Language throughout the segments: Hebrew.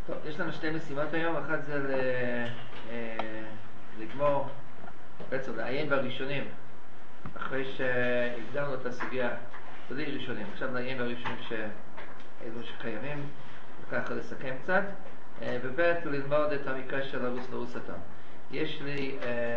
טוב, יש לנו שתי משימות היום, אחת זה לגמור, בעצם לעיין בראשונים, אחרי שהקדמנו את הסוגיה, בלי ראשונים, עכשיו לעיין בראשונים אלו שקיימים, וככה לסכם קצת, וב' ללמוד את המקרה של ארוס לארוסתו. יש לי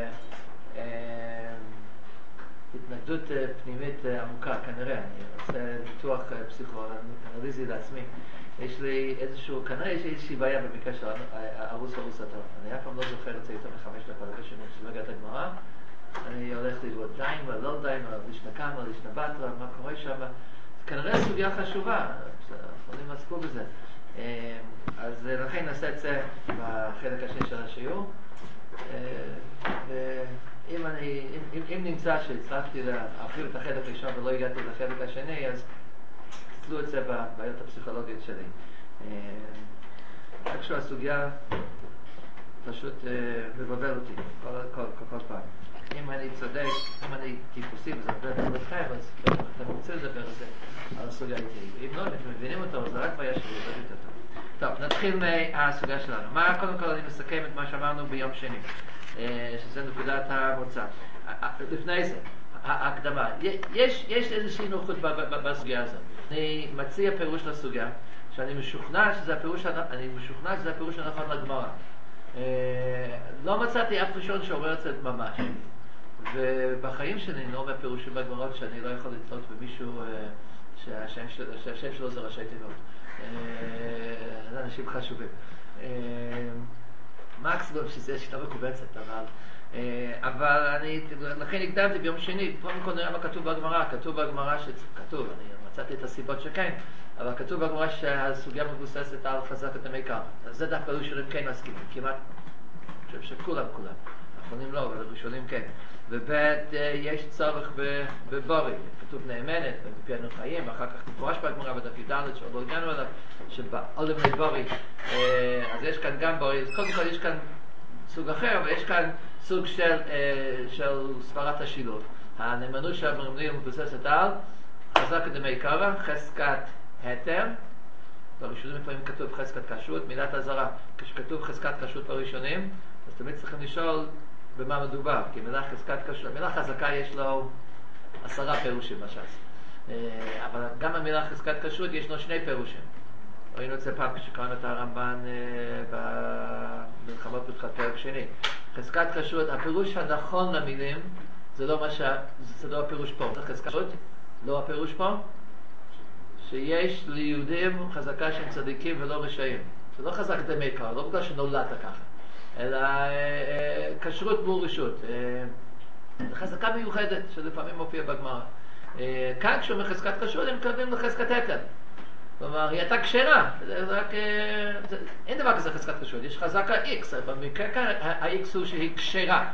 התנגדות פנימית עמוקה, כנראה, אני עושה ניתוח פסיכואנליזי לעצמי. יש לי כנראה יש איזושהי בעיה במקרה של ארוס לארוסתו. אני אף פעם לא זוכר את זה יותר מ5 דקות, אחרי שמגע את הגמרא. אני הולך ללמוד דיימה, לא דיימה, לשנה כמה, לשנה בתרה, מה קורה שם. כנראה סוגיה חשובה, יכולים לעסקו בזה. אז לכן נעשה את זה בחלק השני של השיעור. אם נמצא שהצלחתי להרחיב את החלק הראשון ולא הגעתי לחלק השני, אז תסלו את זה בבעיות הפסיכולוגיות שלי. איכשהו הסוגיה פשוט מבבל אותי כל פעם. אם אני צודק, אם אני טיפוסי וזה הרבה יותר לכם, אז אתם רוצים לדבר על זה, על הסוגיה איתי. אם לא, אתם מבינים אותו, זה רק בעיה שלי, לא יותר טוב. טוב, נתחיל מהסוגיה שלנו. קודם כל אני מסכם את מה שאמרנו ביום שני, שזה נקודת המוצא. לפני זה, ההקדמה. יש איזושהי נוחות בסוגיה הזאת. אני מציע פירוש לסוגיה, שאני משוכנע שזה הפירוש הנכון לגמרא. לא מצאתי אף ראשון שאומר את זה ממש. ובחיים שלי לא אומר פירושים בגמרות שאני לא יכול לתלות במישהו שהשם שלו זה ראשי תיבות. זה אנשים חשובים. מקסימום שזה שיטה מקובצת, אבל אני לכן הקדמתי ביום שני, קודם כל נראה מה כתוב בגמרא. כתוב בגמרא כתוב, אני מצאתי את הסיבות שכן, אבל כתוב בגמרא שהסוגיה מבוססת על חזק את המקרא. אז זה דווקא ראשונים כן מסכימים, כמעט, אני חושב שכולם, האחרונים לא, אבל ראשונים כן. ובית יש צורך בבורי, כתוב נאמנת, בפינו חיים, אחר כך מפורש בגמרא בדף י"ד שעוד לא הגענו אליו, שבעולם לבורי, אז יש כאן גם בורי, אז קודם כל יש כאן סוג אחר, ויש כאן סוג של סברת השילוב. הנאמנות שהמרמלים מבוססת על חזק דמי קרא, חזקת היתר, בראשונים לפעמים כתוב חזקת כשרות, מילת הזרה, כשכתוב חזקת כשרות בראשונים, אז תמיד צריכים לשאול במה מדובר, כי מילה חזקת כשרות, מילה חזקה יש לו 10 פירושים בש"ס. אבל גם המילה חזקת כשרות יש לו 2 פירושים. ראינו את זה פעם כשקראנו את הרמב"ן במלחמות פתחת פרק שני. חזקת כשרות, הפירוש הנכון למילים, זה לא הפירוש פה. חזקת כשרות, לא הפירוש פה, שיש ליהודים חזקה שהם צדיקים ולא רשעים. זה לא חזק דמי קרא, לא בגלל שנולדת ככה. אלא כשרות מול רשות. חזקה מיוחדת שלפעמים מופיע בגמרא. כאן כשאומר חזקת כשרות הם מתכוונים לחזקת היתר. כלומר, היא הייתה כשרה. אין דבר כזה חזקת כשרות. יש חזקה X. במקרה כאן ה-X הוא שהיא כשרה.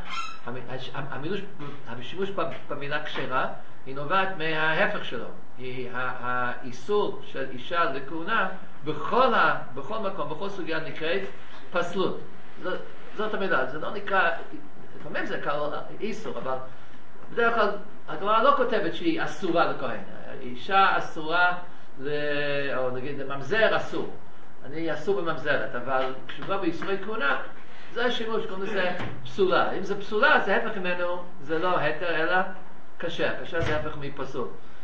השימוש במילה כשרה היא נובעת מההפך שלו. האיסור של אישה לכהונה בכל מקום, בכל סוגיה נקראת פסלות. זאת המילה, זה לא נקרא, לפעמים זה קרא איסור, אבל בדרך כלל הגמרא לא כותבת שהיא אסורה לכהן. אישה אסורה, או נגיד לממזר אסור. אני אסור בממזרת, אבל כשבא באיסורי כהונה, זה השימוש, קוראים לזה פסולה. אם זה פסולה, זה הפך ממנו, זה לא היתר, אלא כשר. כשר זה הפך מפסול.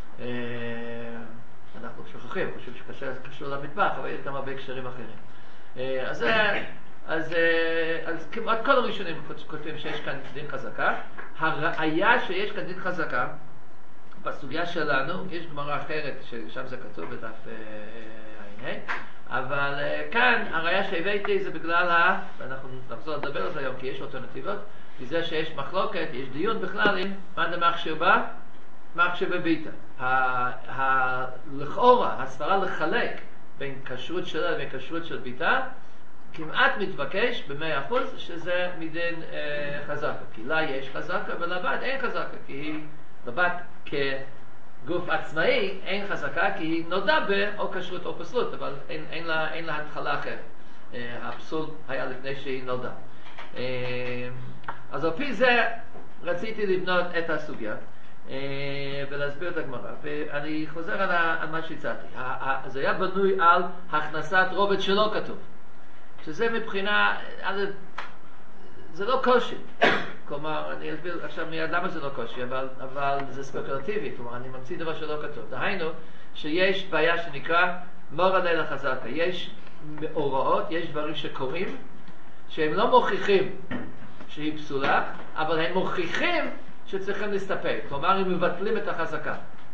אנחנו שוכחים, חושבים שכשר קשור למטבח, אבל יש גם הרבה קשרים אחרים. אז כמעט כל הראשונים כותבים שיש כאן דין חזקה. הראיה שיש כאן דין חזקה, בסוגיה שלנו, יש גמרא אחרת ששם זה כתוב בדף ע"ה, אבל כאן הראיה שהבאתי זה בגלל ואנחנו נחזור לדבר על זה היום כי יש אלטרנטיבות, בזה שיש מחלוקת, יש דיון בכלל עם מה דמכשיר בה, מכשיר בביתה. לכאורה, הסברה לחלק בין כשרות שלה לבין כשרות של ביתה, כמעט מתבקש ב100% שזה מדין חזקה. כי לה יש חזקה ולבת אין חזקה, כי היא לבת כגוף עצמאי אין חזקה, כי היא נולדה או כשרות או פסלות, אבל אין לה התחלה אחרת. הפסול היה לפני שהיא נולדה. אז על פי זה רציתי לבנות את הסוגיה ולהסביר את הגמרא, ואני חוזר על מה שהצעתי. זה היה בנוי על הכנסת רובד שלא כתוב. שזה מבחינה, זה לא קושי. כלומר, אני אסביר עכשיו מיד למה זה לא קושי, אבל זה ספקולטיבי, כלומר, אני ממציא דבר שלא כתוב. דהיינו, שיש בעיה שנקרא מורא לילה חזקה. יש הוראות, יש דברים שקורים, שהם לא מוכיחים שהיא פסולה, אבל הם מוכיחים שצריכים להסתפק. כלומר, הם מבטלים את החזקה.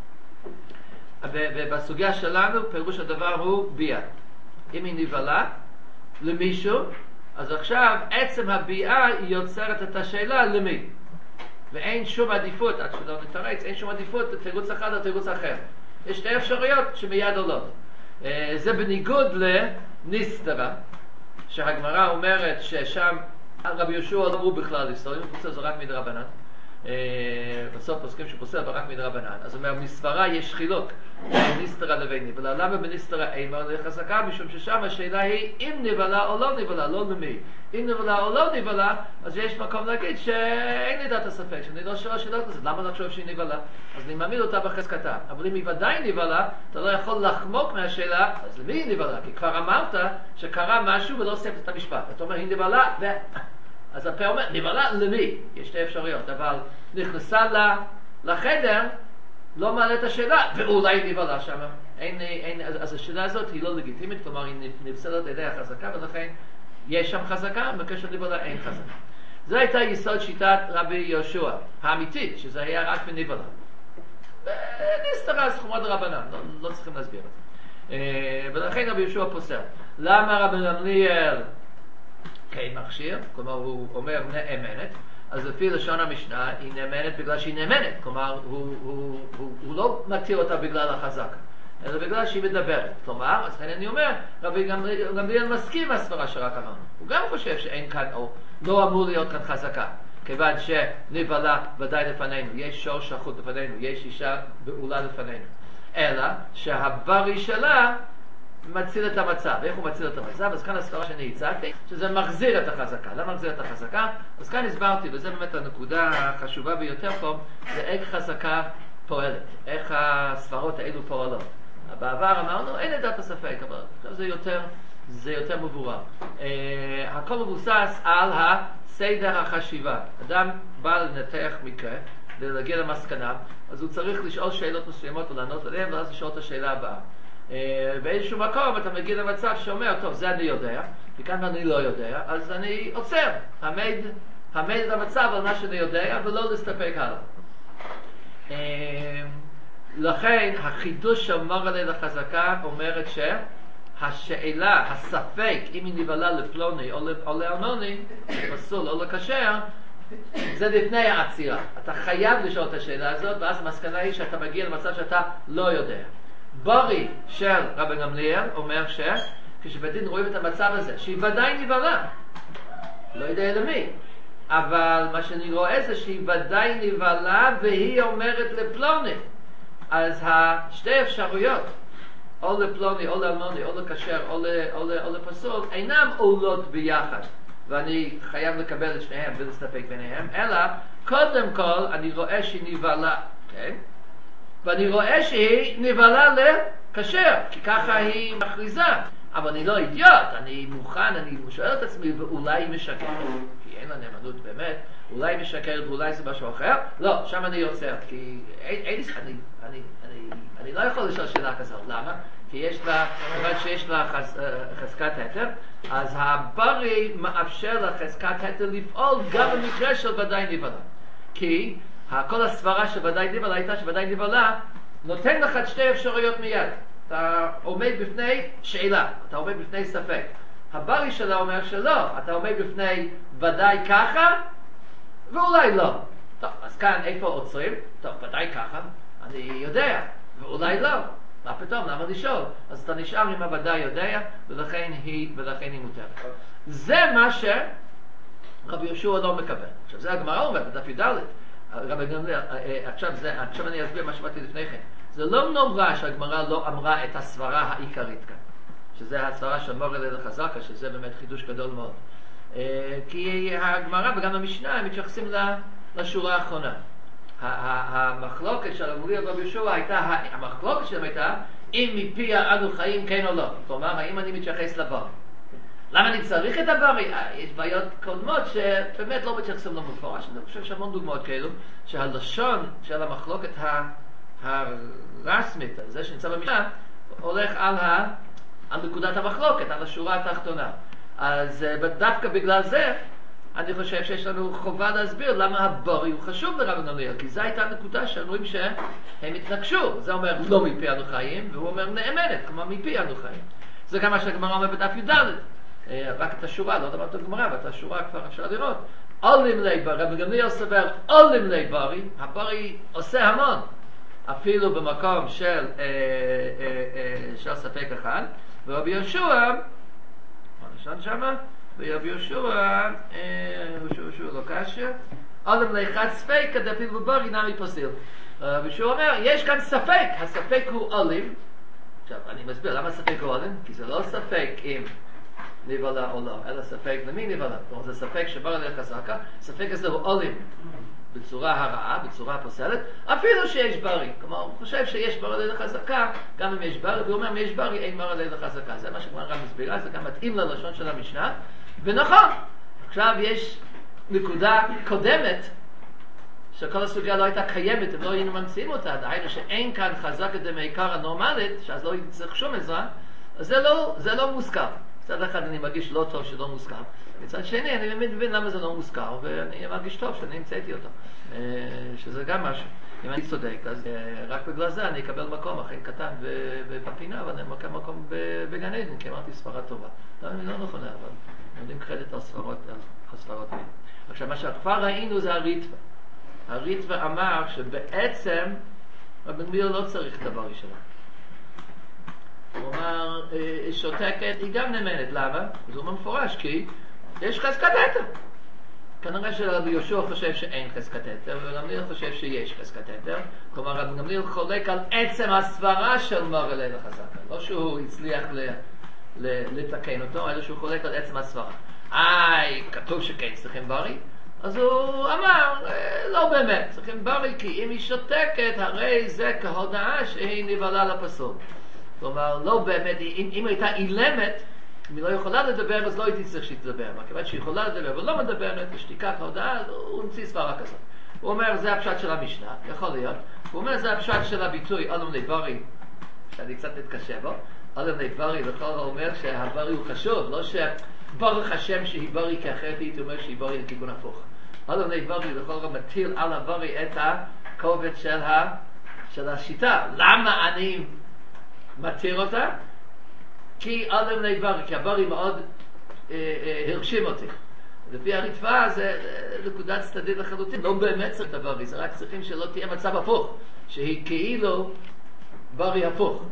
ובסוגיה שלנו, פירוש הדבר הוא ביאה. אם היא נבלה למישהו, אז עכשיו עצם הביאה היא יוצרת את השאלה למי. ואין שום עדיפות, עד שלא נתרץ, אין שום עדיפות לתירוץ אחד או תירוץ אחר. יש שתי אפשרויות שמיד עולות. זה בניגוד לניסתרה, שהגמרא אומרת ששם רבי יהושע לא אמרו בכלל היסטוריה, פוסל זה רק מדרבנן. בסוף פוסקים שפוסל רק מדרבנן. אז אומר, מסברה יש חילוק בין ניסתרה לבין נבלה. למה בניסתרה אין מורא לילה חזקה? משום ששם השאלה היא אם נבלה או לא נבלה, לא למי. אם נבלה או לא נבלה, אז יש מקום להגיד שאין לי דעת הספק, שאני לא שואל שאלות כזאת. למה לחשוב שהיא נבלה? אז אני מעמיד אותה בחזקתה. אבל אם היא ודאי נבלה, אתה לא יכול לחמוק מהשאלה, אז למי היא נבלה? כי כבר אמרת שקרה משהו ולא סיימת את המשפט. אתה אומר, היא נבלה אז הפה אומר, נבלה למי? יש שתי אפשרויות, אבל נכנסה לחדר, לא מעלה את השאלה, ואולי נבלה שם. אז השאלה הזאת היא לא לגיטימית, כלומר היא נפסלת על ידי החזקה, ולכן יש שם חזקה, בקשר נבלה אין חזקה. זו הייתה יסוד שיטת רבי יהושע, האמיתית, שזה היה רק מנבלה. נסתרה סכומות רבנן, לא צריכים להסביר את זה. ולכן רבי יהושע פוסל. למה רבי גמליאל כן מכשיר, כלומר הוא אומר נאמנת, אז לפי לשון המשנה היא נאמנת בגלל שהיא נאמנת, כלומר הוא לא מתיר אותה בגלל החזקה, אלא בגלל שהיא מדברת. כלומר, אז אני אומר, רבי גמליאל מסכים מהסברה שרק אמרנו. הוא גם חושב שאין כאן, או לא אמור להיות כאן חזקה, כיוון שנבלה ודאי לפנינו, יש שור שחוט לפנינו, יש אישה בעולה לפנינו, אלא שהברי שלה מציל את המצב. איך הוא מציל את המצב? אז כאן הסברה שאני הצעתי, שזה מחזיר את החזקה. למה מחזיר את החזקה? אז כאן הסברתי, וזה באמת הנקודה החשובה ביותר פה, זה איך חזקה פועלת, איך הסברות האלו פועלות. בעבר אמרנו, אין לדעת הספק, אבל זה יותר מבורר. הכל מבוסס על הסדר החשיבה. אדם בא לנתח מקרה, ולהגיע למסקנה, אז הוא צריך לשאול שאלות מסוימות ולענות עליהן, ואז לשאול את השאלה הבאה. באיזשהו מקום אתה מגיע למצב שאומר, טוב, זה אני יודע, וכאן אני לא יודע, אז אני עוצר, המד את המצב על מה שאני יודע, ולא להסתפק הלאה. לכן, החידוש של מורא לילה חזקה אומרת שהשאלה, הספק, אם היא נבלה לפלוני או לאלמוני, פסול או לכשר, זה לפני העצירה. אתה חייב לשאול את השאלה הזאת, ואז המסקנה היא שאתה מגיע למצב שאתה לא יודע. ברי של רבי גמליאל אומר שכשבדין רואים את המצב הזה, שהיא ודאי נבלה, לא יודע למי, אבל מה שאני רואה זה שהיא ודאי נבלה והיא אומרת לפלוני, אז השתי אפשרויות, או לפלוני או לאלמוני או לכשר או לפסול, אינם עולות ביחד, ואני חייב לקבל את שניהם ולהסתפק ביניהם, אלא קודם כל אני רואה שהיא נבלה, כן? ואני רואה שהיא נבלה לכשר, כי ככה היא מכריזה. אבל אני לא אידיוט, אני מוכן, אני שואל את עצמי, ואולי היא משקרת, כי אין לה נאמנות באמת, אולי היא משקרת ואולי זה משהו אחר. לא, שם אני יוצר, כי אני לא יכול לשאול שאלה כזאת. למה? כי יש לה חזקת התר, אז הברי מאפשר לה חזקת התר לפעול גם במקרה של ודאי נבלה. כי כל הסברה שוודאי נבלה הייתה שוודאי נבלה נותן לך שתי אפשרויות מיד. אתה עומד בפני שאלה, אתה עומד בפני ספק. הברי שלה אומר שלא, אתה עומד בפני ודאי ככה ואולי לא. טוב, אז כאן איפה עוצרים? טוב, ודאי ככה, אני יודע, ואולי לא. מה פתאום, למה לשאול? אז אתה נשאר עם הוודאי יודע, ולכן היא מותרת. זה מה שרבי יהושע לא מקבל. עכשיו זה הגמרא אומר, בדף י"ד. עכשיו אני אסביר מה שמעתי לפני כן. זה לא נורא שהגמרא לא אמרה את הסברה העיקרית כאן, שזה הסברה של מורא לילה חזקה, שזה באמת חידוש גדול מאוד. כי הגמרא וגם המשנה הם מתייחסים לשורה האחרונה. המחלוקת של גמליאל ורבי יהושע הייתה, המחלוקת שלהם הייתה אם מפיה אנו חיים כן או לא. כלומר, האם אני מתייחס לבא. למה אני צריך את הברי? יש בעיות קודמות שבאמת לא מתייחסים למפורש. אני חושב שהמון דוגמאות כאלו, שהלשון של המחלוקת הרסמית, זה שנמצא במשנה, הולך על נקודת המחלוקת, על השורה התחתונה. אז דווקא בגלל זה, אני חושב שיש לנו חובה להסביר למה הברי הוא חשוב לרבן גמליאל, כי זו הייתה נקודה שרואים שהם התנגשו. זה אומר לא מפי אנו חיים, והוא אומר נאמנת, כלומר מפי אנו חיים. זה גם מה שהגמרא אומר בדף י"ד. רק את השורה, לא דבר את הגמרא, אבל את השורה כבר אפשר לראות. עולים לי ברי, רבן גמליאל סבר עולים לי ברי, הברי עושה המון, אפילו במקום של ספק אחד. ורבי יהושע, מה נשאר שמה? ורבי יהושע לא קשה, עולם לאחד ספק, כדפיל בברי נמי פסיל. רבי יהושע אומר, יש כאן ספק, הספק הוא עולים. עכשיו, אני מסביר, למה ספק הוא עולים? כי זה לא ספק אם נבלה או לא, אלא ספק למי נבלה. כלומר, זה ספק שבר עליך חזקה, ספק הזה הוא עולים בצורה הרעה, בצורה הפוסלת, אפילו שיש ברי. כלומר, הוא חושב שיש בר עליך חזקה, גם אם יש ברי, והוא אומר, אם יש ברי, אין בר עליך חזקה. זה מה שגמרא מסבירה, זה גם מתאים ללשון של המשנה. ונכון, עכשיו יש נקודה קודמת, שכל הסוגיה לא הייתה קיימת, אם לא היינו ממציאים אותה, דהיינו שאין כאן חזקה דמעיקר הנורמלית, שאז לא יצטרך שום עזרה, אז זה לא מוזכר. מצד אחד אני מרגיש לא טוב שלא מוזכר, מצד שני אני באמת מבין למה זה לא מוזכר, ואני מרגיש טוב שאני המצאתי אותו, שזה גם משהו. אם אני צודק, אז רק בגלל זה אני אקבל מקום הכי קטן בפינה, אבל אני מקבל מקום בגן עדן, כי אמרתי ספרה טובה. לא נכונה, אבל נותנים קרדיט על ספרות האלה. עכשיו, מה שכבר ראינו זה הריטב"א. הריטב"א אמר שבעצם רבן גמליאל לא צריך את הברי שלה. הוא אמר, שותקת היא גם נאמנת. למה? אז הוא אומר מפורש, כי יש חזקת יתר. כנראה שרבי יהושע חושב שאין חזקת יתר, ורבי גמליאל חושב שיש חזקת יתר. כלומר, רבי גמליאל חולק על עצם הסברה של מר הלל החזקה. לא שהוא הצליח לתקן אותו, אלא שהוא חולק על עצם הסברה. כתוב שכן צריכים ברי? אז הוא אמר, לא באמת, צריכים ברי, כי אם היא שותקת, הרי זה כהודעה שהיא נבלה לפסול. כלומר, לא באמת, אם הייתה אילמת, אם היא לא יכולה לדבר, אז לא הייתי צריך שהיא תדבר. מכיוון שהיא יכולה לדבר ולא מדברת, ושתיקה כהודעה, הוא המציא סברה כזאת. הוא אומר, זה הפשט של המשנה, יכול להיות. הוא אומר, זה הפשט של הביטוי, אלום לברי, שאני קצת מתקשה בו. אלום לברי, לכל אומר שהברי הוא חשוב, לא שברוך השם שהיא ברי, כי אחרת הייתי אומר שהיא ברי לכיוון הפוך. אלום לברי, לכל אומר, מטיל על הברי את הכובד של השיטה. למה אני מתיר אותה? כי אלם לברי, כי הברי מאוד הרשים אותי. לפי הריטב"א זה נקודת צדדית לחלוטין, לא באמת צריך את הברי, זה רק צריכים שלא תהיה מצב הפוך, שהיא כאילו ברי הפוך,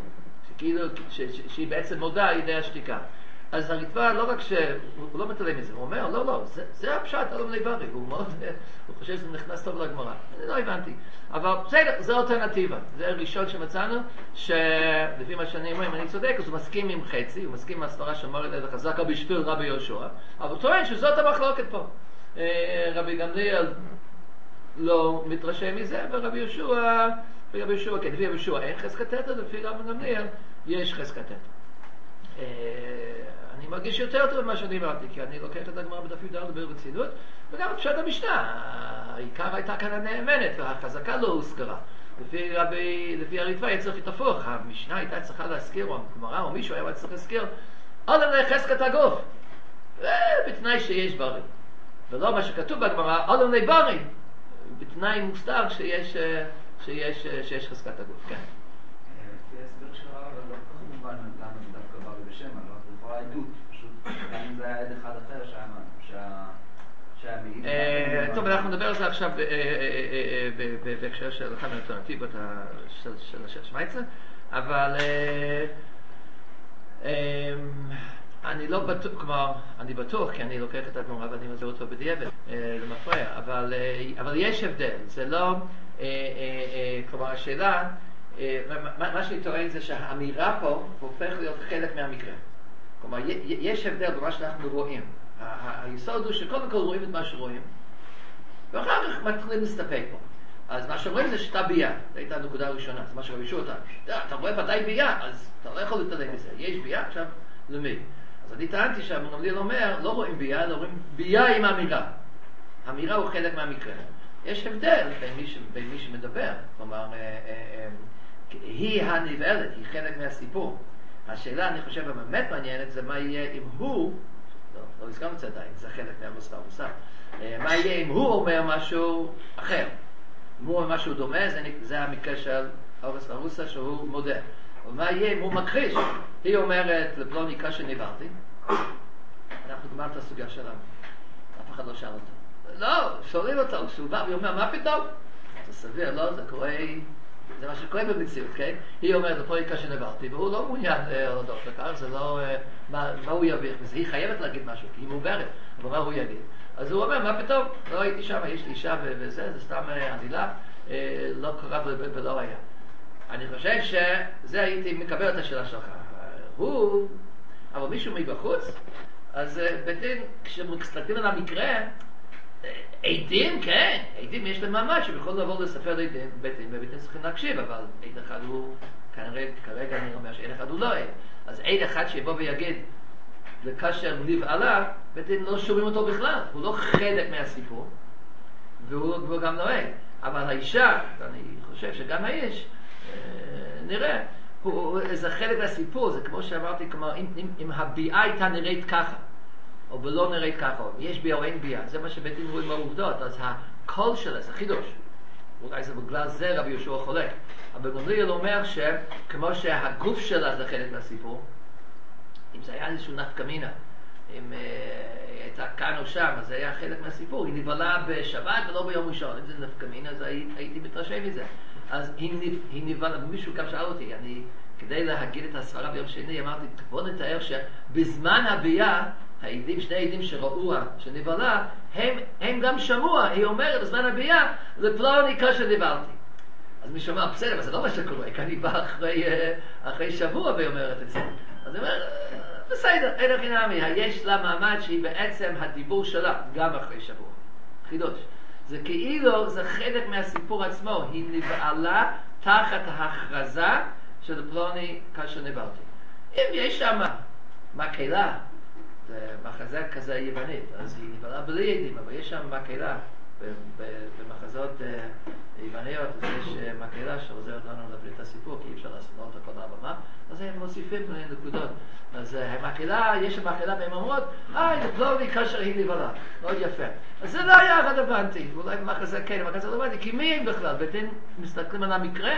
שהיא בעצם מודה על ידי השתיקה. אז הריטב"א לא רק שהוא לא מתעלם מזה, הוא אומר, לא, זה הפשט אלם לברי, הוא חושב שזה נכנס טוב לגמרא. אני לא הבנתי. אבל בסדר, זה אלטרנטיבה. זה הראשון שמצאנו, שלפי מה שאני אומר, אם אני צודק, אז הוא מסכים עם חצי, הוא מסכים עם הסברה שאמר הלל החזקה בשביל רבי יהושע, אבל הוא טוען שזאת המחלוקת פה. רבי גמליאל לא מתרשם מזה, ורבי יהושע, כן, לפי יהושע אין חזקת יתר, לפי רבי גמליאל יש חזקת יתר. אני מרגיש יותר טוב ממה שאני אמרתי, כי אני לוקח את הגמרא בדף י"ד ברצינות, וגם פשט המשנה, העיקר הייתה כאן הנאמנת, והחזקה לא הוזכרה. לפי הריטב"א היה צריך להתהפוך, המשנה הייתה צריכה להזכיר, או הגמרא או מישהו היה צריך להזכיר, אלם לחזקת הגוף, בתנאי שיש ברי. ולא מה שכתוב בגמרא, אלם לברי, בתנאי מוסתר שיש חזקת הגוף, כן. לפי ההסבר של הרב, לא כל כך מובן למה זה דווקא ברי בשם, לא? זה כבר העדות, פשוט גם אם זה היה עד אחד אחר שהיה מעיד. טוב, אנחנו נדבר על זה עכשיו בהקשר של אחד מהאלטרנטיבות של השם שמייצר, אבל אני לא בטוח, כלומר, אני בטוח, כי אני לוקח את הגמרא ואני מזהה אותו בדיעבד, למפרע, אבל יש הבדל, זה לא, כלומר, השאלה, מה שאני טוען זה שהאמירה פה הופך להיות חלק מהמקרה. כלומר, יש הבדל במה שאנחנו רואים. היסוד הוא שקודם כל רואים את מה שרואים, ואחר כך מתחילים להסתפק בו. אז מה שרואים זה שאתה ביה, זו הייתה הנקודה הראשונה, זה מה שרבישו אותה. אתה רואה ודאי ביה, אז אתה לא יכול להתעלם מזה. יש ביה, עכשיו למי? אז אני טענתי שהמגמליאל אומר, לא רואים ביאה, אלא רואים ביאה עם אמירה. אמירה הוא חלק מהמקרה. יש הבדל בין מי שמדבר, כלומר, היא הנבעלת, היא חלק מהסיפור. השאלה, אני חושב, באמת מעניינת, זה מה יהיה אם הוא, לא הזכרנו את זה עדיין, זה חלק מהמוסר מוסר. מה יהיה אם הוא אומר משהו אחר? אם הוא אומר משהו דומה, זה המקרה של אורס לרוסה שהוא מודה. ומה יהיה אם הוא מכחיש? היא אומרת לפלוני כאשר נבערתי, אנחנו גמרנו את הסוגיה שלנו. אף אחד לא שאל אותו. לא, שואלים אותו, כשהוא בא ואומר, מה פתאום? זה סביר, לא? זה קורה, זה מה שקורה במציאות, כן? היא אומרת לפלוני כאשר נבערתי, והוא לא מעוניין להודות לכך, זה לא, מה הוא יביך? היא חייבת להגיד משהו, כי היא מעוברת, אבל מה הוא יגיד? אז הוא אומר, מה פתאום? לא הייתי שם, יש לי אישה וזה, זה סתם עלילה, לא קרה ולא היה. אני חושב שזה הייתי מקבל את השאלה שלך. אבל מישהו מבחוץ, אז בדין, כשמסתכלים על המקרה, עדים, כן, עדים יש להם ממש, שיכול לבוא לספר בדין, ובדין צריכים להקשיב, אבל עד אחד הוא, כרגע אני אומר שעד אחד הוא לא עד. אז עד אחד שיבוא ויגיד, וכאשר נבעלה, בדין לא שומעים אותו בכלל, הוא לא חלק מהסיפור, והוא גם לא עד. אבל האישה, אני חושב שגם האיש, נראה, זה חלק מהסיפור, זה כמו שאמרתי, כלומר, אם הביאה הייתה נראית ככה, או לא נראית ככה, או יש ביאה או אין ביאה, זה מה שבית דין רואים מהעובדות, אז הקול שלה זה חידוש. אולי זה בגלל זה רבי יהושע חולק. אבל גמליאל אומר שכמו שהגוף שלה זה חלק מהסיפור, אם זה היה איזשהו נפקא מינה, אם הייתה כאן או שם, אז זה היה חלק מהסיפור, היא נבעלה בשבת ולא ביום ראשון, אם זה נפקא מינה, אז הייתי מתרשם מזה. אז היא נבעלה, ומישהו גם שאל אותי, כדי להגיד את הסברה ביום שני, אמרתי, בוא נתאר שבזמן הביאה, שני העדים שראוה, שנבעלה, הם גם שמוע, היא אומרת בזמן הביאה, לפלוני כאשר נבעלתי. אז מישהו אומר, בסדר, אבל זה לא מה שקורה, כי אני בא אחרי שבוע והיא אומרת את זה. אז היא אומרת, בסדר, אין הכי נעמי, יש לה מעמד שהיא בעצם הדיבור שלה, גם אחרי שבוע. חידוש. זה כאילו, זה חלק מהסיפור עצמו, היא נבעלה תחת ההכרזה של פלוני כאשר נבעלתי. אם יש שם מקהלה, זה מחזה כזה יוונית, אז היא נבעלה בלי עדים, אבל יש שם מקהלה, במחזות יווניות, אז יש מקהלה שעוזרת לנו להביא את הסיפור, כי אי אפשר לעשות את הכל הבמה, אז הם מוסיפים נקודות. אז המקהלה, יש שם מקהלה והם אומרות, זה פלוני כאשר היא נבעלה, מאוד יפה. אז זה לא היה רלוונטי, אולי במחזה כן, אבל זה רלוונטי, כי מי הם בכלל? ואתם מסתכלים על המקרה,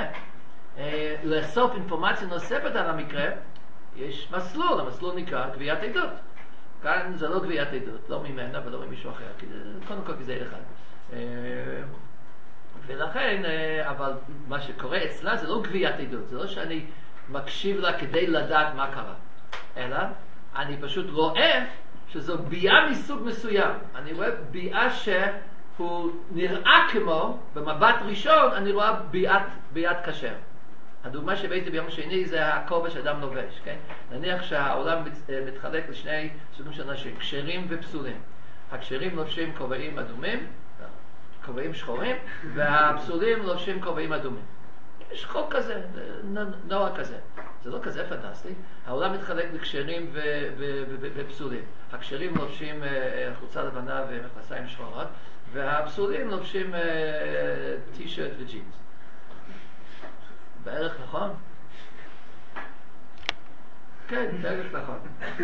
לאסוף אינפורמציה נוספת על המקרה, יש מסלול, המסלול נקרא גביית עדות. כאן זה לא גביית עדות, לא ממנה ולא ממישהו אחר, קודם כל כי זה אחד. ולכן, אבל מה שקורה אצלה זה לא גביית עדות, זה לא שאני מקשיב לה כדי לדעת מה קרה, אלא אני פשוט רואה שזו ביאה מסוג מסוים. אני רואה ביאה שהוא נראה כמו, במבט ראשון אני רואה ביאת כשר. הדוגמה שהבאתי ביום שני זה הכובע שאדם לובש, כן? נניח שהעולם מתחלק לשני סוגים של אנשים, כשרים ופסולים. הכשרים לובשים כובעים אדומים, כובעים שחורים, והפסולים לובשים כובעים אדומים. יש חוק כזה, נוער כזה. זה לא כזה פנטסטי. העולם מתחלק לכשרים ופסולים. הכשרים לובשים חולצה לבנה ומכנסיים שחורות, והפסולים לובשים טי-שירט וג'ינס. בערך נכון? כן, בערך נכון.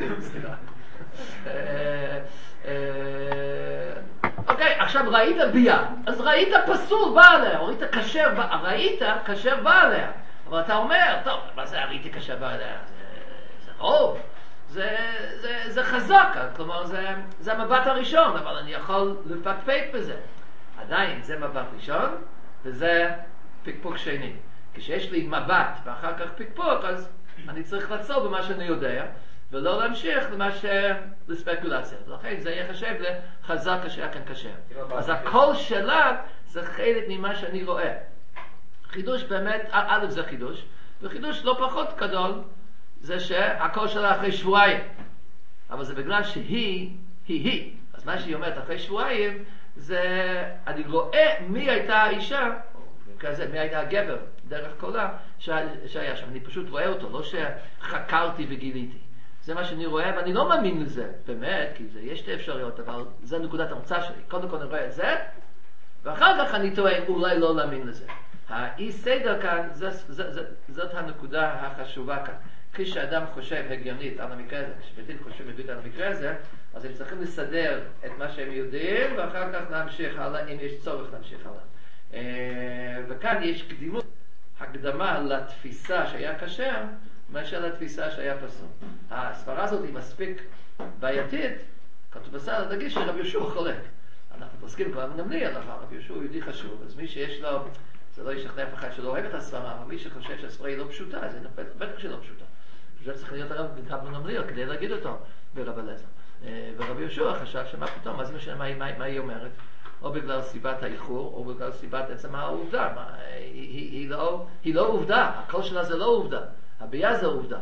אוקיי, עכשיו ראית ביאה, אז ראית פסול בא עליה, ראית כשר בא עליה, אבל אתה אומר, טוב, מה זה ראיתי כשר בא עליה? זה רוב, זה חזק, כלומר זה המבט הראשון, אבל אני יכול לפקפק בזה. עדיין זה מבט ראשון, וזה פקפוק שני. כשיש לי מבט ואחר כך פקפוק, אז אני צריך לעצור במה שאני יודע, ולא להמשיך לספקולציה. ולכן זה יהיה חשב לחזק כשהיה כאן קשה. אז הקול שלה זה חלק ממה שאני רואה. חידוש באמת, א' זה חידוש, וחידוש לא פחות גדול, זה שהקול שלה אחרי שבועיים. אבל זה בגלל שהיא. אז מה שהיא אומרת אחרי שבועיים, זה אני רואה מי הייתה האישה, כזה, מי הייתה הגבר, דרך קולה, שהיה שם. אני פשוט רואה אותו, לא שחקרתי וגיליתי. זה מה שאני רואה, ואני לא מאמין לזה, באמת, כי יש שתי אפשרויות, אבל זה נקודת המוצא שלי. קודם כל אני רואה את זה, ואחר כך אני טוען אולי לא להאמין לזה. האי סדר כאן, זאת הנקודה החשובה כאן. כשאדם חושב הגיונית על המקרה הזה, כשבית חושב הגיונית על המקרה הזה, אז הם צריכים לסדר את מה שהם יודעים, ואחר כך להמשיך הלאה, אם יש צורך להמשיך הלאה. וכאן יש קדימות, הקדמה לתפיסה שהיה כשר, מאשר לתפיסה שהיה פסול. הסברה הזאת היא מספיק בעייתית, כתוב בסדר, נגיד שרב יהושע חולק. אנחנו פוסקים כבר מנמלי על דבר, רב יהושע הוא יהודי חשוב, אז מי שיש לו, זה לא ישכנע אף אחד שלא אוהב את הסברה, אבל מי שחושב שהסברה היא לא פשוטה, זה בטח שהיא לא פשוטה. זה צריך להיות הרב מנמלי כדי להגיד אותו ברב אליעזר. ורב יהושע חשב שמה פתאום, אז משנה מה היא אומרת? או בגלל סיבת האיחור, או בגלל סיבת עצם העובדה. היא לא עובדה, הקול שלה זה לא עובדה, הביאה זה עובדה.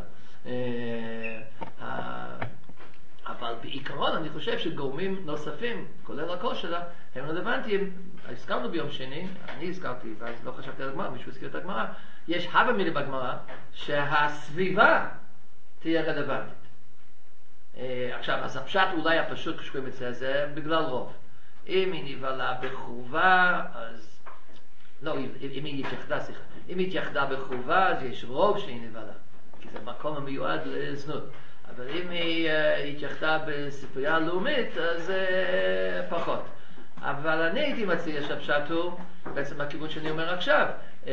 אבל בעיקרון אני חושב שגורמים נוספים, כולל הקול שלה, הם רלוונטיים. הזכרנו ביום שני, אני הזכרתי, ואז לא חשבתי על הגמרא, מישהו הזכיר את הגמרא, יש הווה מילה בגמרא, שהסביבה תהיה רלוונטית. עכשיו, אז הפשט אולי הפשוט כשקוראים את זה בגלל רוב. אם היא נבלה בחובה, אז... לא, אם היא התייחדה, סליחה. אם היא התייחדה בחובה, אז יש רוב שהיא נבלה. כי זה מקום המיועד לזנות. אבל אם היא התייחדה בספרייה הלאומית, אז פחות. אבל אני הייתי מציע שהפשט הוא, בעצם הכיוון שאני אומר עכשיו,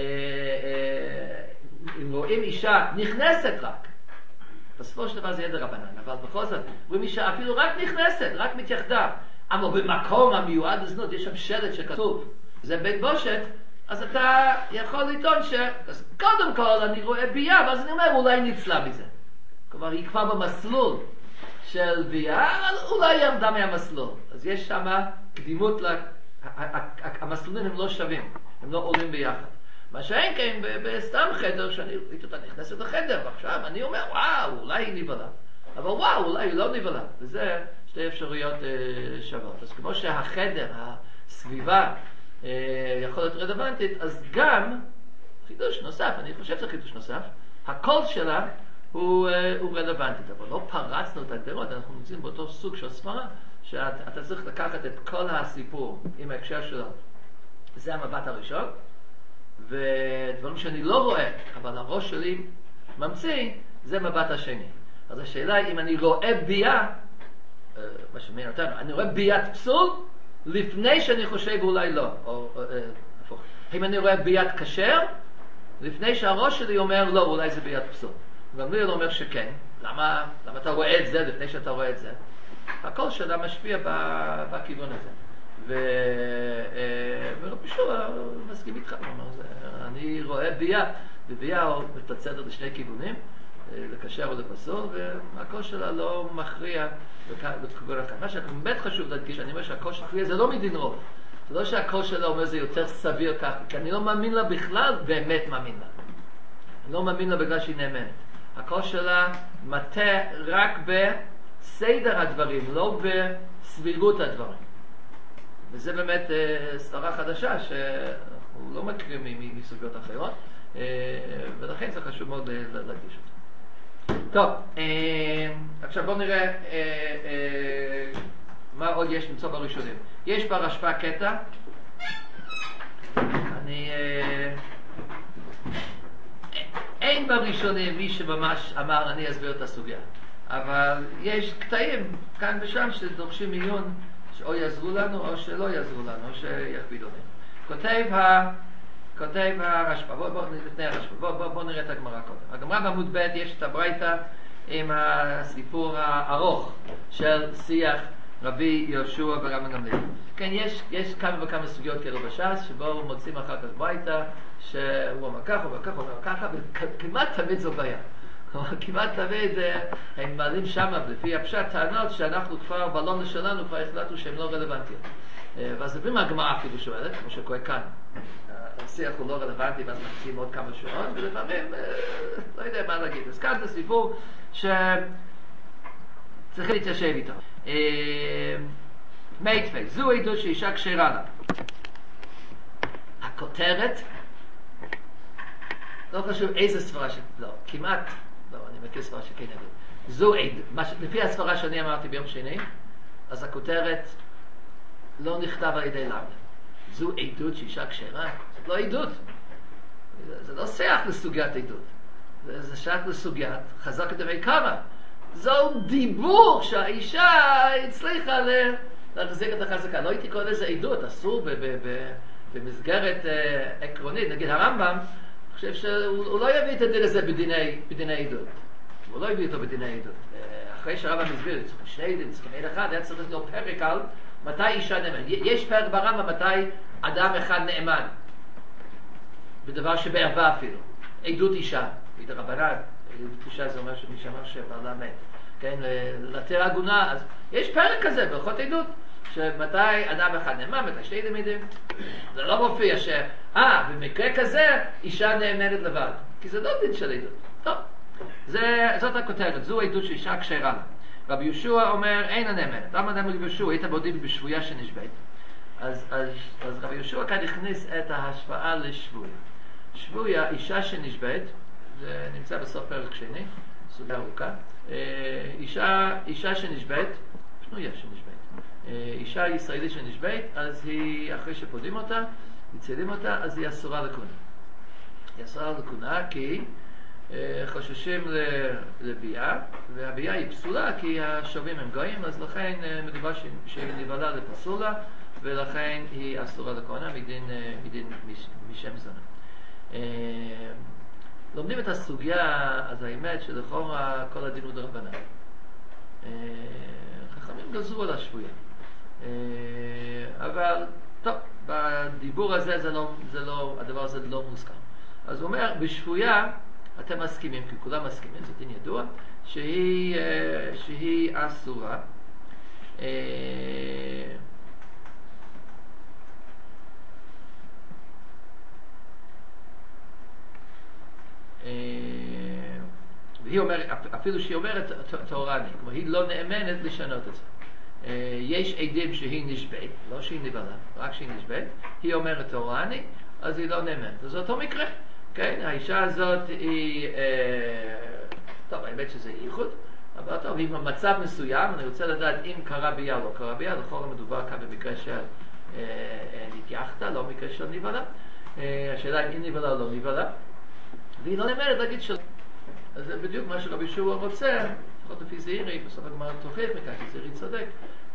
אם רואים אישה נכנסת רק, בסופו של דבר זה יהיה דרבנן, אבל בכל זאת, רואים אישה אפילו רק נכנסת, רק מתייחדה, אבל במקום המיועד לזנות יש שם שלט שכתוב, זה בית בושת, אז אתה יכול לטעון קודם כל אני רואה בייה, ואז אני אומר אולי ניצלה מזה. כלומר, היא כבר במסלול של בייה, אבל אולי היא עמדה מהמסלול. אז יש שם קדימות, המסלולים הם לא שווים, הם לא עולים ביחד. מה שאין כן בסתם חדר, שאני ראיתי אותה נכנסת לחדר, ועכשיו אני אומר, וואו, אולי היא נבלה. אבל וואו, אולי היא לא נבלה. וזה שתי אפשרויות שוות. אז כמו שהחדר, הסביבה, יכול להיות רלוונטית, אז גם חידוש נוסף, אני חושב שזה חידוש נוסף, הקול שלה הוא רלוונטית, אבל לא פרצנו את הגדרות, אנחנו נמצאים באותו סוג של סברה, שאתה צריך לקחת את כל הסיפור עם ההקשר שלו. זה המבט הראשון, ודברים שאני לא רואה, אבל הראש שלי ממציא, זה מבט השני. אז השאלה היא, אם אני רואה בייה, מה שמעניין אותנו, אני רואה ביית פסול, לפני שאני חושב אולי לא, או הפוך. אם אני רואה ביית כשר, לפני שהראש שלי אומר לא, אולי זה ביית פסול. גם לי אומר שכן. למה אתה רואה את זה לפני שאתה רואה את זה? הקול שלה משפיע בכיוון הזה. ולא פשוט, מסכים איתך. אני רואה בייה, ובייה הוא מתצד לשני כיוונים, לקשר או לפסול, והקול שלה לא מכריע בכיוון אחר. מה שבאמת חשוב להדגיש, אני אומר שהקול שלה זה לא מדין רוב. זה לא שהקול שלה אומר זה יותר סביר כך, כי אני לא מאמין לה בכלל, באמת מאמין לה. אני לא מאמין לה בגלל שהיא נאמנת. הקול שלה מטה רק בסדר הדברים, לא בסבירות הדברים. וזה באמת סברה חדשה שאנחנו לא מכירים מסוגיות אחרות, ולכן זה חשוב מאוד להדגיש אותה. טוב, עכשיו בואו נראה מה עוד יש למצוא בראשונים. יש ברשב"א קטע, אין בראשונים מי שממש אמר אני אסביר את הסוגיה, אבל יש קטעים כאן ושם שדורשים עיון, שאו יעזרו לנו או שלא יעזרו לנו, או שיכבידו לנו. כותב הרשב"א, לפני הרשב"א, בוא נראה את הגמרא קודם. הגמרא בעמוד ב' יש את הברייתא עם הסיפור הארוך של שיח רבי יהושע ורבן גמליאל. כן, יש כמה וכמה סוגיות כאלו בש"ס, שבו מוצאים אחר כך ברייתא, שהוא אומר ככה, הוא אומר ככה, וכמעט תמיד זו בעיה. כמעט תמיד הם מעלים שם, לפי הפשט, טענות שאנחנו כבר, בלונה שלנו, כבר החלטנו שהן לא רלוונטיות. ואז לפעמים הגמרא אפילו שואלת, כמו שקורה כאן, השיח הוא לא רלוונטי, ואז מחכים עוד כמה שעות, ולפעמים, לא יודע מה להגיד. אז כאן זה סיפור שצריכים להתיישב איתו. מייטפי, זו עדות שאישה כשרה לה. הכותרת, לא חשוב איזה סברה לא, כמעט, לא, אני מכיר סברה שכן ידעו. זו עדות. לפי הסברה שאני אמרתי ביום שני, אז הכותרת לא נכתב על ידי למד. זו עדות שאישה כשרה, זאת לא עדות. זה לא שייך לסוגיית עדות. זה שייך לסוגיית חזקת דמי-קמא. זו דיבור שהאישה הצליחה להחזיק את החזקה. לא הייתי קורא לזה עדות, אסור במסגרת עקרונית. נגיד הרמב"ם, אני חושב שהוא לא יביא את הדין הזה בדיני עדות. הוא לא הביא אותו בדיני עדות. אחרי שהרמב"ם הסביר, צריכים שני עדים, צריכים עד אחד, היה צריך להיות פרק על מתי אישה נאמן. יש פרק ברמב"ם מתי אדם אחד נאמן. בדבר שבערבה אפילו. עדות אישה. בידי רבנן. עדות אישה זה אומר שמי שאמר שבעלה מת. כן, לתר עגונה. אז יש פרק כזה בהלכות עדות. שמתי אדם אחד נאמן, מתי שני עדים עדים. זה לא מופיע במקרה כזה אישה נאמנת לבד. כי זה לא דין של עדות. טוב. זאת הכותרת, זו עדות שאישה כשרה. רבי יהושע אומר, אין הנאמנת. למה נאמר רבי יהושע? היית בודד בשבויה שנשבית. אז רבי יהושע כאן הכניס את ההשוואה לשבויה. שבויה, אישה שנשבית, זה נמצא בסוף פרק שני, סוגיה ארוכה. אישה שנשבית, פנויה שנשבית. אישה ישראלית שנשבית, אז היא, אחרי שפודים אותה, מציידים אותה, אז היא אסורה לכהונה. היא אסורה לכהונה כי חוששים לביאה, והביאה היא פסולה כי השווים הם גויים, אז לכן מדובר שהיא נבלה לפסולה, ולכן היא אסורה לכהונה מדין משם זונה. לומדים את הסוגיה, אז האמת שלכאורה כל הדין הוא דרבנן. חכמים גזרו על השבויה. אבל טוב, בדיבור הזה הדבר הזה לא מוזכר. אז הוא אומר, בשבויה אתם מסכימים, כי כולם מסכימים, זה דין ידוע, שהיא אסורה. והיא אומרת, אפילו שהיא אומרת טהרני, כלומר היא לא נאמנת לשנות את זה. יש עדים שהיא נשבית, לא שהיא נבלה, רק שהיא נשבית, היא אומרת טהרני, אז היא לא נאמנת. זה אותו מקרה. כן, האישה הזאת היא, טוב, האמת שזה ייחוד, אבל טוב, היא במצב מסוים, אני רוצה לדעת אם קרה בייה או לא קרה בייה, לכל המדובר כאן במקרה של נתייחת, לא במקרה של נבלה. השאלה אם היא נבלה או לא נבלה, והיא לא נאמרת להגיד שלא. אז זה בדיוק מה שרבי יהושע רוצה, לפחות לפי זעירי, בסוף הגמרא תוכיח מכך, כי זעירי צודק,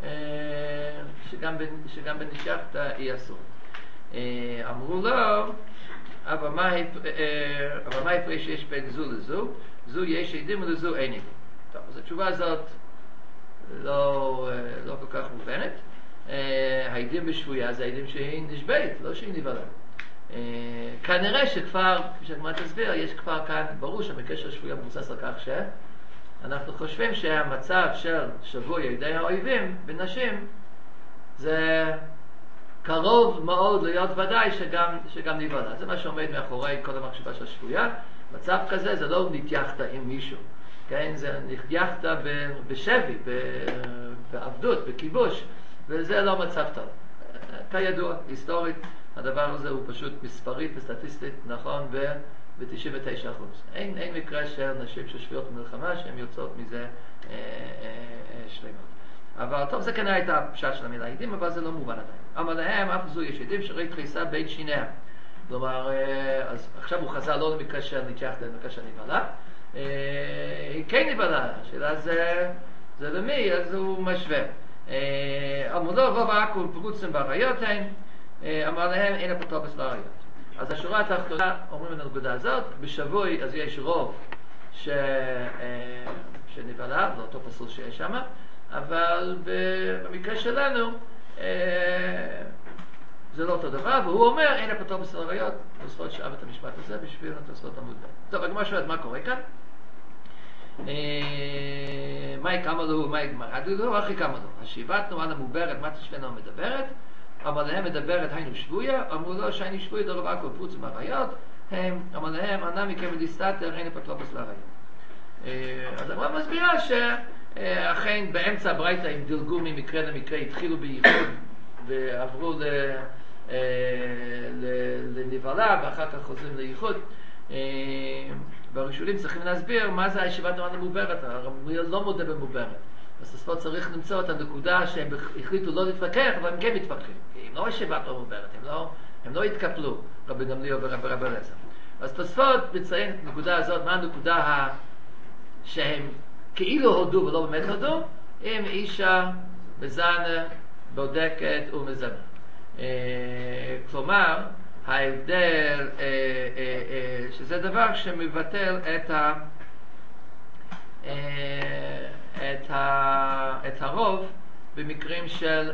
שגם בנתייחת היא אסור. אמרו לו, אבל מה ההפרש שיש בין זו לזו? זו יש עדים ולזו אין עדים. טוב, אז התשובה הזאת לא כל כך מובנת. העדים בשבויה זה העדים שהיא נשבית, לא שהיא נבלה. כנראה שכבר, כפי שהגמרא תסביר, יש כבר כאן, ברור שהמקרה של שבויה מבוסס על כך שאנחנו חושבים שהמצב של שבוי ידי האויבים בנשים זה קרוב מאוד להיות ודאי שגם נבלה. זה מה שעומד מאחורי כל המחשבה של שבויה. מצב כזה זה לא נתייחת עם מישהו, כן? זה נתייחת בשבי, בעבדות, בכיבוש, וזה לא מצב טוב. כידוע, היסטורית, הדבר הזה הוא פשוט מספרית וסטטיסטית נכון ב-99%. אין מקרה של נשים ששבויות במלחמה שהן יוצאות מזה שלמות. אבל טוב, זה כנראה הייתה הפשט של המילה עדים, אבל זה לא מובן עדיין. אבל להם אף זו יש עדים שראית תחיסה בין שיניה. כלומר, אז עכשיו הוא חזר לא למקרה של נתייחת, למקרה של נבלה. היא כן נבלה, השאלה זה למי, אז הוא משווה. אמרו לו, רוב העכו פרוצים בעריות הן, אמר להם, אין אפוטרופוס לעריות. אז השורה התחתונה, אומרים את הנקודה הזאת, בשבוי אז יש רוב שנבלה, זה אותו פסול שיש שם, אבל במקרה שלנו זה לא אותו דבר, והוא אומר, אין אפוטרופוס לעריות, תוספות שאב את המשפט הזה בשביל תוספות עמוד ב'. טוב, הגמרא שואלת מה קורה כאן? מה יקמה לו, מה יגמר? לא, איך יקמה לו? השיבתנו על המוברת, מה תשבנו מדברת? אבל להם מדברת היינו שבויה, אמרו לו שהיינו שבויה דרבה כל פרוץ בעריות, אבל להם ענה מכם לדיסטטר, אין אפוטרופוס לעריות. אז הגמרא מסבירה שאכן באמצע הברייתא הם דילגו ממקרה למקרה, התחילו בייחוד ועברו לנבלה ואחר כך חוזרים לייחוד. והראשונים צריכים להסביר מה זה הישיבת תורה המעוברת. הרב לא מודה במעוברת. אז תוספות צריך למצוא את הנקודה שהם החליטו לא להתווכח, אבל הם כן מתווכחים. כי אם לא ישיבת תורה מעוברת, הם לא התקפלו, רבי גמליאל ורבי אליעזר. אז תוספות מציין את הנקודה הזאת, מה הנקודה שהם כאילו הודו ולא באמת הודו, אם אישה מזנה, בודקת ומזנה. כלומר, ההבדל, שזה דבר שמבטל את הרוב במקרים של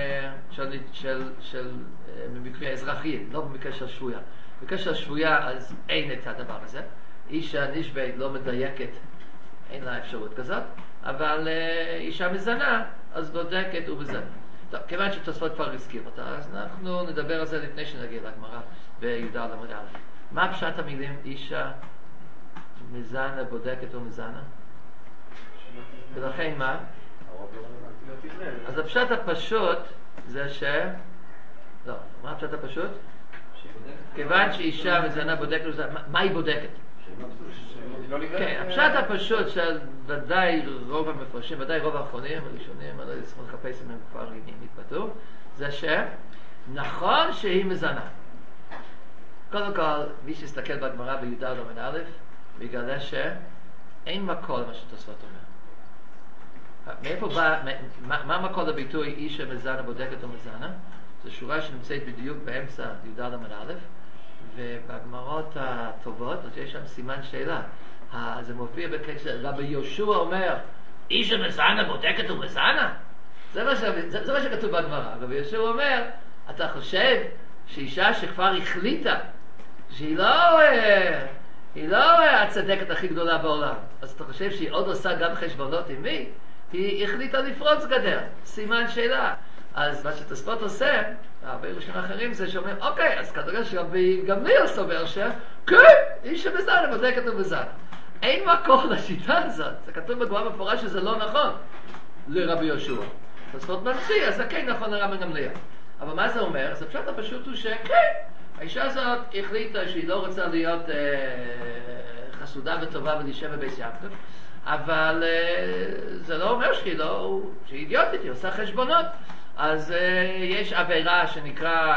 במקרה אזרחי, לא במקרה של שבויה. במקרה של שבויה אז אין את הדבר הזה. אישה נשבית לא מדייקת, אין לה אפשרות כזאת, אבל אישה מזנה אז בודקת ומזנה. טוב, כיוון שתוספות כבר הזכיר אותה, אז אנחנו נדבר על זה לפני שנגיע לגמרא בי"ד עמוד א'. מה פשט המילים אישה מזנה, בודקת ומזנה? ולכן מה? אז הפשט הפשוט זה לא, מה הפשט הפשוט? כיוון שאישה מזנה, בודקת ומזנה, מה היא בודקת? כן, הפשט הפשוט של ודאי רוב המפרשים, ודאי רוב האחרונים, הראשונים, אני לא יודע, צריכים לחפש אם הם כבר מתבטאו, זה שנכון שהיא מזנה. קודם כל, מי שיסתכל בגמרא בי"ד עמוד א', בגלל שאין מקור למה שתוספות אומר. מאיפה בא, מה המקור לביטוי אישה מזנה, בודקת ומזנה? זו שורה שנמצאת בדיוק באמצע י"ד עמוד א', ובגמרות הטובות, יש שם סימן שאלה. זה מופיע בקשר, רבי יהושע אומר, אישה מזנה, בודקת ומזנה? זה מה שכתוב בגמרא. רבי יהושע אומר, אתה חושב שאישה שכבר החליטה שהיא לא הצדקת הכי גדולה בעולם, אז אתה חושב שהיא עוד עושה גם חשבונות עם מי? היא החליטה לפרוץ גדר, סימן שאלה. אז מה שתוספות עושה, הרבה ראשונים אחרים זה שאומרים, אוקיי, אז כנראה שרבי גמליאל סובר כן, אישה מזנה, בודקת ומזנה. אין מקור לשיטה הזאת, זה כתוב בגמרא מפורש שזה לא נכון לרבי יהושע. תוספות ממציא, אז זה כן נכון לרבי גמליאל. אבל מה זה אומר? אז הפשט הפשוט הוא שכן, האישה הזאת החליטה שהיא לא רוצה להיות חסודה וטובה ולהישב בבית יעקב, אבל זה לא אומר שהיא אידיוטית, היא עושה חשבונות. אז יש עבירה שנקרא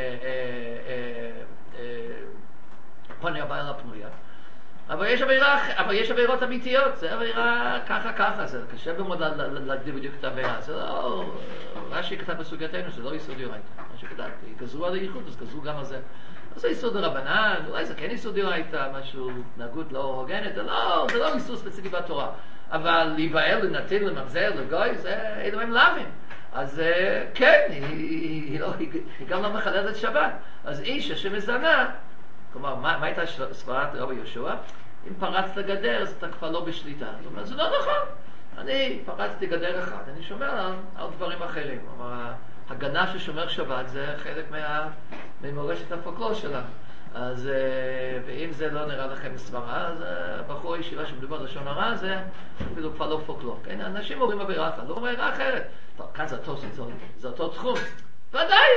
פוניה בעלה פנויה, אבל יש עבירות אמיתיות, זה עבירה ככה, זה קשה במוד להגדיר בדיוק את העבירה, זה לא, רש"י כתב בסוגייתנו, זה לא איסור דאורייתא, מה שכתב, גזרו על הייחוד, אז גזרו גם על זה. אז זה איסור דרבנן, אולי זה כן איסור דאורייתא, משהו, התנהגות לא הוגנת, זה לא איסור ספציפי בתורה, אבל להיבהל, לנטל, לממזר, לגוי, אלו הם לאווים. אז כן, היא גם לא מחללת שבת. אז אישה שמזנה, כלומר, מה הייתה סברת רבי יהושע? אם פרצת גדר, אז אתה כבר לא בשליטה. זאת אומרת, זה לא נכון. אני פרצתי גדר אחד, אני שומר על דברים אחרים. כלומר, הגנה ששומר שבת זה חלק ממורשת הפולקלור שלה. אז, ואם זה לא נראה לכם סברה, אז בחור ישיבה שמדובר לשון הרע, זה אפילו כבר לא פולקלור. כן, אנשים אומרים עבירה אחת, לא אומרים עבירה אחרת. טוב, כאן זה אותו תחום. ודאי!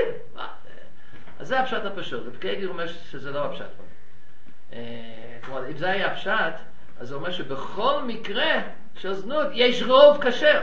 אז זה הפשט הפשוט. וקייגר אומר שזה לא הפשט. כלומר, אם זה היה הפשט, אז זה אומר שבכל מקרה של זנות יש רוב כשר.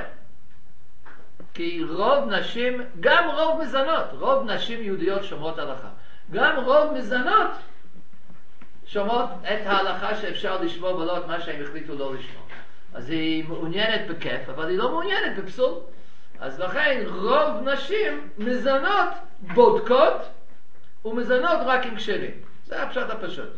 כי רוב נשים, גם רוב מזנות, רוב נשים יהודיות שומרות הלכה. גם רוב מזנות שומרות את ההלכה שאפשר לשמור ולא את מה שהם החליטו לא לשמור. אז היא מעוניינת בכיף, אבל היא לא מעוניינת בפסול. אז לכן רוב נשים מזנות בודקות ומזנות רק עם כשרים. זה הפשט הפשוט.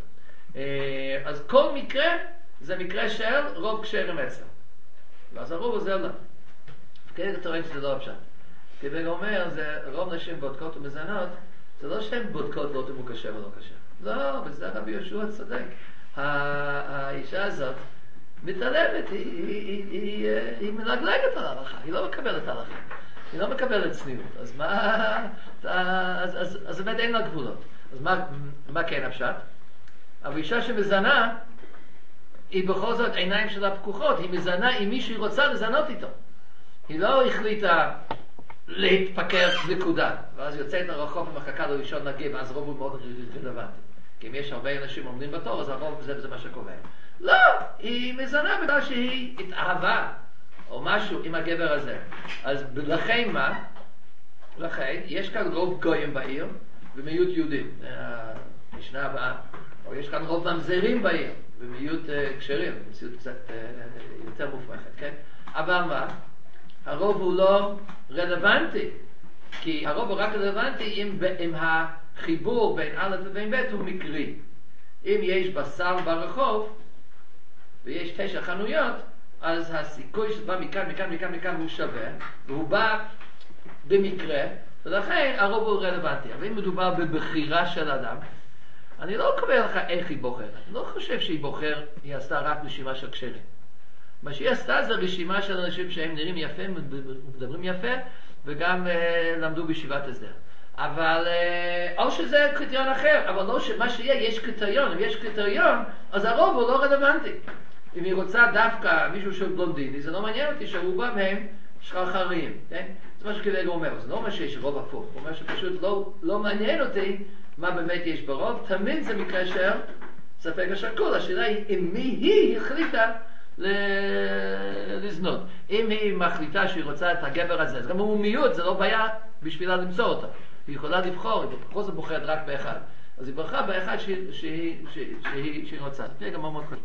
אז כל מקרה זה מקרה של רוב כשרים אצלם. ואז הרוב הזה לא. כדי לטוען שזה לא הפשט. כדי אומר, זה רוב נשים בודקות ומזנות, זה לא שהן בודקות לא תמו כשר או לא כשר. לא, וזה רבי יהושע צודק. האישה הזאת מתעלמת, היא מלגלגת על ההלכה, היא לא מקבלת ההלכה. היא לא מקבלת צניעות. אז מה... אז באמת אין לה גבולות. אז מה כן הפשט? אבל אישה שמזנה, היא בכל זאת עיניים שלה פקוחות. היא מזנה עם מי שהיא רוצה לזנות איתו. היא לא החליטה להתפקר נקודה. ואז יוצאת הרחוב ומחכה לו ראשון נגיע, ואז רוב הוא מאוד רלוונטי. כי אם יש הרבה אנשים עומדים בתור, אז הרוב זה מה שקורה. לא, היא מזנה בגלל שהיא התאהבה, או משהו עם הגבר הזה. אז לכן מה? לכן, יש כאן רוב גויים בעיר, ומיעוט יהודים. המשנה הבאה. או יש כאן רוב ממזרים בעיר, ומיעוט כשרים, מציאות קצת יותר מופרכת, כן? אבל מה? הרוב הוא לא רלוונטי, כי הרוב הוא רק רלוונטי אם החיבור בין א' ובין ב' הוא מקרי. אם יש בשר ברחוב, ויש 9 חנויות, אז הסיכוי שבא מכאן הוא שווה, והוא בא במקרה, ולכן הרוב הוא רלוונטי. אבל אם מדובר בבחירה של אדם, אני לא קובע לך איך היא בוחרת. אני לא חושב שהיא בוחר, היא עשתה רק רשימה של כשרים. מה שהיא עשתה זה רשימה של אנשים שהם נראים יפה, מדברים יפה, וגם למדו בישיבת הסדר. אבל, או שזה קריטריון אחר, אבל לא שמה יש קריטריון. אם יש קריטריון, אז הרוב הוא לא רלוונטי. אם היא רוצה דווקא מישהו שהוא בלונדיני, זה לא מעניין אותי שרובם הם שחרחרים, כן? זה מה שכרגע הוא אומר, זה לא אומר שיש רוב הפוך, הוא אומר שפשוט לא מעניין אותי מה באמת יש ברוב, תמיד זה מקרה של ספק השקול, השאלה היא עם מי היא החליטה לזנות. אם היא מחליטה שהיא רוצה את הגבר הזה, אז גם הוא מיעוט, זה לא בעיה בשבילה למצוא אותו. היא יכולה לבחור, היא בכל זאת בוחרת רק באחד. אז היא בחרה באחד שהיא רוצה. זה גם מאוד חשוב.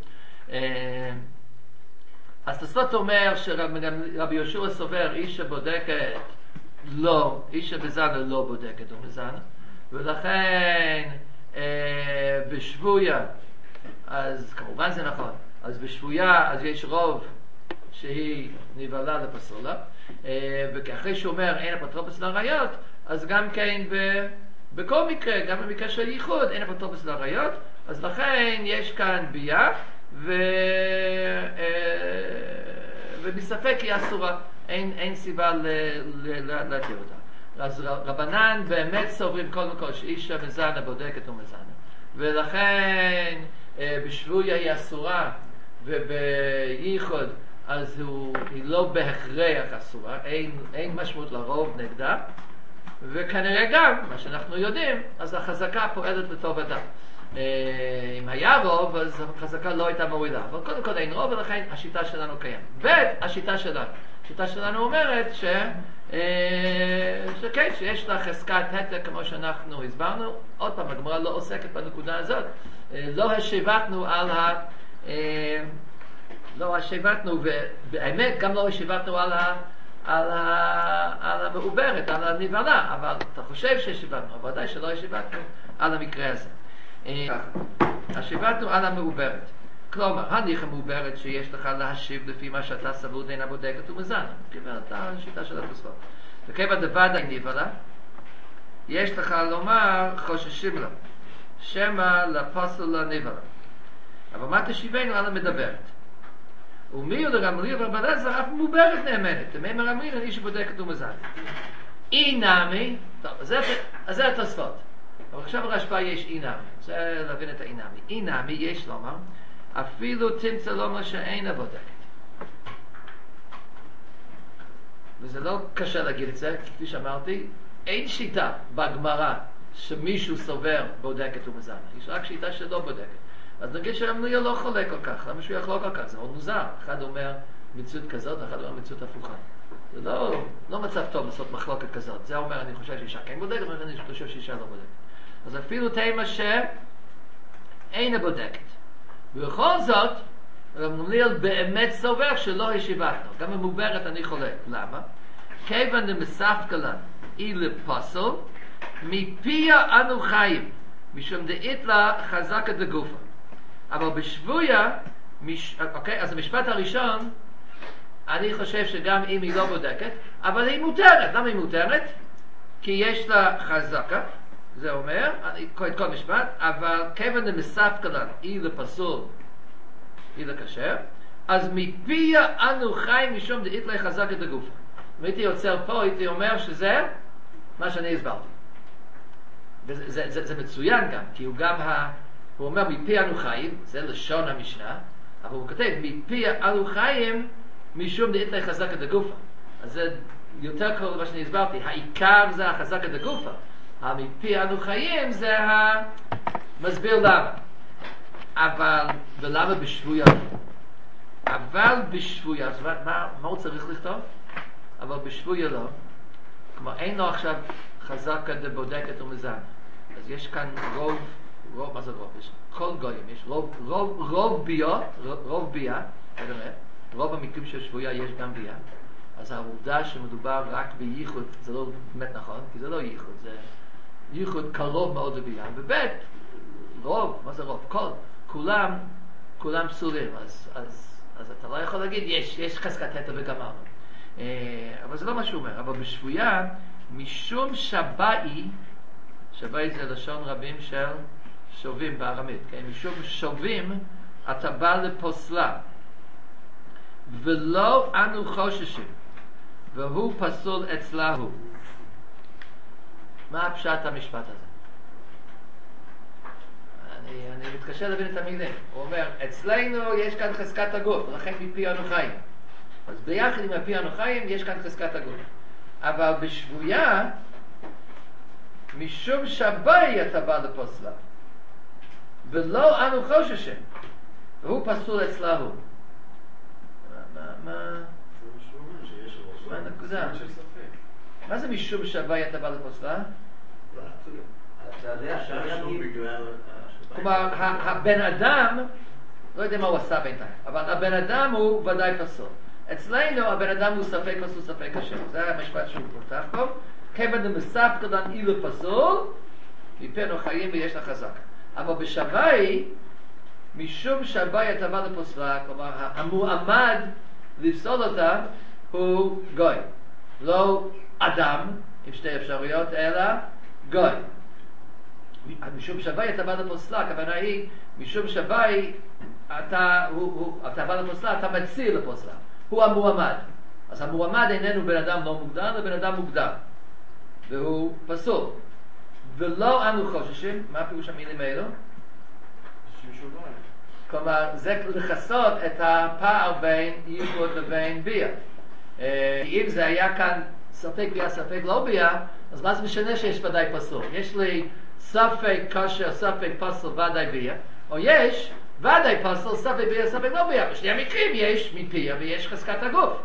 אז תספות אומר שרבי יהושע סובר, איש שבודקת לא, איש שבזנה לא בודקת או מזנה, ולכן בשבויה, אז כמובן זה נכון, אז בשבויה אז יש רוב שהיא נבעלה לפסולה, ואחרי שהוא אומר אין אפוטרופוס לעריות, אז גם כן בכל מקרה, גם במקרה של ייחוד אין אפוטרופוס לעריות, אז לכן יש כאן ביה, ובספק היא אסורה, אין סיבה להתיר אותה. אז רבנן באמת סוברים קודם כל שאישה מזנה בודקת ומזנה, ולכן בשבויה היא אסורה, ובייחוד אז היא לא בהכרח אסורה, אין משמעות לרוב נגדה, וכנראה גם, מה שאנחנו יודעים, אז החזקה פועלת לטובתה. אם היה רוב, אז החזקה לא הייתה מורידה. אבל קודם כל אין רוב, ולכן השיטה שלנו קיים. השיטה שלנו אומרת שכן, שיש לה חזקת התק כמו שאנחנו הסברנו. עוד פעם, הגמרא לא עוסקת בנקודה הזאת. לא השיבתנו, ובאמת גם לא השיבתנו על המעוברת, על הנבלה, אבל אתה חושב ששיבתנו, אבל ודאי שלא השיבתנו על המקרה הזה. השיבתנו על המעוברת. כלומר, הניח המעוברת שיש לך להשיב לפי מה שאתה סבור דין הבודקת ומזנה. קיבלת השיטה של התוספות. וכיוון דוודאי נבלה, יש לך לומר חוששים לה, שמא לפסל לנבלה. אבל מה תשיבנו על המדברת? ומי יודע רמלי ורבנן זה אף מעוברת נאמנת. תמי רמלי אני שבודקת ומזנה. אי נמי, טוב, אז זה התוספות. אבל עכשיו ברשב"א יש אינמי, רוצה להבין את האינמי. אינמי יש לומר, אפילו תמצא לומר שאינה בודקת. וזה לא קשה להגיד את זה, כפי שאמרתי, אין שיטה בגמרא שמישהו סובר בודקת ומזנה. יש רק שיטה שלא בודקת. אז נגיד שהרמלי לא חולק כל כך, למה שהוא יחלוק כל כך? זה מאוד מוזר. אחד אומר מציאות כזאת, אחד אומר מציאות הפוכה. זה לא מצב טוב לעשות מחלוקת כזאת. זה אומר, אני חושב שאישה כן בודקת, ואני חושב שאישה לא בודקת. אז אפילו תימה שאינה בודקת. ובכל זאת, רמליאל באמת סובר שלא השיבתנו. גם המעוברת אני חולק. למה? כיוון דמספקלן אי לפסל, מפיה אנו חיים, משום דאית לה חזקה דגופה. אבל בשבויה, אוקיי, אז המשפט הראשון, אני חושב שגם אם היא לא בודקת, אבל היא מותרת. למה היא מותרת? כי יש לה חזקה. זה אומר, את כל משפט, אבל כיוון דמספקלן אי לפסול, אי לקשר, אז מפיה אנו חיים משום דאית לה חזקה דגופה. אם הייתי יוצר פה, הייתי אומר שזה מה שאני הסברתי. זה מצוין גם, כי הוא אומר מפי אנו חיים, זה לשון המשנה, אבל הוא כותב מפי אנו חיים משום דאית לה חזקה דגופה. אז זה יותר קרוב למה שאני הסברתי, העיקר זה החזקה דגופה. מפי אנו חיים זה מסביר למה. אבל, ולמה בשבויה? אבל בשבויה, אז מה הוא צריך לכתוב? אבל בשבויה לא. כלומר, אין לו עכשיו חזקה דבודקת ומזן. אז יש כאן רוב, מה זה רוב? יש כל גויים, יש רוב ביה, רוב המקרים של שבויה יש גם ביה. אז העובדה שמדובר רק בייחוד, זה לא באמת נכון, כי זה לא ייחוד, זה ייחוד קרוב מאוד לביה. ובית, רוב, מה זה רוב? כולם פסולים, אז אתה לא יכול להגיד, יש חזקת התר וגמרנו. אבל זה לא מה שהוא אומר. אבל בשבויה, משום שבאי זה לשון רבים של שובים בארמית, כן? משום שובים, אתה בא לפוסלה. ולא אנו חוששים, והוא פסול אצלהו. מה הפשט המשפט הזה? אני מתקשה להבין את המילים. הוא אומר, אצלנו יש כאן חזקת הגוף, ולכן מפי אנו חיים. אז ביחד עם מפי אנו חיים יש כאן חזקת הגוף. אבל בשבויה, משום שבאי אתה בא לפוסלה. ולא אנו חוששים, והוא פסול אצלהו. מה הנקודה? מה זה משום שבאי אתה בא לפוסלה? כלומר, הבן אדם, לא יודע מה הוא עשה בינתיים, אבל הבן אדם הוא ודאי פסול. אצלנו הבן אדם הוא ספק פסול, ספק השם. זה המשפט שהוא פותח פה. כיוון דמספקא דן אילו פסול, מפנו חיים ויש לה חזק. אבל בשבאי, משום שבאי אתה בא לפוסלה, כלומר, המועמד לפסול אותה הוא גוי. לא אדם, עם שתי אפשרויות, אלא גוי. משום שבאי אתה בא לפוסלה, הכוונה היא, משום שבאי אתה בא לפוסלה, אתה מציע לפוסלה. הוא המועמד. אז המועמד איננו בן אדם לא מוגדר, אלא בן אדם מוגדר. והוא פסול. ולא אנו חוששים, מה פירוש המילים האלו? כלומר, זה לחסות את הפער בין ייחוד לבין ביה. אם זה היה כאן ספק ביה, ספק לא ביה, אז מה זה משנה שיש ודאי פסול? יש לי ספק כשר, ספק פסול ודאי ביה, או יש ודאי פסול, ספק ביה, ספק לא ביה. בשני המקרים יש מפיה ויש חזקת הגוף.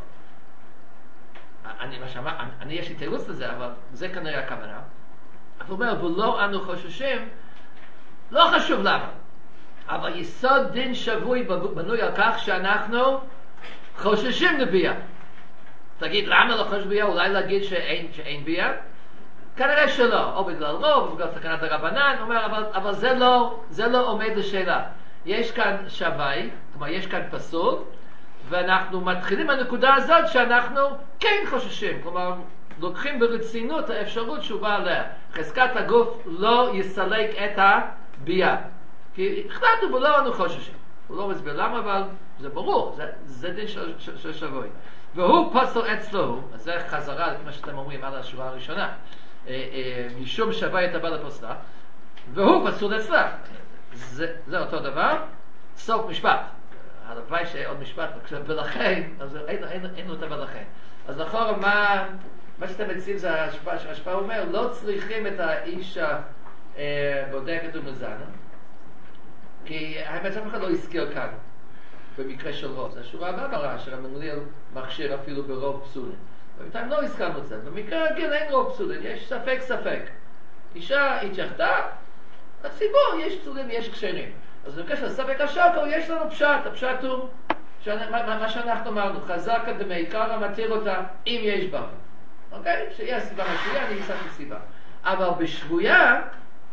אני יש לי תירוץ לזה, אבל זה כנראה הכוונה. הוא אומר, ולא אנו חוששים, לא חשוב למה. אבל יסוד דין שבוי בנוי על כך שאנחנו חוששים לביה. תגיד, למה לא חושש ביה? אולי להגיד שאין ביה? כנראה שלא, או בגלל רוב, או בגלל סכנת הרבנן. הוא אומר, אבל זה לא עומד לשאלה. יש כאן שווה, כלומר יש כאן פסול, ואנחנו מתחילים מהנקודה הזאת שאנחנו כן חוששים. כלומר, לוקחים ברצינות האפשרות שהוא בא עליה. חזקת הגוף לא יסלק את הביה. כי החלטנו ולא אנו חוששים. הוא לא מסביר למה, אבל זה ברור, זה דין של שבוי. והוא פסול אצלו, אז זה חזרה לפי מה שאתם אומרים על השורה הראשונה, משום שבוי אתה בא לפוסלה, והוא פסול אצלה. זה אותו דבר, סוף משפט. הלוואי שיהיה עוד משפט, ולכן, אז אין לו את ולכן. אז לכאורה מה שאתם מציעים זה שהשפעה אומר, לא צריכים את האיש הבודקת ומזנה, כי האמת אף אחד לא הזכיר כאן, במקרה של רוב. זה השורה הבאה מראה, שהמנהל מכשיר אפילו ברוב פסולים. ובינתיים לא הזכרנו את זה. במקרה רגיל אין רוב פסולים, יש ספק. אישה התייחדה, הציבור יש פסולים, יש כשרים. אז במקרה של ספק השקר, יש לנו פשט. הפשט הוא, מה שאנחנו אמרנו, חזקה דמעיקרא מתיר אותה, אם יש בה. אוקיי? שיש סיבה משוויה, אני אספק סיבה. אבל בשבויה,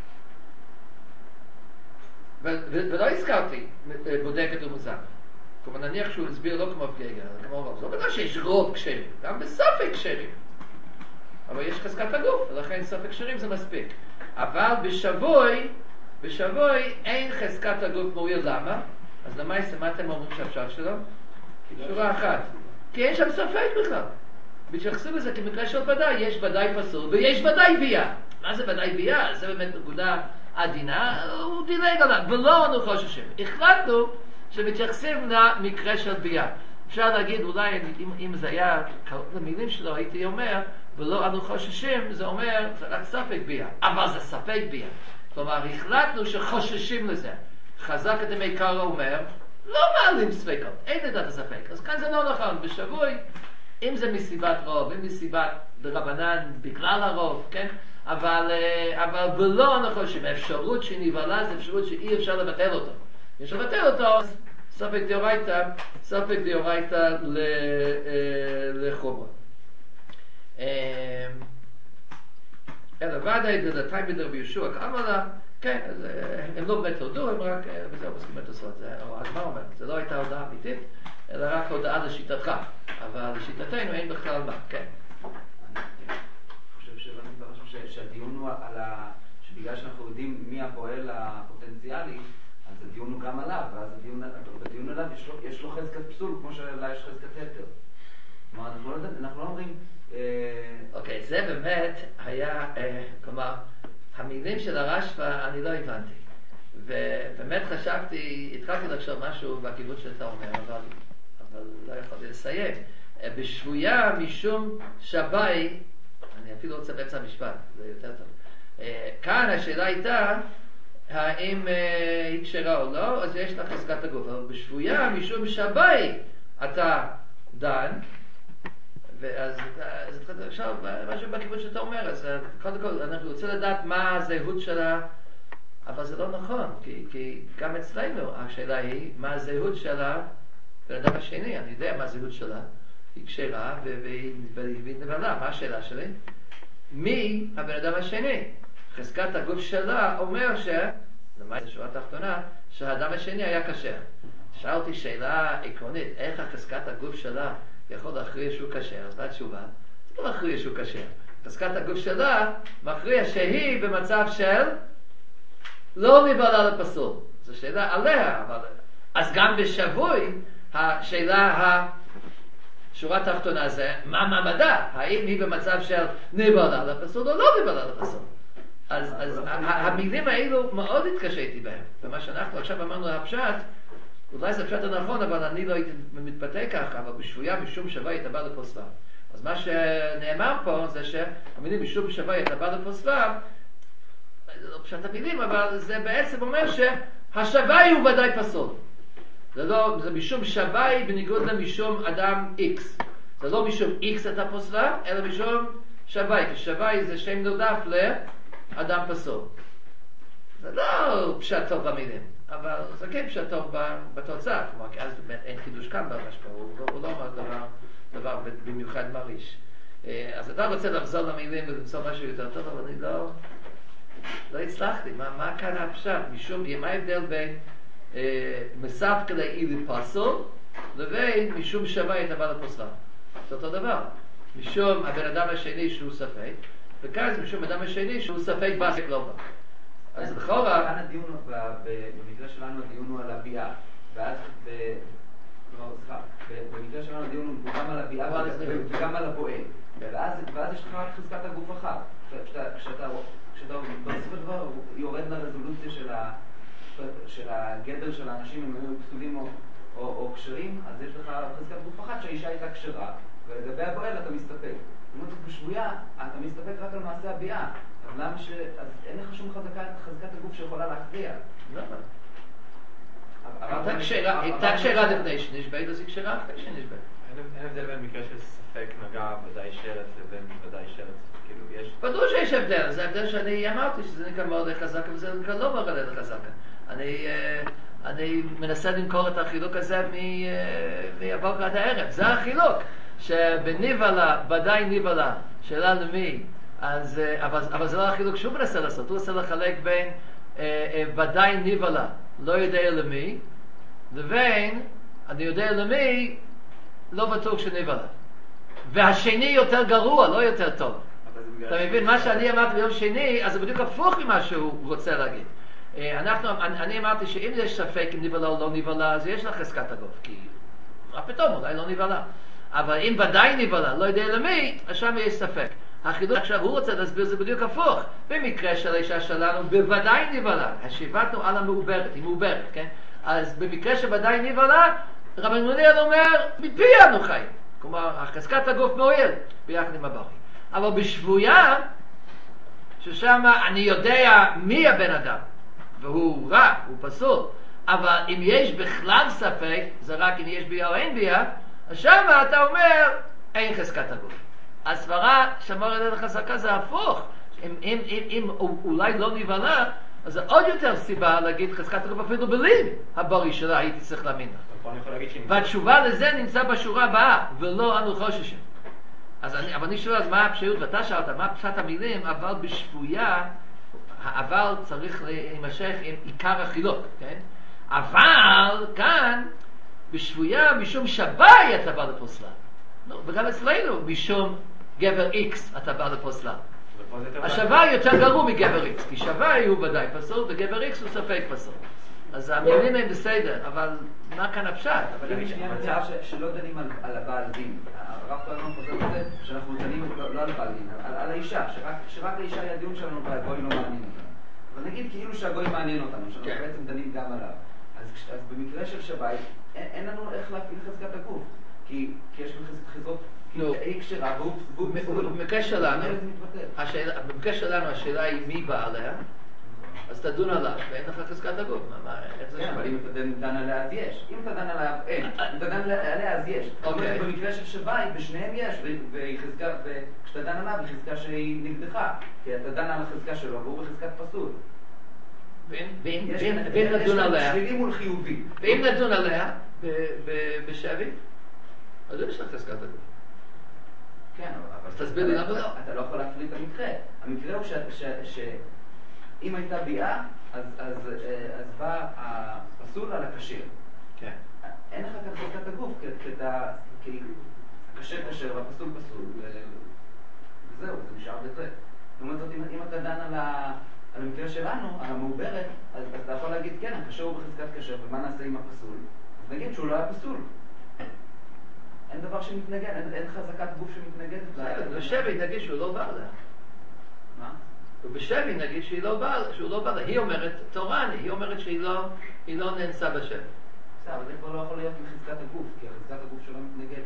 ולא הזכרתי בודקת ומוזן. כלומר, נניח שהוא הסביר לא כמו פגגה, אלא כמו רוב. זה לא בגלל שיש רוב כשרים, גם בספק כשרים. אבל יש חזקת הגוף, ולכן ספק כשרים זה מספיק. אבל בשבוי אין חזקת הגוף מועיל. למה? אז למה אתם אומרים שהפשט שלו? שורה אחת. כי אין שם ספק בכלל. מתייחסים לזה כמקרה של ודאי, יש ודאי פסול ויש ודאי ביה. מה זה ודאי ביה? זה באמת נקודה עדינה, הוא דילג עליו, ולא אנו חוששים. החלטנו שמתייחסים למקרה של ביה. אפשר להגיד, אולי אם זה היה למילים שלו, הייתי אומר, ולא אנו חוששים, זה אומר, זה רק ספק ביה. אבל זה ספק ביה. כלומר, החלטנו שחוששים לזה. חזק את המקרא אומר, לא מעלים ספקות, אין לדעת הספק. אז כאן זה לא נכון, בשבוי, אם זה מסיבת רוב, אם מסיבת דרבנן בגלל הרוב, כן? אבל ולא אנחנו חושבים, האפשרות שנבעלה זה אפשרות שאי אפשר לבטל אותו. יש לבטל אותו, ספק דאורייתא לחובה. אלא ודאי דלתיים בדרבי ישוע כאמר לה, כן, אז הם לא באמת הודו, הם רק, וזהו מסכים לתוספות, אז מה אומר? זה לא הייתה הודעה אמיתית, אלא רק הודעה לשיטתך, אבל לשיטתנו אין בכלל מה, כן. אני חושב שהדיון הוא על שבגלל שאנחנו יודעים מי הפועל הפוטנציאלי, אז הדיון הוא גם עליו, ואז בדיון עליו יש לו חזקת פסול, כמו שלה יש חזקת היתר. כלומר, אנחנו לא אומרים... אוקיי, זה באמת היה, כלומר, המילים של הרשב"א אני לא הבנתי. ובאמת התחלתי לחשוב משהו בכיוון שאתה אומר, אבל לא יכולתי לסיים. בשבויה משום שבי, אני אפילו רוצה באמצע המשפט, זה יותר טוב. כאן השאלה הייתה, האם היא כשרה או לא, אז יש לה חזקת הגוף. אבל בשבויה משום שבי אתה דן, ואז התחלתי עכשיו משהו בכיוון שאתה אומר, אז קודם כל אנחנו רוצים לדעת מה הזהות שלה, אבל זה לא נכון, כי גם אצלנו השאלה היא מה הזהות שלה בן אדם השני, אני יודע מה הזהות שלה, היא כשרה והיא נבלה, מה השאלה שלי? מי הבן אדם השני? חזקת הגוף שלה אומר למעט השורה התחתונה, שהאדם השני היה כשר. שאלתי שאלה עקרונית, איך חזקת הגוף שלה יכול להכריע שהוא כשר? אז מה התשובה? זה לא מכריע שהוא כשר. חזקת הגוף שלה מכריע שהיא במצב של לא נבעלה לפסול. זו שאלה עליה, אבל... אז גם בשבוי, השאלה השורה התחתונה זה, מה מעמדה? האם היא במצב של נבעלה לפסול או לא נבעלה לפסול? אז המילים האלו מאוד התקשיתי בהם. ומה שאנחנו עכשיו אמרנו הפשט, אולי זה הפשט הנכון, אבל אני לא הייתי מתבטא ככה, אבל בשבויה משום שווה יתבע לפוסלה. אז מה שנאמר פה זה שהמילים משום שווה יתבע לפוסלה, זה לא פשט המילים, אבל זה בעצם אומר שהשווה הוא ודאי פסול. זה משום שווה בניגוד למשום אדם X. זה לא משום X אתה פוסלה, אלא משום שווה. כי שווה זה שם נודף לאדם פסול. זה לא פשט טוב במילים. אבל זה כן פשט טוב בתוצאה, כלומר, כי אז באמת אין חידוש כאן ברשב"א, הוא לא אומר דבר במיוחד מריש. אז אתה רוצה לחזור למילים ולמצוא משהו יותר טוב, אבל אני לא הצלחתי. מה כאן הפשט? משום, מה ההבדל בין מספקא לאילי פסול לבין משום שווה יתבע לפוסלה? זה אותו דבר. משום הבן אדם השני שהוא ספק, וכאן זה משום אדם השני שהוא ספק בעסק לא בא. אז לכאורה... כאן הדיון, במקרה שלנו הדיון הוא על הביאה, ואז, במקרה שלנו הדיון הוא גם על הביאה וגם על הבועל, ואז יש לך רק חזקת הגוף אחת. כשאתה בסופו של דבר יורד לרזולוציה של הגדר של האנשים אם היו פסולים או כשרים, אז יש לך חזקת גוף אחת שהאישה הייתה כשרה, ולגבי הבועל אתה מסתפק. אם אתה בשבויה, אתה מסתפק רק על מעשה הביאה. אז אין לך שום חזקת הגוף שיכולה להכריע. למה? הייתה כשרה לפני שנשבעת, אז היא כשרה אחרי שנשבעת. אין הבדל בין מקרה של ספק נגע ודאי שרץ לבין ודאי שרץ, כאילו יש... בטוח שיש הבדל, זה הבדל שאני אמרתי שזה נקרא מאוד חזקה וזה נקרא לא מאוד חזקה. אני מנסה למכור את החילוק הזה מהבוקר עד הערב, זה החילוק. שבניבלה, ודאי ניבלה, שאלה למי, אבל זה לא החילוק שהוא מנסה לעשות, הוא רוצה לחלק בין ודאי ניבלה, לא יודע למי, לבין אני יודע למי, לא בטוח שניבלה. והשני יותר גרוע, לא יותר טוב. אתה מבין, מה שאני אמרתי ביום שני, אז זה בדיוק הפוך ממה שהוא רוצה להגיד. אני אמרתי שאם יש ספק אם ניבלה או לא ניבלה, אז יש לה חזקת הגוף, כי מה פתאום, אולי לא ניבלה. אבל אם ודאי נבלה, לא יודע למי, אז שם יש ספק. החידוש עכשיו הוא רוצה להסביר זה בדיוק הפוך. במקרה של האישה שלנו, בוודאי נבלה. השיבתנו על המעוברת, היא מעוברת, כן? אז במקרה שוודאי נבלה, רבי מוניאל אומר, מפי אנו חיים. כלומר, חזקת הגוף מועיל, ביחד עם הבריא. אבל בשבויה, ששם אני יודע מי הבן אדם, והוא רע, הוא פסול, אבל אם יש בכלל ספק, זה רק אם יש ביה או אין ביה, אז שם אתה אומר, אין חזקת הגוף. הסברה שמור על החזקה זה הפוך. אם אולי לא נבלה, אז זה עוד יותר סיבה להגיד חזקת הגוף אפילו בליב הבורי שלה, הייתי צריך להאמין. והתשובה לזה נמצא בשורה הבאה, ולא אנו חוששים. אבל אני שואל, אז מה הפשטות? ואתה שאלת, מה פשט המילים, אבל בשבויה, אבל צריך להימשך עם עיקר החילוק, כן? אבל כאן, בשבויה, משום שבי אתה בא לפוסלה. וגם אצלנו, משום גבר X אתה בא לפוסלה. השבי יותר גרוע מגבר X, כי שבי הוא ודאי פסול, וגבר X הוא ספק פסול. אז המילים הם בסדר, אבל מה כאן הפשט? אבל אם שנייה מצב שלא דנים על הבעל דין. הרב פעמים חוזר לזה שאנחנו דנים לא על הבעל דין, על האישה, שרק לאישה היה דיון שלנו והגוי לא מעניין אותנו. אבל נגיד כאילו שהגוי מעניין אותנו, שאנחנו בעצם דנים גם עליו. אז במקרה של שבי, אין לנו איך להפעיל חזקת הגוף. כי יש חזקות, היא כשרה, והוא במקרה שלנו השאלה היא מי בא עליה, אז תדון עליו, ואין לך חזקת הגוף. כן, אבל אם אתה דן עליה אז יש. אם אתה דן עליה, אין. אם אתה דן עליה אז יש. במקרה של שבי, בשניהם יש, וכשאתה דן עליו, היא חזקה שהיא נגדך. כי אתה דן על החזקה שלו, והוא בחזקת פסול. ואם נדון עליה, שלילי מול חיובי. ואם נדון עליה בשבי, אז יש לך חזקת הגוף. כן, אבל תסביר לי למה לא. אתה לא יכול להפריד את המקרה. המקרה הוא שאם הייתה ביאה, אז בא הפסול על הכשר. כן. אין לך כאן חזקת הגוף, כי הכשר כשר והפסול פסול. וזהו, זה נשאר בזה. לעומת זאת, אם אתה דן על המקרה שלנו, על המעוברת, אז אתה יכול להגיד, כן, הכשר הוא בחזקת כשר, ומה נעשה עם הפסול? אז נגיד שהוא לא היה פסול. אין דבר שמתנגד, אין חזקת גוף שמתנגדת. בשבי נגיד שהוא לא בא לה. מה? ובשבי נגיד שהוא לא בא לה. היא אומרת תורני, היא אומרת שהיא לא נאנסה בשבי. בסדר, אבל זה כבר לא יכול להיות מחזקת הגוף, כי חזקת הגוף שלו מתנגדת.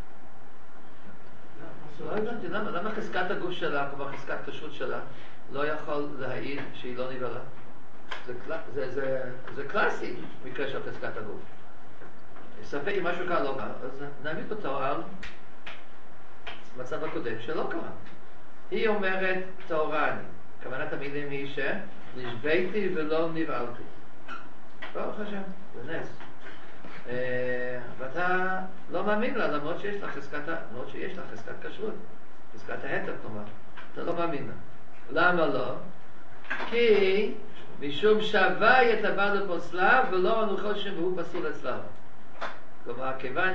לא הבנתי, למה חזקת הגוף שלה, כמו חזקת כשרות שלה, לא יכול להעיד שהיא לא נבלה? זה קלאסי מקרה של חזקת הגוף. ספק אם משהו כאן לא קרה, אז נעמיד אותו על מצב הקודם שלא קרה. היא אומרת תאורני, כוונת המילים היא שנשבעתי ולא נבעלתי. ברוך השם, זה נס. ואתה לא מאמין לה, למרות שיש לה חזקת כשרות, חזקת ההתר כלומר, אתה לא מאמין לה. למה לא? כי משום שבי את הבא לפוסלה ולא אנו חושבים והוא פסול אצלנו. כלומר, כיוון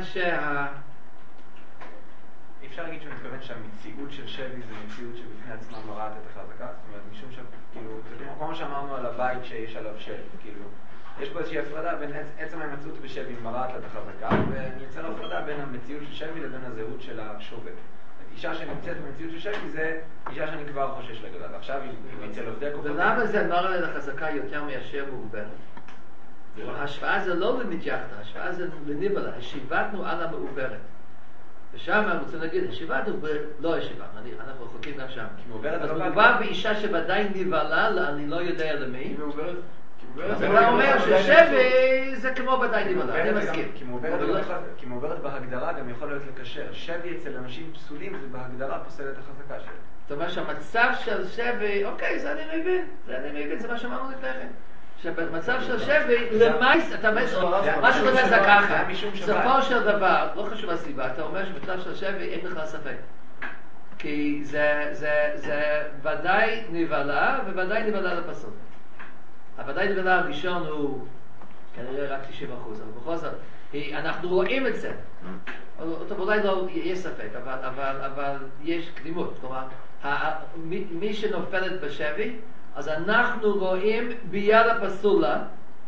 אי אפשר להגיד שהוא מתכוון שהמציאות של שבי זה מציאות שבפני עצמה מראה את החזקה, זאת אומרת, משום שכאילו, זה כמו שאמרנו על הבית שיש עליו שבי, כאילו, יש פה איזושהי הפרדה בין עצם ההימצאות בשבי מראה את החזקה, ונייצר הפרדה בין המציאות של שבי לבין הזהות של השובל. אישה שנמצאת במציאות של שבי זה אישה שאני כבר חושש לגדולה, ועכשיו היא אצל עובדי כוכבים. ולמה זה מראה לחזקה יותר מאשר מעוברת? ההשוואה זה לא למתייחדה, ההשוואה זה לניבלה, השיבתנו על המעוברת. ושם אני רוצה להגיד, השיבתנו לא השיבתנו, אנחנו רחוקים גם שם. אז מדובר באישה שוודאי ניבלה, אני לא יודע למי. אז אתה אומר ששבי זה כמו ודאי ניבלה, אני מסכים. כי מעוברת בהגדרה גם יכול להיות לקשר. שבי אצל אנשים פסולים זה בהגדרה פוסל את החזקה שלהם. זאת אומרת שהמצב של שבי, אוקיי, זה אני מבין, זה מה שאמרנו לפני כן. שבמצב של שבי, למייס, מה שאתה אומר זה ככה, בסופו של דבר, לא חשוב הסיבה, אתה אומר שבמצב של שבי אין בכלל ספק. כי זה ודאי נבלה, וודאי נבלה לפסול. הוודאי נבלה הראשון הוא כנראה רק 90%, אבל בכל זאת, אנחנו רואים את זה. טוב, אולי לא, יש ספק, אבל יש קדימות. כלומר, מי שנופלת בשבי, אז אנחנו רואים ביד הפסולה,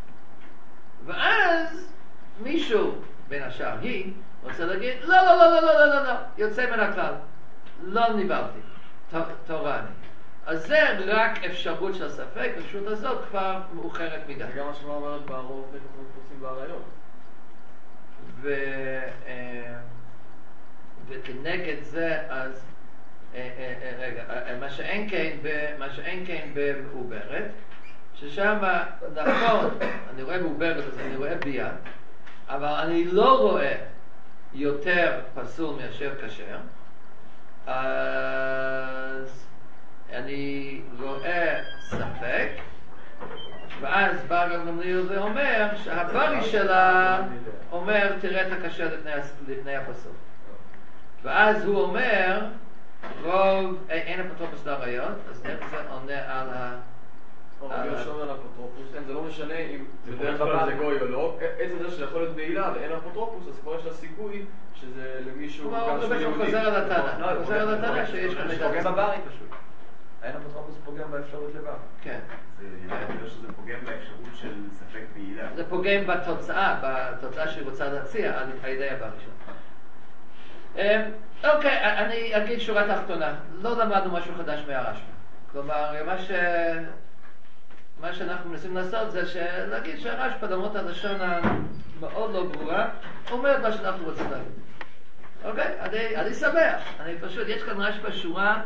ואז מישהו, בין השאר היא, רוצה להגיד, לא, יוצא מן הכלל, לא ניבלתי, תורני. אז זה רק אפשרות של ספק, פשוט הזאת כבר מאוחרת מדי. זה גם מה שמה אומרת בערוב, אנחנו מתפוצים בעריות. וכנגד זה, אז, רגע, מה שאין כן במעוברת, ששם, נכון, אני רואה מעוברת, אז אני רואה ביד, אבל אני לא רואה יותר פסול מאשר כשר, אז אני רואה ספק, ואז בא גמליאל ואומר שהברי שלה אומר תראה את הכשר לפני הפסול, ואז הוא אומר רוב אין אפוטרופוס לעריות, אז איך זה עונה על רבי יהושע אומר לאפוטרופוס, זה לא משנה אם בדרך כלל זה גוי או לא, עצם זה שזה יכול להיות בעילה ואין אפוטרופוס, אז כבר יש לה סיכוי שזה למישהו הוא חוזר על הטענה שיש כאן פוגם בברי פשוט. אין אפוטרופוס פוגם באפשרות לבר. כן. זה אומר שזה פוגם באפשרות של ספק בעילה. זה פוגם בתוצאה שהיא רוצה להציע על ידי הברי שלה. אוקיי, אני אגיד שורה תחתונה. לא למדנו משהו חדש מהרשב"א. כלומר, מה שאנחנו מנסים לעשות זה להגיד שהרשב"א למרות הלשון המאוד לא ברורה, אומר מה שאנחנו רוצים להגיד. אוקיי? אני שמח. אני פשוט, יש כאן רשב"א שורה,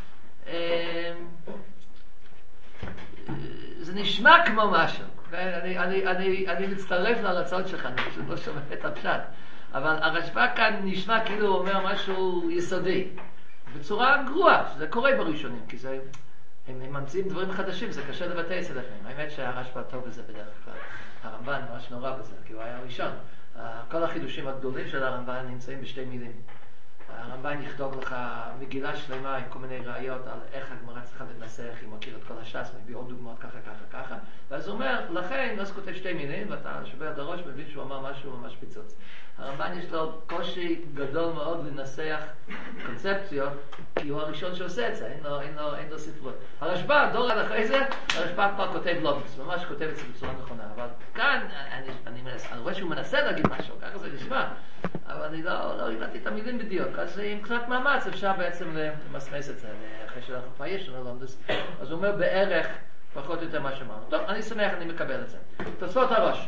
זה נשמע כמו משהו. אני מצטרף להרצאות שלך, אני פשוט לא שומע את הפשט. אבל הרשב"א כאן נשמע כאילו הוא אומר משהו יסודי, בצורה גרועה, שזה קורה בראשונים, כי הם ממציאים דברים חדשים, זה קשה לבטא אצל לפעמים. האמת שהרשב"א טוב בזה בדרך כלל. הרמב"ן ממש נורא בזה, כי הוא היה הראשון. כל החידושים הגדולים של הרמב"ן נמצאים בשתי מילים. הרמב"ן יכתוב לך מגילה שלמה עם כל מיני ראיות על איך הגמרא צריכה להתנסח, אם מכיר את כל הש"ס, מביא עוד דוגמאות ככה, ואז הוא אומר, לכן, אז כותב שתי מילים, ואתה שובר את הראש, מבין שהוא אמר משהו ממש פיצוץ. הרמב"ן יש לו קושי גדול מאוד לנסח קונספציות, כי הוא הראשון שעושה את זה, אין לו ספרות. הרשב"א, דור עד אחרי זה, הרשב"א כבר כותב לוגוס, ממש כותב את זה בצורה נכונה, אבל כאן אני רואה שהוא מנסה להגיד משהו, ככה זה נשמע, אבל אני לא הבנתי את המילים בדיוק, אז עם קצת מאמץ אפשר בעצם למסמס את זה, אחרי שאנחנו כבר יש לנו לומדוס, אז הוא אומר בערך פחות או יותר מה שאמרנו. טוב, אני שמח, אני מקבל את זה. תוספות הראש.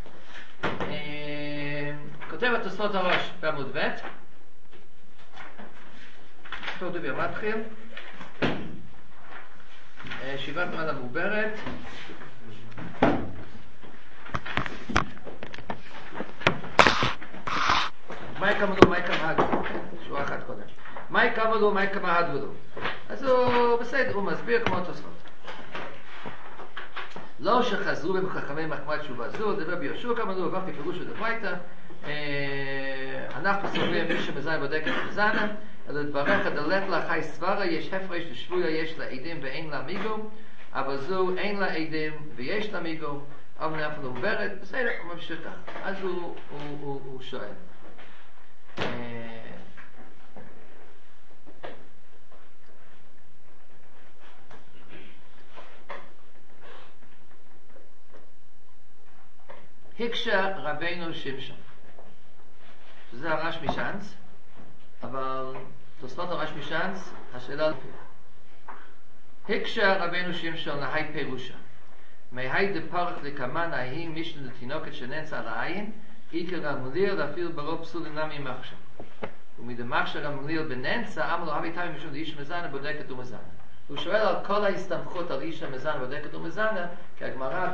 כותב את תוספות הראש בעמוד ב', פה דובר מתחיל, שיבת מעלה מעוברת, מה יקמלו, מה יקמהדו, שורה אחת קודם, מה יקמלו, מה יקמהדו, אז הוא בסדר, הוא מסביר כמו תוספות. לא שחזרו במחכמי מחמת תשובה זו, דבר ביהושע כמנו, עבר כפירוש ודברייתא, אנחנו סוברים מי שמזין בודק את מזנה, אלא דבריך דלת לה חי סברה, יש הפרש ושבויה, יש לה עדים ואין לה מיגו, אבל זו אין לה עדים ויש לה מיגו, אבל נאפה לא עוברת, בסדר, הוא ממשיך כך. אז הוא שואל. הקשה רבינו שמשון, שזה הרש משנץ, אבל תוספות הרש משנץ, השאלה הקשה רבינו שמשון להי פירושה, מהי דפרח לקמן ההיא משנה לתינוקת שנצא על העין, איקר גמליאל אפילו ברוב פסולים נמי מחשב, ומדמחשב גמליאל בנצא אמר לו הבי תמי משום לאיש מזנה בודקת ומזנה. הוא שואל על כל ההסתמכות על איש המזנה בודקת ומזנה, כי הגמרא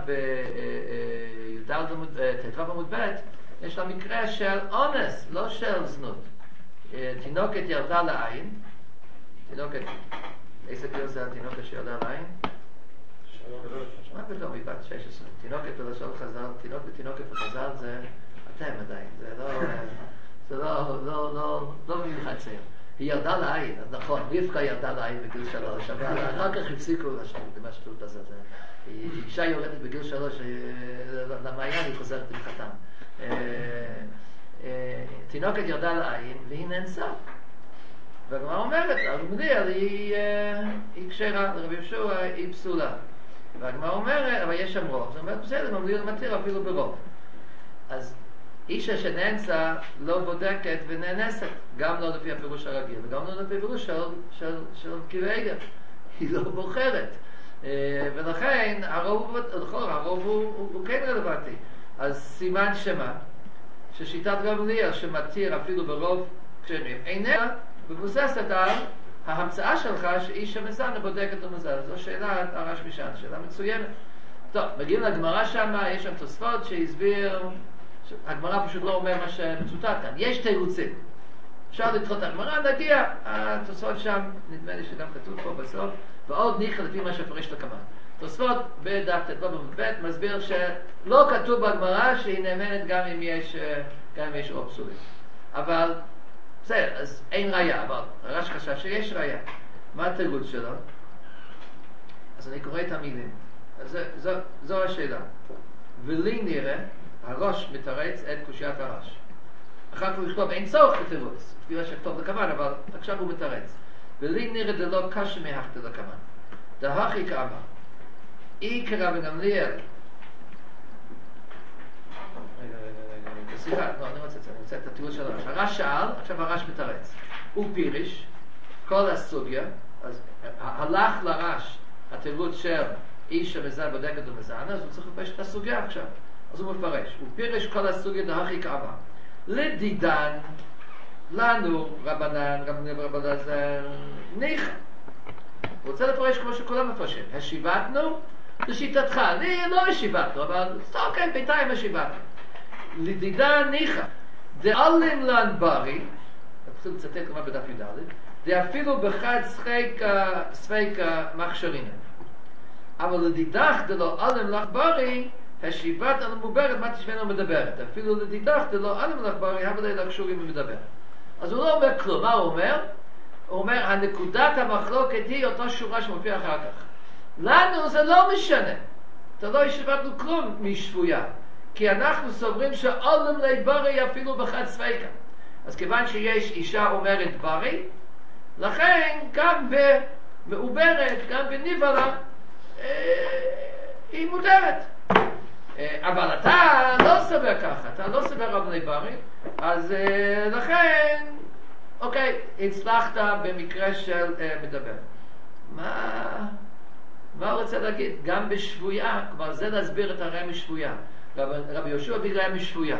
בט"ו עמוד ב' יש לה מקרה של אונס, לא של זנות. תינוקת ירדה לעין, תינוקת, איזה גיל זה התינוקת שירדה לעין? מה פתאום היא בת 16? תינוקת ולשון חז"ל, תינוק ותינוקת וחז"ל זה אתם עדיין, זה לא במיוחד צעיר. היא ירדה לעין, אז נכון, רבקה ירדה לעין בגיל 3, אבל אחר כך הפסיקו למה שטות הזאת. אישה יורדת בגיל 3, למעיין היא חוזרת עם חתם. תינוקת ירדה לעין והיא נאנסה. והגמרא אומרת, הגמליאל היא כשרה, לרבי יהושע היא פסולה. והגמרא אומרת, אבל יש שם רוב, זאת אומרת, בסדר, גמליאל מתיר אפילו ברוב. אז אישה שנאנסה לא בודקת ונאנסת, גם לא לפי הפירוש הרגיל, וגם לא לפי הפירוש של כרגע. היא לא בוחרת. ולכן הרוב הוא כן רלוונטי. אז סימן שמה, ששיטת גמליאל שמתיר אפילו ברוב כשרים, איננה מבוססת על ההמצאה שלך שאיש המזנה בודק את המזנה. זו שאלה הרש משען, שאלה מצוינת. טוב, מגיעים לגמרא שם, יש שם תוספות שהסביר, הגמרא פשוט לא אומר מה שמצוטט כאן. יש תירוצים. אפשר לדחות את הגמרא, נגיע, התוספות שם, נדמה לי שגם כתוב פה בסוף, ועוד ניחא לפי מה שפרש לקמן. תוספות בדף ט"ו ב' מסביר שלא כתוב בגמרא שהיא נאמנת גם אם יש רוב פסולים. אבל בסדר, אז אין ראיה, אבל הרש חשב שיש ראיה. מה התירוץ שלו? אז אני קורא את המילים. זו השאלה. ולי נראה, הראש מתרץ את קושיית הרש. אחר כך הוא יכתוב, אין צורך בתירוץ. תראה שכתוב לכוון, אבל עכשיו הוא מתרץ. ולי נראה דלא קשה מהכתב לכוון. דהכי כאמר. אי כרבי גמליאל. סליחה, לא, אני רוצה את התירוץ של הרש. הרש שאל, עכשיו הרש מתרץ. הוא פירש, כל הסוגיה, אז הלך לרש התירוץ של איש המזן בודק את המזן, אז הוא צריך לפרש את הסוגיה עכשיו. אז הוא מפרש. הוא פירש כל הסוגיה דהכי כאמר. לדידן, לנו, רבנן זה ניחא. הוא רוצה לפרש כמו שכולם מפרשים. השיבתנו, לשיטתך. אני לא השיבתנו, אבל אוקיי, בינתיים השיבתנו. לדידן ניחא. דאלים לן ברי, נתחיל לצטט כמה בדף י"ד, דאפילו בחד ספיקה מכשירים. אבל לדידך דלא אלים לך ברי, השיבת על המוברת, מה תשמענו מדברת. אפילו לדידך דלא אלים לך ברי, אבל אלה קשורים ומדברת. אז הוא לא אומר כלום. מה הוא אומר? הוא אומר, הנקודת המחלוקת היא אותה שורה שמופיע אחר כך. לנו זה לא משנה. אתה לא השיבתנו כלום משבויה. כי אנחנו סוברים שאולם לי ברי אפילו בחד ספיקה. אז כיוון שיש אישה אומרת ברי, לכן גם במעוברת, גם בניבלה, היא מותרת. אבל אתה לא סובר ככה, אתה לא סובר רב ברי, אז לכן, אוקיי, הצלחת במקרה של מדבר. מה הוא רוצה להגיד? גם בשבויה, כבר זה להסביר את הרמי שבויה. רבי יהושע בגלל רמי שבויה.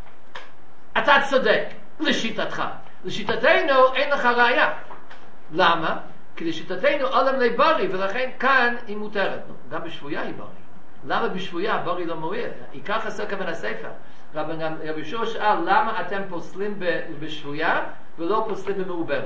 אתה צודק, לשיטתך. לשיטתנו אין לך ראיה. למה? כי לשיטתנו עולם לי ברי, ולכן כאן היא מותרת. גם בשבויה היא ברי. למה בשבויה ברי לא מועיל? עיקר חסר כמן הספר. רבי יהושע שאל, למה אתם פוסלים בשבויה ולא פוסלים במעוברת?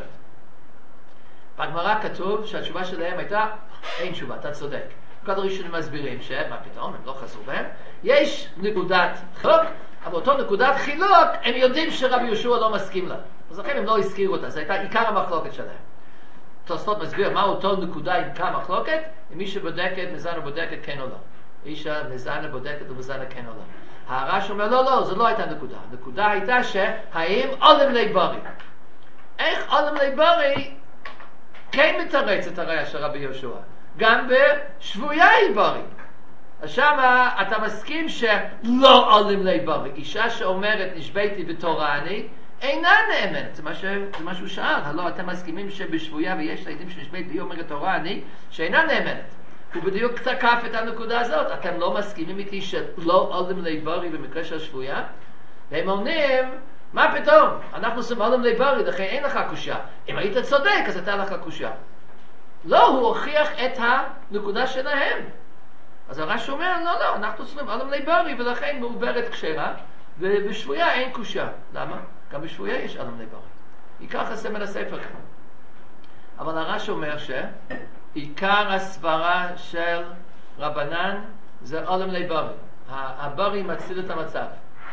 בגמרא כתוב שהתשובה שלהם הייתה, אין תשובה, אתה צודק. כל הראשונים מסבירים שמה פתאום, הם לא חזרו בהם. יש נקודת חילוק, אבל אותו נקודת חילוק, הם יודעים שרבי יהושע לא מסכים לה. אז לכן הם לא הזכירו אותה, זו הייתה עיקר המחלוקת שלהם. תוספות מסביר מה אותו נקודה עם כמה מחלוקת, אם מי שבודקת, מזנה בודקת כן או לא. אישה מזנה בודקת ומזנה כן או לא. הרש אומר לא, זו לא הייתה נקודה. הנקודה הייתה שהאם עולם לי ברי. איך עולם לי ברי כן מתרץ את הראיה של רבי יהושע. גם בשבויה היא ברי. אז שמה אתה מסכים שלא עולם לי ברי. אישה שאומרת נשבעתי בתורה אני, אינה נאמנת. זה מה שהוא שאל. הלא אתם מסכימים שבשבויה ויש לעדים שנשבעת והיא אומרת תורה אני, שאינה נאמנת. הוא בדיוק תקף את הנקודה הזאת. אתם לא מסכימים איתי שלא עולם לי ברי במקרה של שבויה? והם אומרים, מה פתאום? אנחנו עושים עולם לי ברי, לכן אין לך קושיה. אם היית צודק, אז הייתה לך קושיה. לא, הוא הוכיח את הנקודה שלהם. אז הרש אומר, לא, אנחנו עושים עולם לי ברי, ולכן מעוברת כשרה, ובשבויה אין קושיה. למה? גם בשבויה יש עולם לי ברי. עיקר חסר מן הספר כאן. אבל הרש אומר עיקר הסברה של רבנן זה עולם לי ברי. הברי מציל את המצב.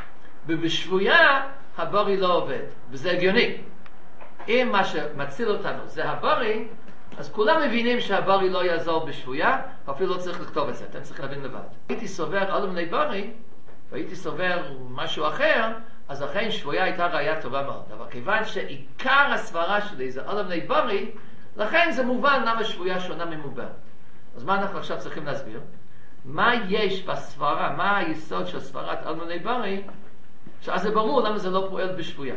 ובשבויה הברי לא עובד. וזה הגיוני. אם מה שמציל אותנו זה הברי, אז כולם מבינים שהברי לא יעזור בשבויה, אפילו לא צריך לכתוב את זה. אתם צריכים להבין לבד. הייתי סובר עולם לי ברי, והייתי סובר משהו אחר, אז אכן שבויה הייתה ראיה טובה מאוד. אבל כיוון שעיקר הסברה שלי זה עולם לי ברי, לכן זה מובן למה שבויה שונה ממובן. אז מה אנחנו עכשיו צריכים להסביר? מה יש בסברה, מה היסוד של סברת עולם לי ברי, שאז זה ברור למה זה לא פועל בשבויה.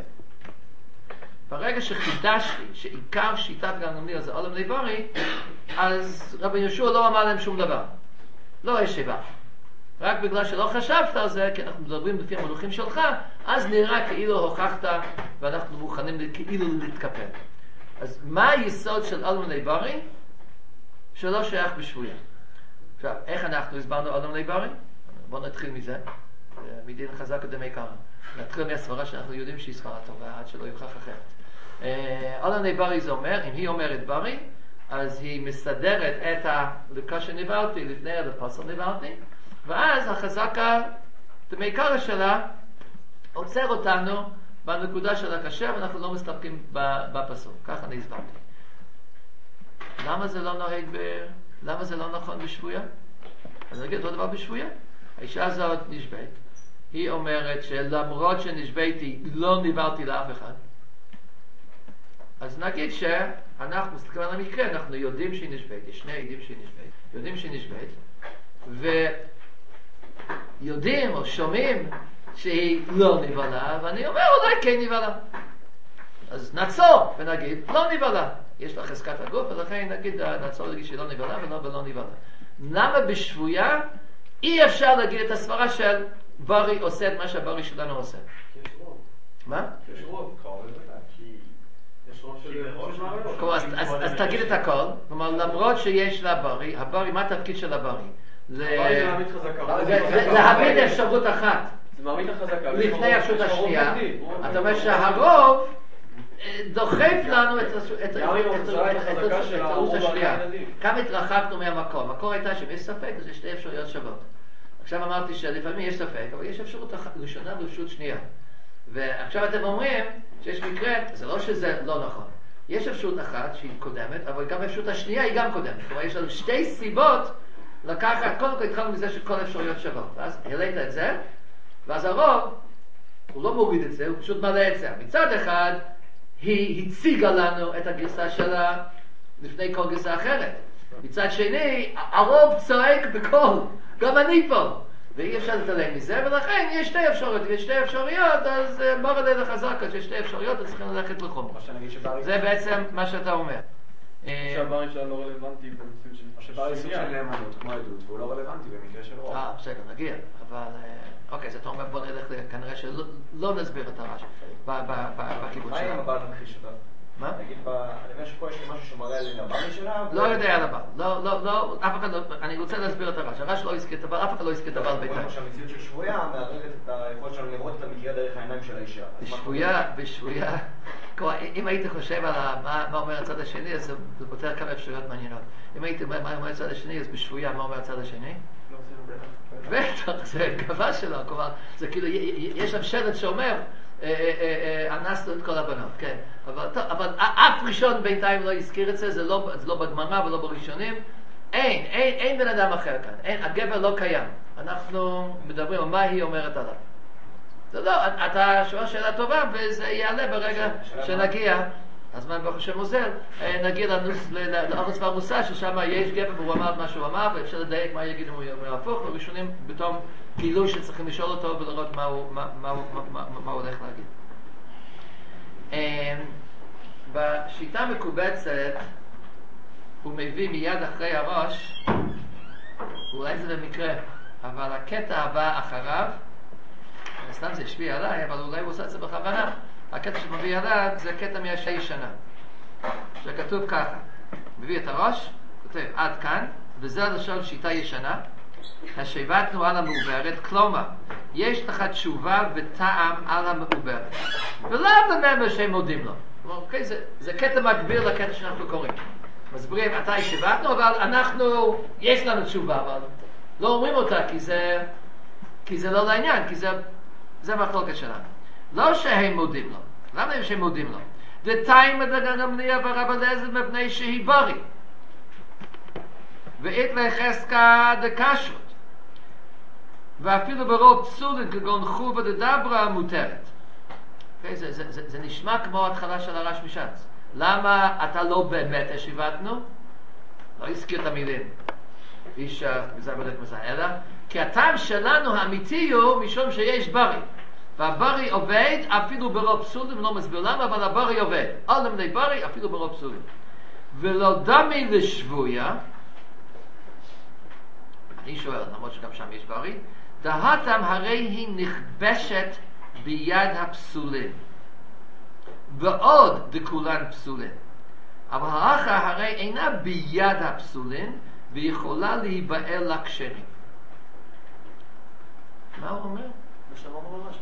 ברגע שחידשתי שעיקר שיטת גמליאל זה עולם לי ברי, אז רבי יהושע לא אמר להם שום דבר. לא ישיבה. רק בגלל שלא חשבת על זה, כי אנחנו מדברים לפי המונחים שלך, אז נראה כאילו הוכחת ואנחנו מוכנים כאילו להתקפל. אז מה היסוד של עולם ברי? שלא שייך בשבויה. עכשיו, איך אנחנו הסברנו עולם ברי? בואו נתחיל מזה. מדין חזק קדמי קרא. נתחיל מהסברה שאנחנו יודעים שהיא סברה טובה, עד שלא יוכח אחרת. עולם ברי זה אומר, אם היא אומרת ברי, אז היא מסדרת את הלקה שניברתי לפני הפסל ניברתי, ואז החזקה קדמי קרא שלה עוצר אותנו בנקודה של הקשה, ואנחנו לא מסתפקים בפסוק. ככה אני הסברתי. למה זה לא נוהג למה זה לא נכון בשבויה? אז נגיד אותו דבר בשבויה. האישה הזאת נשבית. היא אומרת שלמרות שנשביתי לא ניברתי לאף אחד. אז נגיד שאנחנו מסתכלים על המקרה, אנחנו יודעים שהיא נשבית. יש שני עדים שהיא נשבית. יודעים שהיא נשבית. ויודעים או שומעים שהיא לא נבלה, ואני אומר אולי כן נבלה. אז נעצור ונגיד לא נבלה. יש לה חזקת הגוף, ולכן נגיד נעצור להגיד שהיא לא נבלה ולא נבלה. למה בשבויה אי אפשר להגיד את הסברה של ברי עושה את מה שהברי שלנו עושה? יש רוב. מה? יש רוב. יש רוב של... אז תגיד את הכל. כלומר, למרות שיש לה ברי, הברי, מה התפקיד של הברי? להעמיד אפשרות אחת לפני אפשרות השנייה. אתה אומר שהרוב דוחף לנו את הרוץ השנייה. כמה התרחקנו מהמקור? המקור הייתה שאם יש ספק, אז יש שתי אפשרויות שוות. עכשיו אמרתי שלפעמים יש ספק, אבל יש אפשרות ראשונה ואפשרות שנייה. ועכשיו אתם אומרים שיש מקרה, זה לא שזה לא נכון. יש אפשרות אחת שהיא קודמת, אבל גם האפשרות השנייה היא גם קודמת. כלומר, יש לנו שתי סיבות לקחת, קודם כל התחלנו מזה שכל אפשרויות שוות. ואז העלית את זה, ואז הרוב, הוא לא מוריד את זה, הוא פשוט מלא את זה. מצד אחד, היא הציגה לנו את הגרסה שלה לפני כל גרסה אחרת. מצד שני, הרוב צועק בקול, גם אני פה. ואי אפשר להתעלם מזה, ולכן יש שתי אפשרויות. ויש שתי אפשרויות, אז מורה לילה חזק, שיש שתי אפשרויות, אז צריכים ללכת לחום. זה בעצם מה שאתה אומר. שהברי שלה לא רלוונטי במציאות של... שברי סוג של נאמנות, כמו עדות, והוא לא רלוונטי במקרה של רוב. בסדר, נגיע. אבל... אוקיי, אז אתה אומר בוא נלך כנראה שלא נסביר את הרעש בכיוון מה שלה. אם הבעל מכחיש אותה? מה? נגיד, אני אומר שפה יש לי משהו שמראה לי לבעל שלה. לא יודע על הבעל. לא, אף אחד לא... אני רוצה להסביר את הרעש. הרעש לא הזכיר את הבעל, אף אחד לא הזכיר את הבעל ביתה. שהמציאות של שבויה מערבת את היכולת שלנו לראות את המקרה דרך העיניים של האישה. בשבויה... אם הייתי חושב על מה אומר הצד השני, אז זה פותר כמה אפשרויות מעניינות. אם הייתי אומר מה אומר הצד השני, אז בשבויה מה אומר הצד השני? בטח, זה גבה שלו, כלומר, זה כאילו, יש שם שלט שאומר, אנסנו את כל הבנות, כן. אבל אף ראשון בינתיים לא הזכיר את זה, זה לא בגמרא ולא בראשונים. אין בן אדם אחר כאן, הגבר לא קיים. אנחנו מדברים על מה היא אומרת עליו. זה לא, אתה שואל שאלה טובה, וזה יעלה ברגע שנגיע. אז מה ברוך השם עוזר, נגיע לארץ והמוסע ששם יש גבר והוא אמר את מה שהוא אמר, ואפשר לדייק מה יגיד אם הוא אומר הפוך, וראשונים בתום גילוי שצריכים לשאול אותו ולראות מה הוא הולך להגיד. בשיטה המקובצת הוא מביא מיד אחרי הראש, אולי זה במקרה, אבל הקטע הבא אחריו, סתם זה השפיע עליי, אבל אולי הוא עושה את זה בכוונה. הקטע שמביא עליו זה קטע מהשעה ישנה, שכתוב ככה, מביא את הראש, כותב עד כאן, וזה לשון שיטה ישנה, השבתנו על המעוברת, כלומר, יש לך תשובה וטעם על המעוברת, ולא במאמר שהם מודים לו. אוקיי, זה קטע מקביל לקטע שאנחנו קוראים. מסבירים, אתה השבתנו, אבל אנחנו, יש לנו תשובה, אבל לא אומרים אותה, כי זה לא לעניין, כי זה מחלוקת שלנו. לא שהם מודים לו. למה הם שהם מודים לו? דתיים מדגן המניע ורב אליעזר מפני שהיא ברי. ואת לחזקה דקשרות. ואפילו ברוב פסולים כגון חובה דדברה מותרת. זה נשמע כמו התחלה של הרש משץ. למה אתה לא באמת השבתנו? לא הזכיר את המילים. אישה, וזה בדק מזה, אלא כי הטעם שלנו האמיתי הוא משום שיש ברי. והברי עובד אפילו ברוב פסולים, לא מסביר למה, אבל הברי עובד. על למדי ברי אפילו ברוב פסולים. ולא דמי לשבויה, אני שואל, למרות שגם שם יש ברי, דהתם הרי היא נכבשת ביד הפסולים. ועוד דכולן פסולים. אבל האחה הרי אינה ביד הפסולים, ויכולה להיבעל לקשרים. מה הוא אומר? בשם אמרו משהו.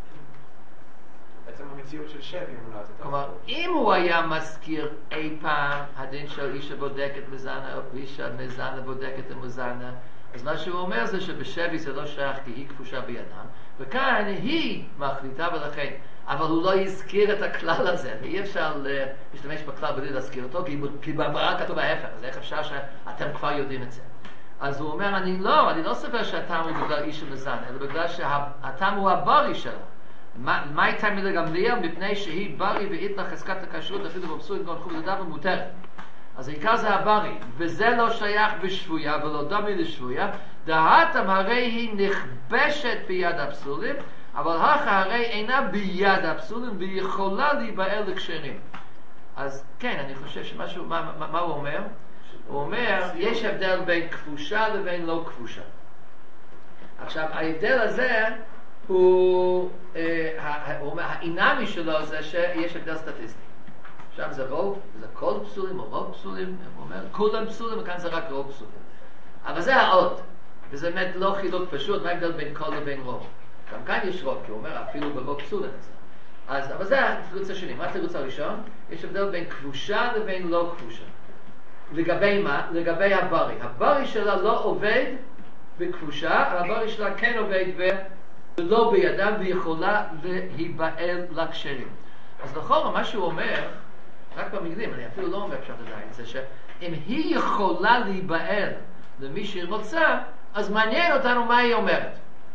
בעצם המציאות של שבי מולדת. כלומר, אם הוא היה מזכיר אי פעם הדין של אישה בודקת מזנה, או אישה מזנה בודקת המזנה, אז מה שהוא אומר זה שבשבי זה לא שייך כי היא כפושה בידם, וכאן היא מחליטה ולכן, אבל הוא לא הזכיר את הכלל הזה, ואי אפשר להשתמש בכלל בלי להזכיר אותו, כי בגמרא כתוב ההפך, אז איך אפשר שאתם כבר יודעים את זה? אז הוא אומר, אני לא סובר שהטעם הוא בגלל אישה מזנה, אלא בגלל שהטעם הוא הברי שלה. מה הייתה מילה גמליאל? מפני שהיא ברי ואית לה חזקת הכשרות אפילו בפסול גון חוב לדבר מותרת. אז העיקר זה הברי, וזה לא שייך בשבויה ולא דומי לשבויה. דהתם הרי היא נכבשת ביד הפסולים, אבל האחה הרי אינה ביד הפסולים ויכולה להיבעל לקשרים. אז כן, אני חושב שמשהו, מה הוא אומר? הוא אומר, יש הבדל בין כפושה לבין לא כפושה. עכשיו, ההבדל הזה הוא האינמי שלו זה שיש הבדל סטטיסטי. שם זה רוב, זה כל פסולים או רוב פסולים, הוא אומר, כולם פסולים וכאן זה רק רוב פסולים. אבל זה העוד, וזה באמת לא חילוק פשוט, מה ההבדל בין כל לבין רוב? גם כאן יש רוב, כי הוא אומר אפילו ברוב פסולים. אבל זה התירוץ השני. מה התירוץ הראשון? יש הבדל בין כבושה לבין לא כבושה. לגבי מה? לגבי הברי. הברי שלה לא עובד בכבושה, הברי שלה כן עובד ולא בידם ויכולה להיבעל לקשרים. אז לכאורה מה שהוא אומר, רק במילים, אני אפילו לא אומר פשוט עדיין, זה שאם היא יכולה להיבעל למי שהיא רוצה, אז מעניין אותנו מה היא אומרת.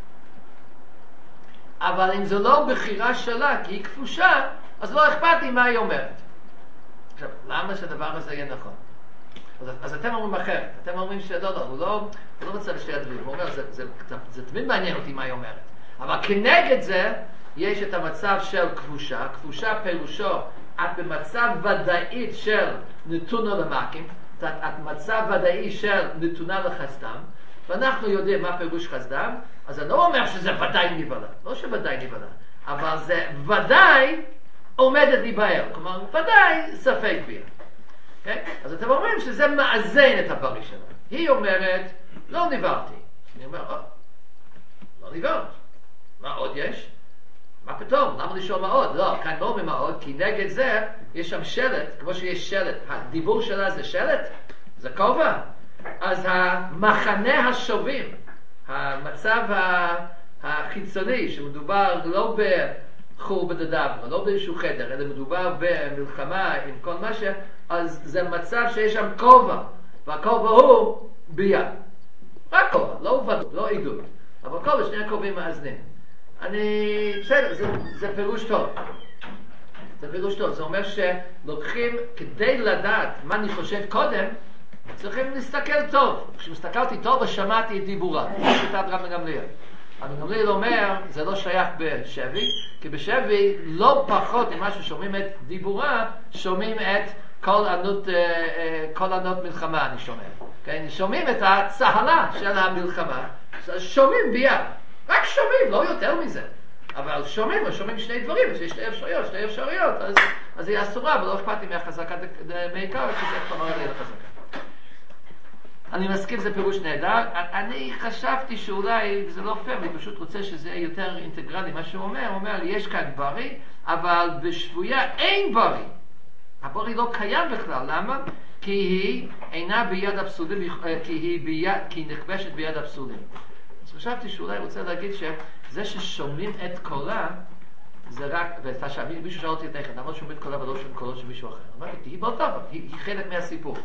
אבל אם זו לא בחירה שלה, כי היא כפושה, אז לא אכפת לי מה היא אומרת. עכשיו, למה שהדבר הזה יהיה נכון? אז אתם אומרים אחרת, אתם אומרים הוא לא רוצה לשתי הדברים, הוא אומר, זה תמיד מעניין אותי מה היא אומרת. אבל כנגד זה, יש את המצב של כבושה. כבושה פירושו, את במצב ודאית של נתונה למקים, את מצב ודאי של נתונה לחסדם, ואנחנו יודעים מה פירוש חסדם, אז אני לא אומר שזה ודאי נבלה, לא שוודאי נבלה, אבל זה ודאי עומדת להיבעל, כלומר ודאי ספק ביה. Okay? אז אתם אומרים שזה מאזן את הברי שלה. היא אומרת, לא נברתי. אני אומר, לא נברת. מה עוד יש? מה פתאום? למה לשאול מה עוד? לא, כאן לא אומרים מה עוד, כי נגד זה יש שם שלט, כמו שיש שלט. הדיבור שלה זה שלט? זה כובע. אז המחנה השובים, המצב החיצוני, שמדובר לא בחור בדדיו, לא באיזשהו חדר, אלא מדובר במלחמה עם כל מה אז זה מצב שיש שם כובע, והכובע הוא ביד. רק כובע, לא ודאות, לא עידוד. אבל כובע, שני הכובעים מאזנים. בסדר, זה פירוש טוב. זה פירוש טוב. זה אומר שלוקחים, כדי לדעת מה אני חושב קודם, צריכים להסתכל טוב. כשמסתכלתי טוב, ושמעתי את דיבורה. שיטת רבי גמליאל. רבי גמליאל אומר, זה לא שייך בשבי, כי בשבי לא פחות ממה ששומעים את דיבורה, שומעים את כל ענות מלחמה אני שומע. כן? שומעים את הצהלה של המלחמה, שומעים ביד. רק שומעים, לא יותר מזה. אבל שומעים שני דברים, יש שתי אפשרויות, אז היא אסורה, ולא אכפת לי מהחזקה מעיקר, שזה כבר מראה לי לחזקה. אני מסכים, זה פירוש נהדר. אני חשבתי שאולי זה לא פייר, אני פשוט רוצה שזה יהיה יותר אינטגרלי. מה שהוא אומר, יש כאן ברי, אבל בשבויה אין ברי. הברי לא קיים בכלל, למה? כי היא אינה ביד הפסולים, כי היא נכבשת ביד הפסולים. אז חשבתי שאולי רוצה להגיד שזה ששומעים את קולה, זה רק, מישהו שאל אותי את איך, למה שומעים את קולה ולא שומעים קולות של מישהו אחר? אמרתי, היא באותה, היא חלק מהסיפור.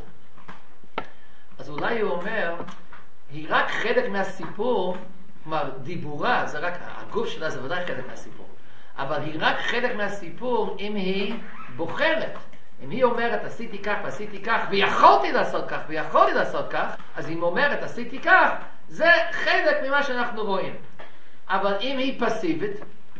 אז אולי הוא אומר, היא רק חלק מהסיפור, כלומר, דיבורה, זה רק, הגוף שלה זה ודאי חלק מהסיפור. אבל היא רק חלק מהסיפור אם היא בוחרת. אם היא אומרת, עשיתי כך ועשיתי כך, ויכולתי לעשות כך, אז אם אומרת, עשיתי כך, זה חלק ממה שאנחנו רואים. אבל אם היא פסיבית,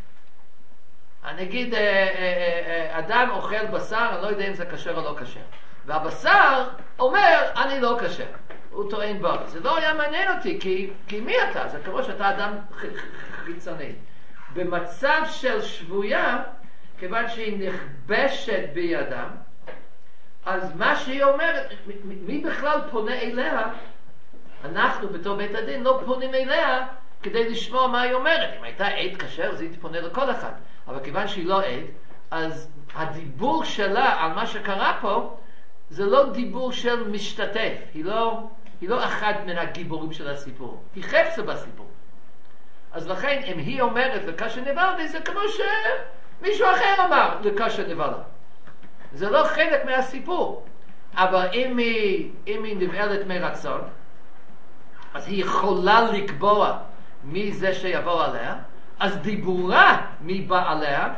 נגיד, אדם אוכל בשר, אני לא יודע אם זה כשר או לא כשר. והבשר אומר, אני לא כשר. הוא טוען בר. זה לא היה מעניין אותי, כי מי אתה? זה כמו שאתה אדם חיצוני. במצב של שבויה, כיוון שהיא נכבשת בידם, אז מה שהיא אומרת, מי בכלל פונה אליה? אנחנו בתור בית הדין לא פונים אליה כדי לשמוע מה היא אומרת. אם הייתה עד כשר, אז היא תפונה לכל אחד. אבל כיוון שהיא לא עד, אז הדיבור שלה על מה שקרה פה, זה לא דיבור של משתתף. היא לא אחד מן הגיבורים של הסיפור. היא חפצה בסיפור. אז לכן, אם היא אומרת לקשה נבלתי, זה כמו שמישהו אחר אמר לקשה נבלה. זה לא חלק מהסיפור. אבל אם היא נבעלת מרצון, אז היא יכולה לקבוע מי זה שיבוא עליה, אז דיבורה מי בא עליה,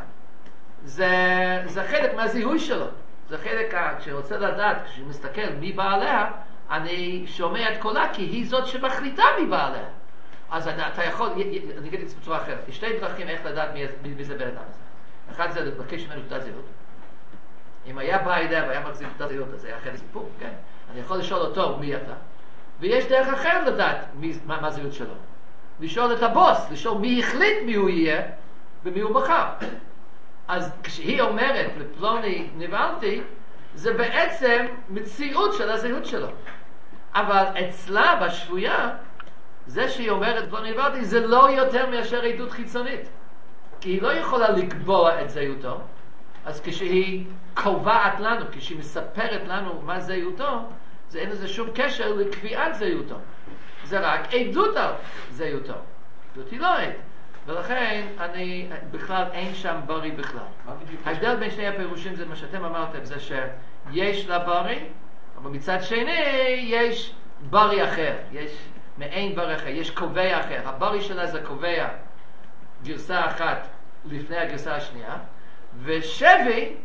זה חלק מהזיהוי שלו. זה חלק, כשרוצה לדעת, כשהוא מסתכל מי בא עליה, אני שומע את קולה, כי היא זאת שמחליטה מי בא עליה. אז אתה יכול, אני אגיד את זה בצורה אחרת, יש שתי דרכים איך לדעת מי זה בן אדם הזה. אחד זה לבקש ממנו תעודת זהות. אם היה בא אליה והיה מחזיק תעודת זהות, אז זה היה אחר סיפור, כן? אני יכול לשאול אותו מי אתה, ויש דרך אחרת לדעת מה הזהות שלו. לשאול את הבוס, לשאול מי החליט מי הוא יהיה ומי הוא בחר. אז כשהיא אומרת לפלוני נבעלתי, זה בעצם מציאות של הזהות שלו. אבל אצלה בשבויה, זה שהיא אומרת פלוני נבעלתי, זה לא יותר מאשר עדות חיצונית. כי היא לא יכולה לקבוע את זהותו. אז כשהיא קובעת לנו, כשהיא מספרת לנו מה זהותו, זה אין לזה שום קשר לקביעת זהותו. זה רק עדות על זהותו. זאת היא לא עד. ולכן בכלל אין שם ברי בכלל. ההבדל בין שני הפירושים זה מה שאתם אמרתם, זה שיש לה ברי, אבל מצד שני יש ברי אחר. יש מעין ברי אחר, יש קובע אחר. הברי שלה זה קובע גרסה אחת לפני הגרסה השנייה, ושבי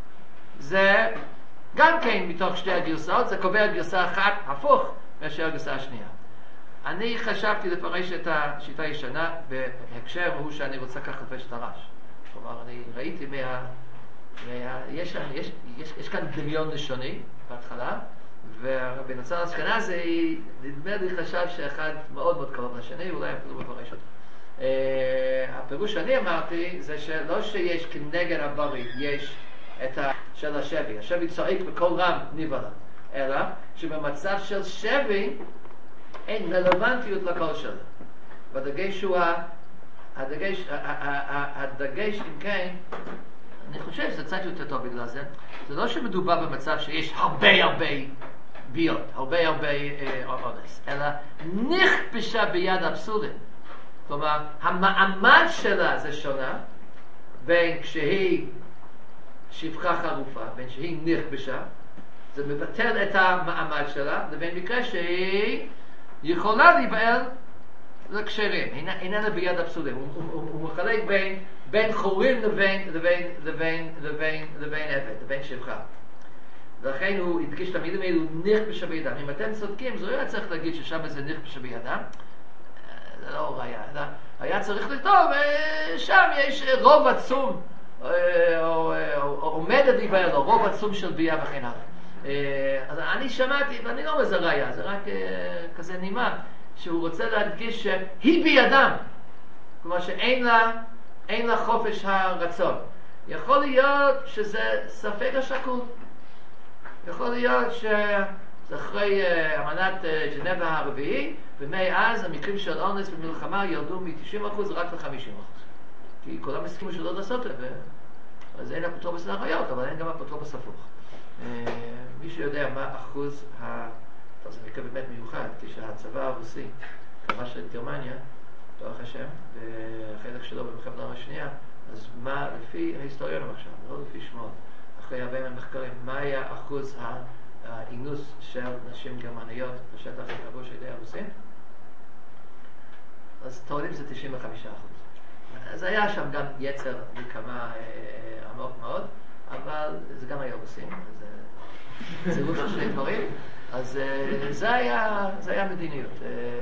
זה גם כן מתוך שתי הגרסאות, זה קובע גרסה אחת הפוך מאשר הגרסה השנייה. אני חשבתי לפרש את השיטה הישנה בהקשר הוא שאני רוצה ככה לפרש את הרש. כלומר, אני ראיתי יש כאן דמיון לשוני בהתחלה, והרבי נצר אשכנזי נדמה לי חשב שאחד מאוד מאוד קרוב לשני, אולי אפילו מפרש אותו. הפירוש שאני אמרתי זה שלא שיש כנגד הברי, יש את של השבי. השבי צועק בכל רם נבלה, אלא שבמצב של שבי אין רלוונטיות לקול שלו. והדגש הוא הדגש אם כן, אני חושב שזה קצת יותר טוב בגלל זה. זה לא שמדובר במצב שיש הרבה ביות, הרבה אונס, אלא נכבשה ביד הפסולים. כלומר, המעמד שלה זה שונה בין כשהיא שפחה חרופה, בין שהיא נכבשה, זה מבטל את המעמד שלה, לבין מקרה שהיא יכולה להיבעל לקשרים, איננה ביד הפסולים. הוא מחלק בין חורים לבין עבד, לבין שפחה. ולכן הוא הדגיש את המילים האלו נכבשה בידם. אם אתם צודקים, זה לא היה צריך להגיד ששם זה נכבשה בידם, זה לא ראיה, היה צריך לכתוב, שם יש רוב עצום, או עומדת להיבעל, או רוב עצום של ביה וכן הלאה. אז אני שמעתי, ואני לא מזה ראיה, זה רק כזה נימה, שהוא רוצה להדגיש שהיא בידם, כלומר שאין לה חופש הרצון. יכול להיות שזה ספק השקול, יכול להיות שזה אחרי אמנת ג'נבה הרביעי, ומאז המקרים של אונס ומלחמה ירדו מ-90% רק ל-50%. כי כולם הסכימו שלא לעשות את זה, אז אין אפוטרופוס לאחיות, אבל אין גם אפוטרופוס הפוך. מי שיודע מה אחוז זה מקרה באמת מיוחד, כשהצבא הרוסי כבש את גרמניה, תורך השם, והחלק שלו במלחמת העולם השנייה, אז מה, לפי ההיסטוריונים עכשיו, לא לפי שמות, אחרי הרבה מהמחקרים, מה היה אחוז האינוס של נשים גרמניות בשטח הכבוש על ידי הרוסים? אז תורדים זה 95%. אז היה שם גם יצר נקמה עמוק מאוד, אבל זה גם היה רוסים, זה צירוף של שני דברים. אז זה היה מדיניות.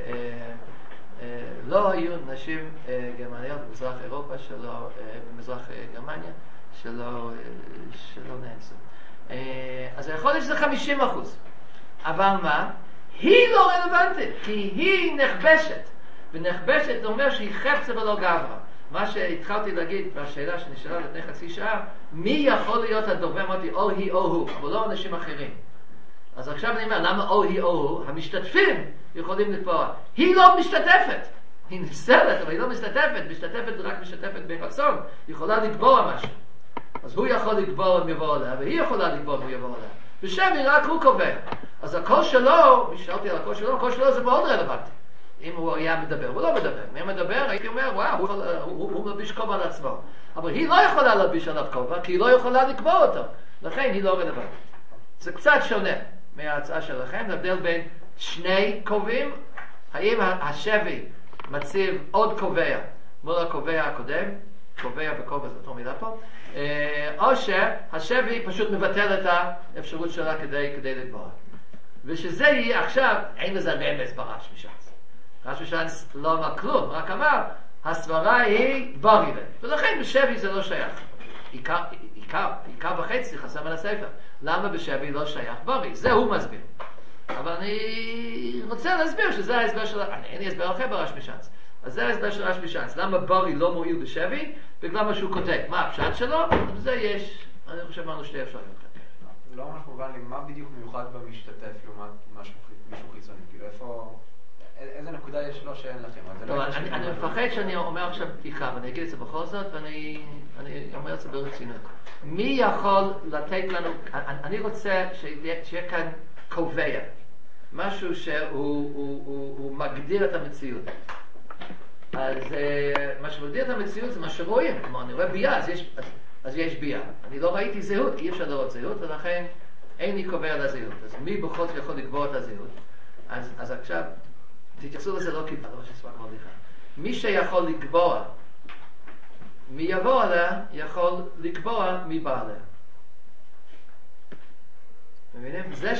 לא היו נשים גרמניות במזרח אירופה, במזרח גרמניה, שלא נאנסו. אז יכול להיות שזה 50%. אבל מה? היא לא רלוונטית, כי היא נכבשת. ונכבשת זה אומר שהיא חפצה ולא גברה. מה שהתחלתי להגיד בשאלה שנשאלה לפני חצי שעה, מי יכול להיות הדובר? אמרתי, או היא או הוא, אבל לא אנשים אחרים. אז עכשיו אני אומר, למה או היא או הוא? המשתתפים יכולים לתבוע. היא לא משתתפת. היא נפסלת, אבל היא לא משתתפת. משתתפת רק משתתפת ברצון. היא יכולה לקבוע משהו. אז הוא יכול לקבוע אם יבוא עליה, והיא יכולה לקבוע אם הוא יבוא עליה. בשבי רק הוא קובע. אז הקול שלו, שאלתי על הקול שלו זה מאוד רלוונטי. אם הוא היה מדבר, הוא לא מדבר. אם הוא מדבר, הייתי אומר, וואו, הוא מלביש כובע על עצמו. אבל היא לא יכולה להלביש עליו כובע, כי היא לא יכולה לקבוע אותו. לכן היא לא רלוונטית. זה קצת שונה מההצעה שלכם, זה הבדל בין שני קובעים. האם השבי מציב עוד קובע מול הקובע הקודם, קובע וכובע, זאת לא מילה פה, או שהשבי פשוט מבטל את האפשרות שלה כדי לקבוע. ושזה יהיה עכשיו, אין לזה רמז ברש משנס. רש משנס לא אמר כלום, רק אמר, הסברה היא בריבה. ולכן בשבי זה לא שייך. עיקר וחצי חסם על הספר. למה בשבי לא שייך ברי? זה הוא מסביר. אבל אני רוצה להסביר שזה ההסבר של... אין לי הסבר אחר ברש משנס. אז זה ההסבר של רש משנס. למה ברי לא מועיל בשבי? בגלל מה שהוא כותב. מה הפשט שלו? זה יש, אני חושב אמרנו שתי אפשרויות. לא ממש מובן לי, מה בדיוק מיוחד במשתתף לעומת מישהו חיצוני? כאילו איפה... איזה נקודה יש לו שאין לכם? אני מפחד שאני אומר עכשיו פתיחה, ואני אגיד את זה בכל זאת, ואני אומר את זה ברצינות. מי יכול לתת לנו... אני רוצה שיהיה כאן קובע. משהו שהוא מגדיר את המציאות. אז מה שמגדיר את המציאות זה מה שרואים. כלומר, אני רואה בייה, אז יש בייה. אני לא ראיתי זהות, כי אי אפשר לראות זהות, ולכן אין לי קובע לזהות. אז מי בכל זאת יכול לקבוע את הזהות? אז עכשיו, תתייחסו לזה לא קיבל, לא שספק מרליכה. מי שיכול לקבוע מי יבוא עליה, יכול לקבוע מי בא עליה. מבינים? זה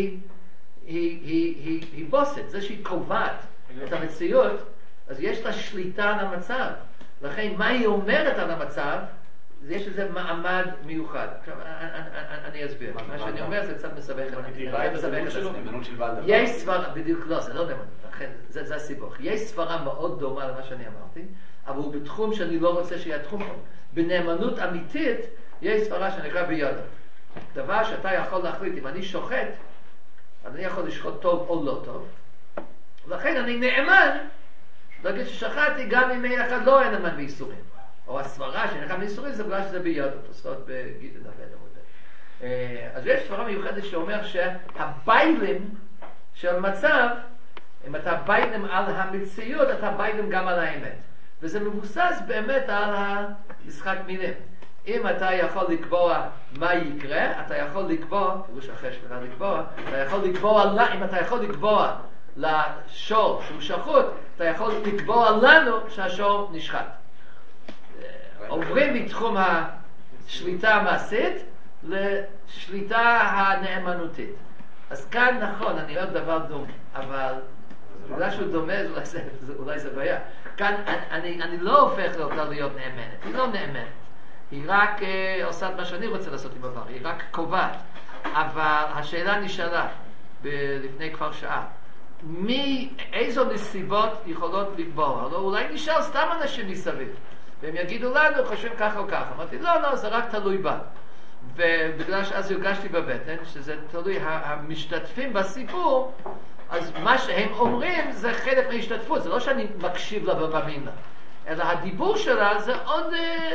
שהיא בוסת, זה שהיא קובעת את המציאות, אז יש לה שליטה על המצב. לכן מה היא אומרת על המצב, יש לזה מעמד מיוחד. עכשיו אני אסביר. מה שאני אומר זה קצת מסבך את זה. יש סברה, בדיוק לא, זה לא נאמנות. זה הסיבוך. יש סברה מאוד דומה למה שאני אמרתי, אבל הוא בתחום שאני לא רוצה שיהיה תחום פה. בנאמנות אמיתית יש סברה שנקרא בידה. דבר שאתה יכול להחליט, אם אני שוחט, אני יכול לשחוט טוב או לא טוב. לכן אני נאמן להגיד ששחטתי גם אם אין אחד לא נאמן באיסורים. או הסברה שנאמן באיסורים זה בגלל שזה בידה. תוספות בגיד נבד. אז יש סברה מיוחדת שאומר שהביילים של מצב, אם אתה ביילים על המציאות, אתה ביילים גם על האמת. וזה מבוסס באמת על המשחק מילים. אם אתה יכול לקבוע מה יקרה, אתה יכול לקבוע, פירוש אחרי שפלה לקבוע, אתה יכול לקבוע, אם אתה יכול לקבוע לשור שהוא שחוט, אתה יכול לקבוע לנו שהשור נשחט. עוברים מתחום השליטה המעשית לשליטה הנאמנותית. אז כאן נכון, אני אומר דבר דומה, אבל בגלל שהוא דומה, אולי זה בעיה. כאן אני לא הופך אותה להיות נאמנת, היא לא נאמנת. היא רק עושה את מה שאני רוצה לעשות עם עבר, היא רק קובעת. אבל השאלה נשאלה לפני כבר שעה. איזו נסיבות יכולות לקבוע? לא, אולי נשאר סתם אנשים מסביב. והם יגידו לנו, חושבים ככה או ככה. אמרתי, לא, זה רק תלוי בה. ובגלל שאז הרגשתי בבטן, שזה תלוי המשתתפים בסיפור, אז מה שהם אומרים זה חלק מההשתתפות. זה לא שאני מקשיב לה ובמין לה. אלא הדיבור שלה זה עוד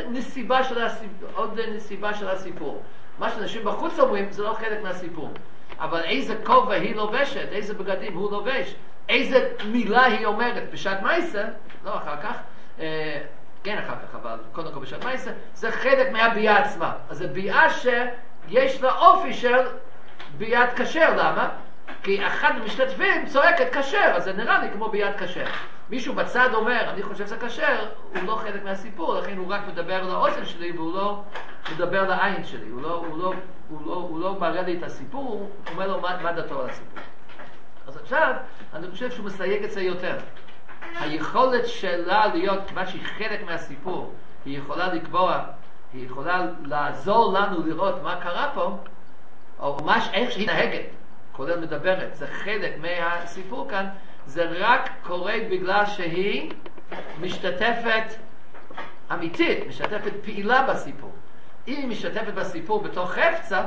נסיבה של הסיפור. מה שאנשים בחוץ אומרים זה לא חלק מהסיפור. אבל איזה כובע היא לובשת, איזה בגדים הוא לובש, איזה מילה היא אומרת בשעת מייסה, לא אחר כך, כן אחר כך, אבל קודם כל בשעת מייסה, זה חלק מהביאה עצמה. אז זה ביאה שיש לה אופי של ביאת כשר. למה? כי אחד המשתתפים צועקת כשר, אז זה נראה לי כמו ביאת כשר. מישהו בצד אומר, אני חושב שזה כשר, הוא לא חלק מהסיפור, לכן הוא רק מדבר לאוזן שלי, והוא לא מדבר לעין שלי, הוא לא מראה לי את הסיפור, הוא אומר לו מה דתו על הסיפור. אז עכשיו, אני חושב שהוא מסייג את זה יותר. היכולת שלה להיות, כיוון שהיא חלק מהסיפור, היא יכולה לקבוע, היא יכולה לעזור לנו לראות מה קרה פה, או איך שהיא נהגת, כולל מדברת, זה חלק מהסיפור כאן, זה רק קורה בגלל שהיא משתתפת אמיתית, משתפת פעילה בסיפור. אם היא משתפת בסיפור בתוך חפצה,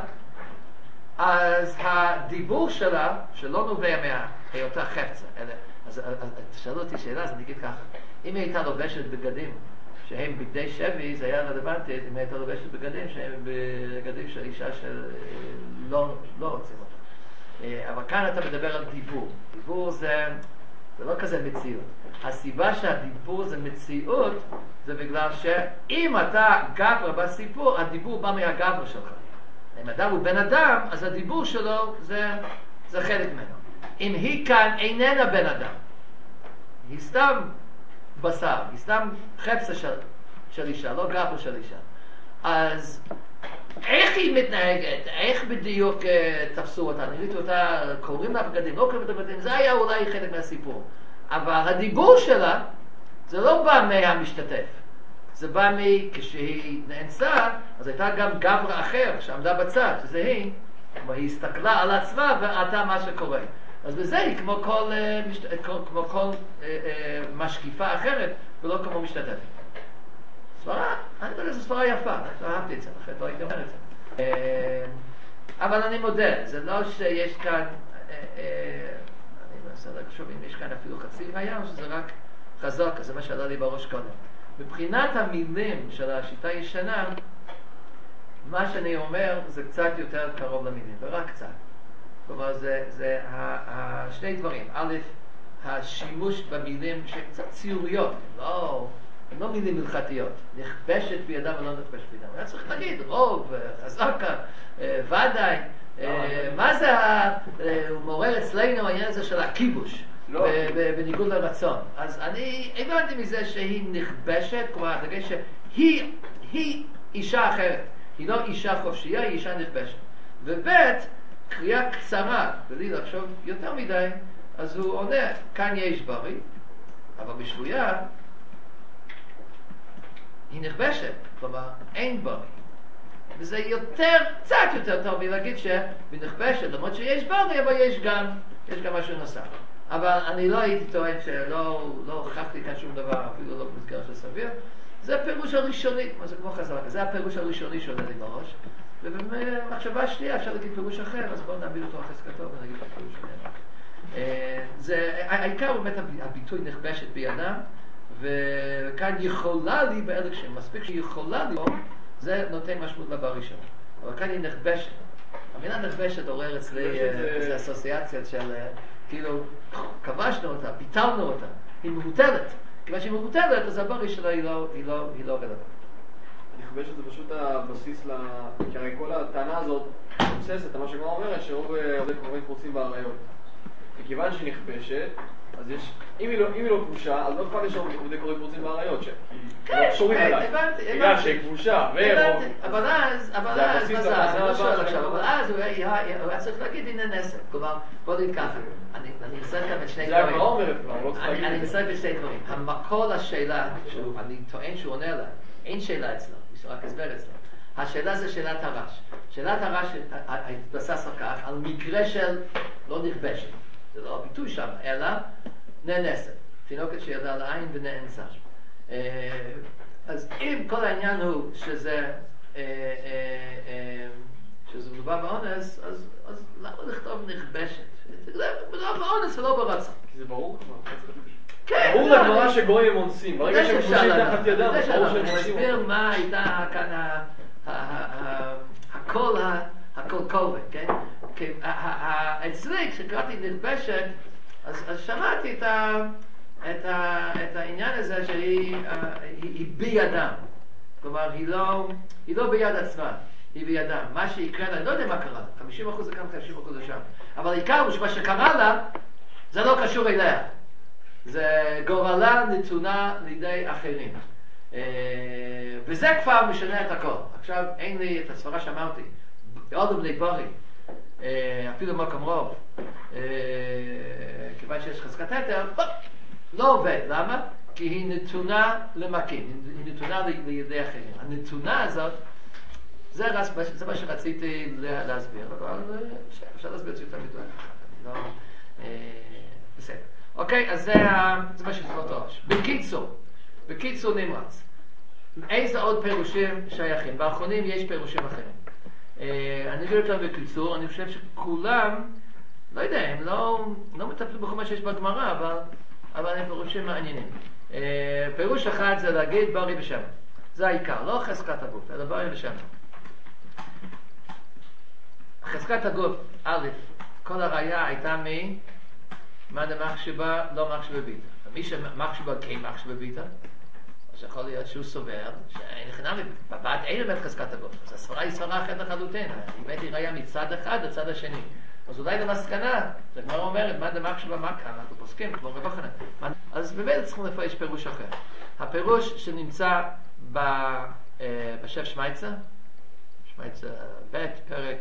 אז הדיבור שלה, שלא נובע מהיותה חפצה, אז תשאלו אותי שאלה, אז אני אגיד ככה, אם היא הייתה לובשת בגדים שהם בגדי שבי, זה היה רלוונטי אם היא הייתה לובשת בגדים שהם בגדים של אישה שלא רוצים אותה. אבל כאן אתה מדבר על דיבור. דיבור זה לא כזה מציאות. הסיבה שהדיבור זה מציאות זה בגלל שאם אתה גבר בסיפור, הדיבור בא מהגבר שלך. אם אדם הוא בן אדם, אז הדיבור שלו זה חלק ממנו. אם היא כאן איננה בן אדם, היא סתם בשר, היא סתם חפצה של אישה, לא גבר של אישה. אז איך היא מתנהגת? איך בדיוק תפסו אותה? ראיתי אותה, קוראים לה בגדים, לא קוראים לה בגדים, זה היה אולי חלק מהסיפור. אבל הדיבור שלה, זה לא בא מהמשתתף. זה בא כשהיא נאנסה, אז הייתה גם גבר אחר שעמדה בצד, שזה היא, היא הסתכלה על עצמה וראתה מה שקורה. אז בזה היא כמו כל משקיפה אחרת, ולא כמו משתתפת. ספרה, אני חושב שזו ספרה יפה, אהבתי את זה, אחרת לא הייתי אומר את זה. אבל אני מודה, זה לא שיש כאן, אני מנסה לחשוב אם יש כאן אפילו חצי מהים, שזה רק חזק, זה מה שעלה לי בראש קודם. מבחינת המילים של השיטה הישנה, מה שאני אומר זה קצת יותר קרוב למילים, ורק קצת. כלומר, זה שני דברים. א', השימוש במילים שקצת ציוריות, הן לא מילים מלכתיות. נכבשת בידם ולא נכבשת בידם. היה צריך להגיד, רוב, חזקה, ודאי. מה זה, הוא מעורר אצלנו העניין הזה של הכיבוש. בניגוד לרצון. אז אני הבנתי מזה שהיא נכבשת, כלומר, דגש שהיא אישה אחרת. היא לא אישה חופשייה, היא אישה נכבשת. ובית, קריאה קצרה, בלי לחשוב יותר מדי, אז הוא עונה, כאן יש בריא, אבל בשבויה, היא נכבשת, כלומר, אין בריא. וזה קצת יותר טוב להגיד שהיא נכבשת, למרות שיש בריא, אבל יש גם משהו נוסף. אבל אני לא הייתי טוען שלא הוכחתי כאן שום דבר, אפילו לא במסגרת של סביר. זה הפירוש הראשוני, זה כמו חזק, זה הפירוש הראשוני שעולה לי בראש. ובמחשבה שנייה אפשר להגיד פירוש אחר, אז בואו נעמיד אותו לחזקתו ונגיד את הפירוש אחר. העיקר באמת הביטוי נכבשת בידם, וכאן יכולה לי באלק שם, מספיק שיכולה לי, זה נותן משמעות לבא ראשון. אבל כאן היא נכבשת. המילה נכבשת עורר אצלי איזו אסוציאציה של כאילו כבשנו אותה, פיתרנו אותה, היא מבוטלת. כיוון שהיא מבוטלת, אז הברי שלה היא לא רלוונטית. נכבשת זה פשוט הבסיס כי הרי כל הטענה הזאת מבוססת, מה שגמרא אומרת, שרוב עובדי קרובים פרוצים בעריות. וכיוון שהיא נכבשת, אז יש, אם היא לא כבושה, אז לא אכפת יש עובדי קרובים פרוצים בעריות, כי לא קשורים אליי. בגלל שהיא כבושה, אבל אז הוא היה צריך להגיד, הנה נסק. כלומר, בוא נגיד ככה, אני אנסה כאן בשני דברים. זה הגמרא אומרת כבר, לא צריך להגיד. אני אנסה בשני דברים. המקור לשאלה, אני טוען שהוא עונה לה, אין שאלה אצלו, יש רק הסבר אצלו. השאלה זה שאלת הרש. שאלת הרש התבסס על כך, על מקרה של לא נכבשת. זה לא הביטוי שם, אלא נאנסת. תינוקת שידעה לעין ונאנסה. אז אם כל העניין הוא שזה מדובר באונס, אז למה לכתוב נכבשת? לא באונס ולא ברצון. כי זה ברור כבר. כן. ברור לגמרא שגויים הם אונסים. ברגע שהם כבושים תחת ידם, ברור שהם אונסים. נסביר מה הייתה כאן הכל כובד, כן? אצלי, כשקראתי נכבשת, אז שמעתי את העניין הזה שהיא בידם. כלומר, היא לא ביד עצמה, היא בידם. מה שיקרה לה, אני לא יודע מה קרה לה, 50% זה כאן, 50% זה שם. אבל העיקר הוא שמה שקרה לה, זה לא קשור אליה. זה גורלה נתונה לידי אחרים. וזה כבר משנה את הכל. עכשיו, אין לי את הסברה שאמרתי, בעוד בני ברי, אפילו מקום רוב, כיוון שיש חזקת יתר, לא עובד. למה? כי היא נתונה למקים, היא נתונה לידי אחרים. הנתונה הזאת, זה מה שרציתי להסביר, אבל אפשר להסביר את זה יותר מדויק. בסדר. אוקיי, אז זה מה שצריך ראש. בקיצור נמרץ. איזה עוד פירושים שייכים? באחרונים יש פירושים אחרים. אני אגיד אותם בקיצור, אני חושב שכולם, לא יודע, הם לא מטפלים בכל מה שיש בגמרא, אבל הם פירושים מעניינים. פירוש אחד זה להגיד ברי ושמן. זה העיקר, לא חזקת הגוף, אלא ברי ושמן. חזקת הגוף, א', כל הראיה הייתה מה דמחשבה, לא מחשבה ביתה. מי שמחשבה כן מחשבה ביתה, אז יכול להיות שהוא סובר שאין חינם, בבת אין באמת חזקת הגוף. אז הסברה היא סברה אחרת לחלוטין. באמת היא ראיה מצד אחד לצד השני. אז אולי למסקנה, זה כבר אומרת, מה דמחשבה, מה כאן? אנחנו פוסקים, כמו רב חנן. אז באמת צריכים לפרש פירוש אחר. הפירוש שנמצא בשף שמייצה, שמייצה ב' פרק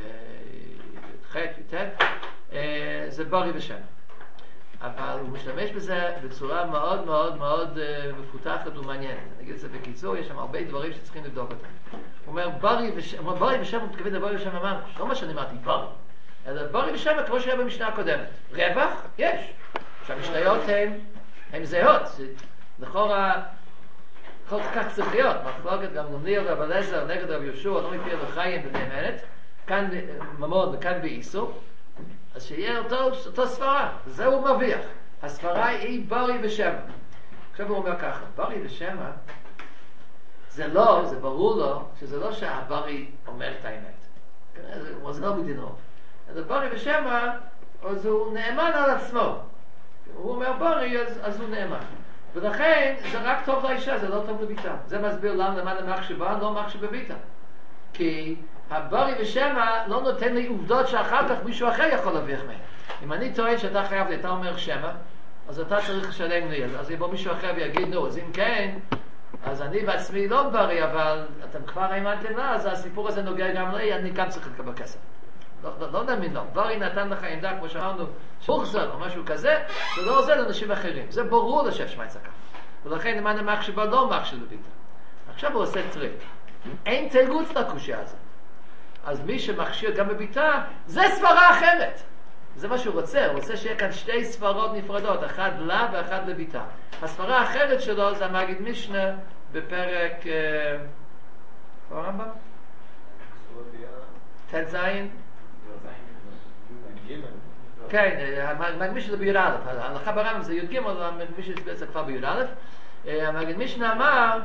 ח' י"ט, זה ברי ושמן. אבל הוא משתמש בזה בצורה מאוד מאוד מאוד מפותחת ומעניינת. אני אגיד את זה בקיצור, יש שם הרבה דברים שצריכים לבדוק אותם. הוא אומר, ברי ושמן, הוא מתכוון לברי ושמן ממש, לא מה שאני אמרתי, ברי. אלא ברי ושמן כמו שהיה במשנה הקודמת. רווח? יש. שהמשניות הן זהות. לכאורה, כל כך צריך להיות. מחלוקת גם נמניר רב אליעזר נגד רב יהושע, לא מפי לחיים ונאמנת. כאן ממון וכאן באיסור. אז שיהיה אותו סברה, זה הוא מרוויח. הסברה היא ברי ושמן. עכשיו הוא אומר ככה, ברי ושמן, זה ברור לו, שזה לא שהברי אומר את האמת. זה לא מדינו. אז ברי ושמן, אז הוא נאמן על עצמו. הוא אומר ברי, אז הוא נאמן. ולכן, זה רק טוב לאישה, זה לא טוב לביתה. זה מסביר למה למחשבה, לא מחשבה ביתה. כי הברי ושמה לא נותן לי עובדות שאחר כך מישהו אחר יכול להביך מהם. אם אני טוען שאתה חייב לי, אתה אומר שמה, אז אתה צריך לשלם לי. אז יבוא מישהו אחר ויגיד, נו, אז אם כן, אז אני בעצמי לא ברי, אבל אתם כבר האמנתם לה, אז הסיפור הזה נוגע גם לי, אני גם צריך לקבל כסף. לא נאמין לו. ברי נתן לך עמדה, כמו שאמרנו, מוחזר או משהו כזה, זה לא עוזר לאנשים אחרים. זה ברור לשף שמייצה ככה. ולכן למען המחשבה לא מחשב לביתה. עכשיו הוא עושה טריק. אין תירוץ לקושיה הזאת. אז מי שמכשיר גם בביתה, זה סברה אחרת. זה מה שהוא רוצה. הוא רוצה שיהיה כאן שתי סברות נפרדות, אחת לה ואחת לביתה. הסברה האחרת שלו זה המגיד משנה בפרק הרמב"ם? ת' זין? כן, המגיד משנה זה בי"א. ההלכה ברמב"ם זה י"ג, אבל המגיד משנה זה כבר בי"א. המגיד משנה אמר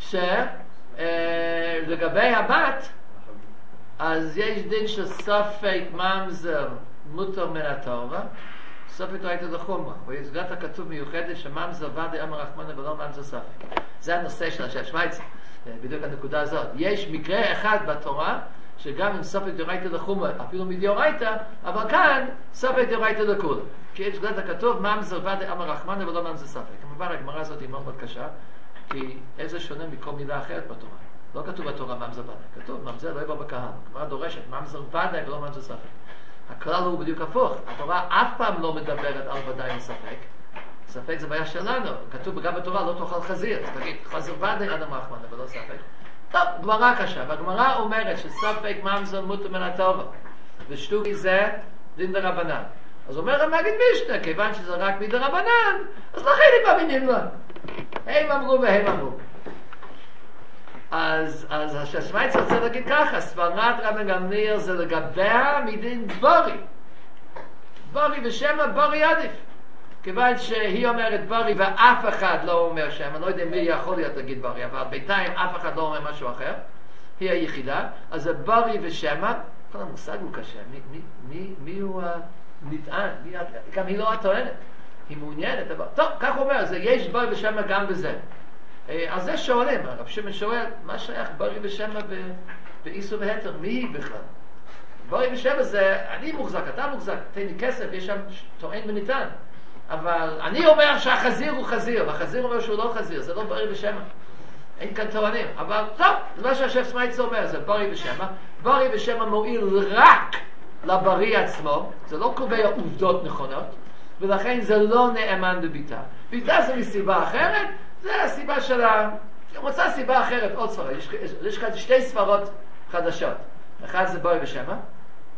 שלגבי הבת, אז יש דין של ספק ממזר מותר מן התורה, ספק לא הייתה לחומרה. ויסגרת הכתוב מיוחדת שממזר ודאי אמר רחמנא ולא ממזר ספק. זה הנושא של השף שמייצה, בדיוק הנקודה הזאת. יש מקרה אחד בתורה, שגם אם ספק דאורייתא לחומרה, אפילו מדאורייתא, אבל כאן ספק דאורייתא לכולה. כי יש גלת הכתוב ממזר ודאי אמר רחמנא ולא ממזר ספק. כמובן הגמרא הזאת היא מאוד מאוד קשה, כי איזה שונה מכל מילה אחרת בתורה. לא כתוב בתורה ממזר ודאי, כתוב ממזר לא יבוא בקהל. הגמרא דורשת ממזר ודאי ולא ממזר ספק. הכלל הוא בדיוק הפוך. התורה אף פעם לא מדברת על ודאי וספק. ספק זה בעיה שלנו. כתוב גם בתורה לא תאכל חזיר. אז תגיד, חזיר ודאי עד המחמנה ולא ספק. טוב, גמרא קשה. והגמרא אומרת שספק ממזר מותר מן התורה. ושטורי זה דין דרבנן. אז אומר המגיד משנה, כיוון שזה רק מדרבנן, אז לכן הם מאמינים לו. הם אמרו והם אמרו. אז השמייצה רוצה להגיד ככה, סברת רבן גמליאל זה לגביה מדין ברי. ברי ושמה ברי עדיף. כיוון שהיא אומרת ברי ואף אחד לא אומר שמה, לא יודע מי יכול להיות להגיד ברי, אבל בינתיים אף אחד לא אומר משהו אחר, היא היחידה, אז זה ברי ושמה, כל המושג הוא קשה, מי הוא הנטען, גם היא לא הטוענת, היא מעוניינת, אבל טוב, כך הוא אומר, יש ברי ושמה גם בזה. אז זה שואלים, הרב שמעון שואל, מה שייך ברי ושמה באיסור והתר? מי היא בכלל? ברי ושמה זה, אני מוחזק, אתה מוחזק, תן לי כסף, יש שם טוען וניתן. אבל אני אומר שהחזיר הוא חזיר, והחזיר אומר שהוא לא חזיר, זה לא ברי ושמה. אין כאן טוענים. אבל טוב, זה מה שהשף שמייצה אומר, זה ברי ושמה. ברי ושמה מועיל רק לברי עצמו, זה לא קובע עובדות נכונות, ולכן זה לא נאמן בביתה. ביתה זה מסיבה אחרת, זה הסיבה של רוצה סיבה אחרת, עוד סברה. יש כאן שתי סברות חדשות. אחד זה ברי ושמה.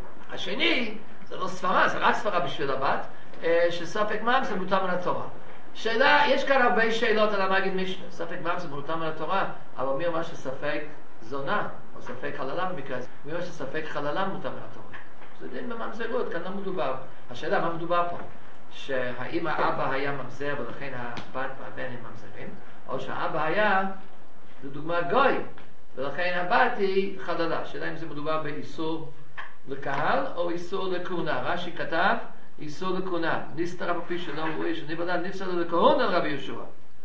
השני, זה לא סברה, זה רק סברה בשביל הבת, שספק ממזר מותר מן התורה. שאלה, יש כאן הרבה שאלות על המגיד משנה. ספק מים זה מותר מהתורה, אבל מי אומר שספק זונה, או ספק חללה במקרה הזה? מי אומר שספק חללה מותר מהתורה? זה דין בממזרות, כאן לא מדובר. השאלה, מה מדובר פה? שהאם האבא היה ממזר ולכן הבת והבן הם ממזרים, או שהאבא היה, לדוגמה, גוי, ולכן הבת היא חללה. השאלה אם זה מדובר באיסור לקהל או איסור לכהונה. רש"י כתב, איסור לכהונה. נסתר אף פי שלא רואה שנבדל נפסל לכהונה על רבי יהושע.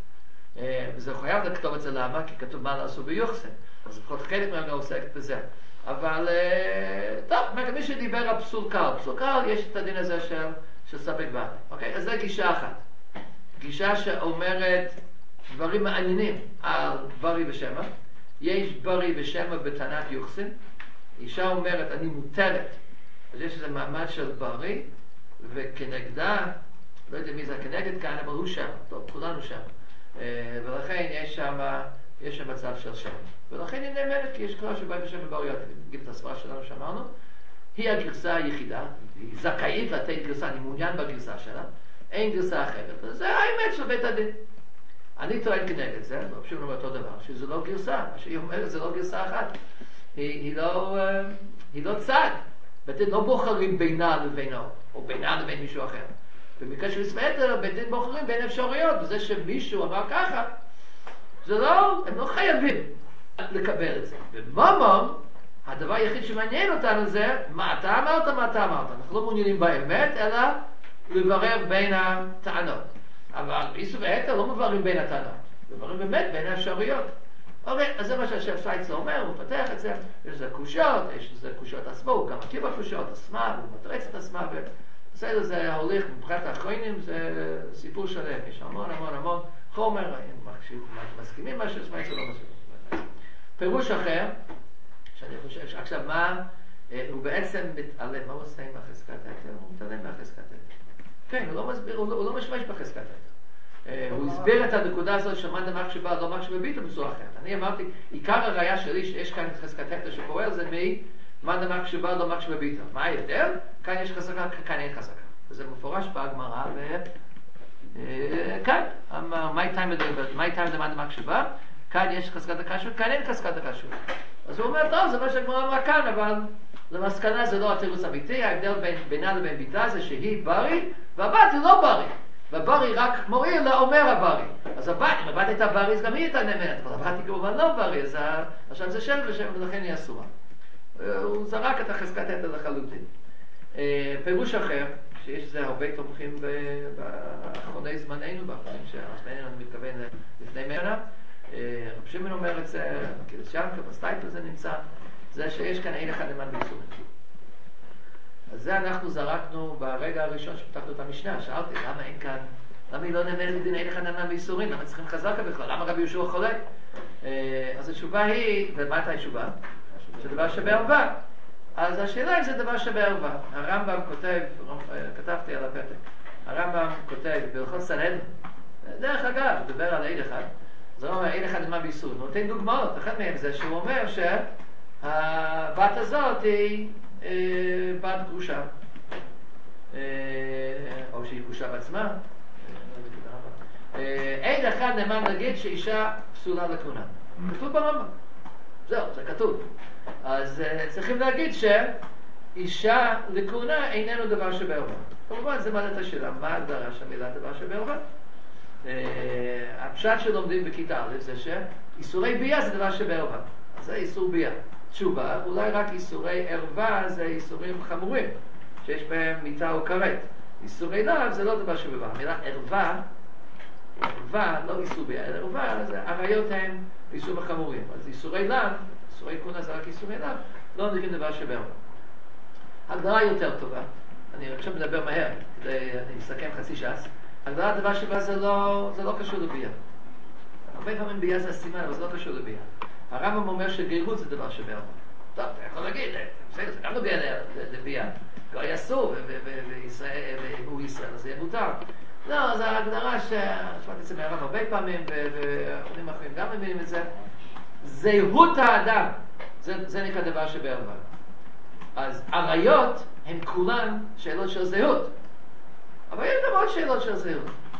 וזה חייב לכתוב את זה למה? כי כתוב מה לעשו ביוחסן. אז לפחות חלק מהגר עוסקת בזה. אבל טוב, מי שדיבר על פסול קל. פסול קל יש את הדין הזה של ספק בעלי. אוקיי? אז זה גישה אחת. גישה שאומרת דברים מעניינים על ברי ושמא. יש ברי ושמא בתנת יוחסן. אישה אומרת אני מותרת. אז יש איזה מעמד של ברי. וכנגדה, לא יודע מי זה כנגד כאן, אבל הוא שם, טוב, כולנו שם. ולכן יש שם מצב של שם. ולכן היא נאמרת, כי יש קרא שבא בשם בבריות, נגיד את הסברה שלנו שאמרנו, היא הגרסה היחידה, היא זכאית לתת גרסה, אני מעוניין בגרסה שלה, אין גרסה אחרת. וזה האמת של בית הדין. אני טוען כנגד זה, פשוט אומר אותו דבר, שזה לא גרסה, מה שהיא אומרת זה לא גרסה אחת. היא לא צד. בית דין לא בוחרים בינה לבינו, או בינה לבין מישהו אחר. במקרה של סמטר, בית דין בוחרים בין אפשרויות, וזה שמישהו אמר ככה, זה לא, הם לא חייבים לקבל את זה. בממון, הדבר היחיד שמעניין אותנו זה, מה אתה אמרת. אנחנו לא מעוניינים באמת, אלא לברר בין הטענות. אבל איסור והיתר לא מבררים בין הטענות, מבררים באמת בין האפשרויות. אוקיי, אז זה מה שהשף שייצר אומר, הוא פתח את זה, יש לזה קושיות, יש לזה קושיות עצמו, הוא גם מכיר בקושיות, עצמה, הוא מטרץ את עצמה, בסדר, זה הולך, מבחינת האחרונים, זה סיפור שלם, יש המון חומר, מסכימים משהו, מה זה לא מסכימים. פירוש אחר, שאני חושב שעכשיו מה, הוא בעצם מתעלם, מה הוא עושה עם החזקת היתר? הוא מתעלם מהחזקת היתר. כן, הוא לא מסביר, הוא לא משמש בחזקת היתר. הוא הסביר את הנקודה הזאת של מה דמק שבא, לא מק שבביטו בצורה אחרת. אני אמרתי, עיקר הראייה שלי שיש כאן את חזקת היתר שקורא זה מה דמק שבא, לא מק שבביטו. מה ההבדל? כאן יש חזקה, כאן אין חזקה. וזה מפורש בהגמרא, וכאן, מה איתם דמה דמק שבא? כאן יש חזקת הקשור, כאן אין חזקת הקשור. אז הוא אומר, טוב, זה מה שהגמרא אמרה כאן, אבל למסקנה זה לא התירוץ אמיתי, ההבדל בינה לבין ביתה זה שהיא ברי, והבת היא לא ברי. וברי רק מועיל לאומר הברי. אז אם הבת הייתה ברי, אז גם היא הייתה נאמנת, אבל הבת היא כמובן לא ברי, אז עכשיו זה שם ושם, ולכן היא אסורה. הוא זרק את החזקת היתר לחלוטין. פירוש אחר, שיש לזה הרבה תומכים באחרוני זמננו, באחרונים זמננו אני מתכוון לפני מאה, רב שמעון אומר את זה, כאילו שם, בסטייפל זה נמצא, זה שיש כאן אין אחד נאמן בייסורים. אז זה אנחנו זרקנו ברגע הראשון שפתחנו את המשנה, שאלתי, למה אין כאן, למה היא לא נאמנת בדין אין אחד נאמן בייסורים, למה צריכים חזקה בכלל, למה רבי יהושע חולה? אז התשובה היא, ומה הייתה התשובה? שדבר שבערווה. אז השאלה אם זה דבר שבערווה. הרמב"ם כותב, כתבתי על הפתק, הרמב"ם כותב בהלכות סנהדרין, דרך אגב, הוא מדבר על עד אחד, זה לא אומר עד אחד נאמן בייסורים, הוא נותן דוגמאות, אחת מהם זה שהוא אומר שהבת הזאת היא בת גרושה, או שהיא גרושה בעצמה. עד אחד נאמן להגיד שאישה פסולה לכהונה. כתוב ברמב"ם. זהו, זה כתוב. אז צריכים להגיד שאישה לכהונה איננו דבר שבערווה. כמובן זה מעלה את השאלה, מה ההגדרה של המילה דבר שבערווה? הפשט שלומדים בכיתה א' זה שאיסורי ביה זה דבר שבערווה. אז זה איסור ביה. תשובה, אולי רק איסורי ערווה זה איסורים חמורים, שיש בהם מיטה או כרת. איסורי לאו זה לא דבר שבערווה. המילה ערווה, לא איסור ביה, אלא ערווה, עריות הם איסורים חמורים. אז איסורי לאו, איסורי כהונה זה רק איסורי לאו, לא נגיד דבר שבערווה. הגדרה יותר טובה, אני עכשיו מדבר מהר, אני אסכם חצי שעה. הגדרה דבר שבערווה זה לא קשור לביה. הרבה פעמים ביה זה הסימן, אבל זה לא קשור לביה. הרמב"ם אומר שגרות זה דבר שבערווה. טוב, אתה יכול להגיד, זה גם נוגע לביה. לא יעשו, והוא ישראל, אז זה יהיה מותר. לא, זו ההגדרה ששמעתי את זה מהרמב"ם הרבה פעמים, ואחרים אחרים גם מבינים את זה. זהות האדם, זה נקרא דבר שבערווה. אז עריות הן כולן שאלות של זהות. אבל יש גם עוד שאלות של זהות.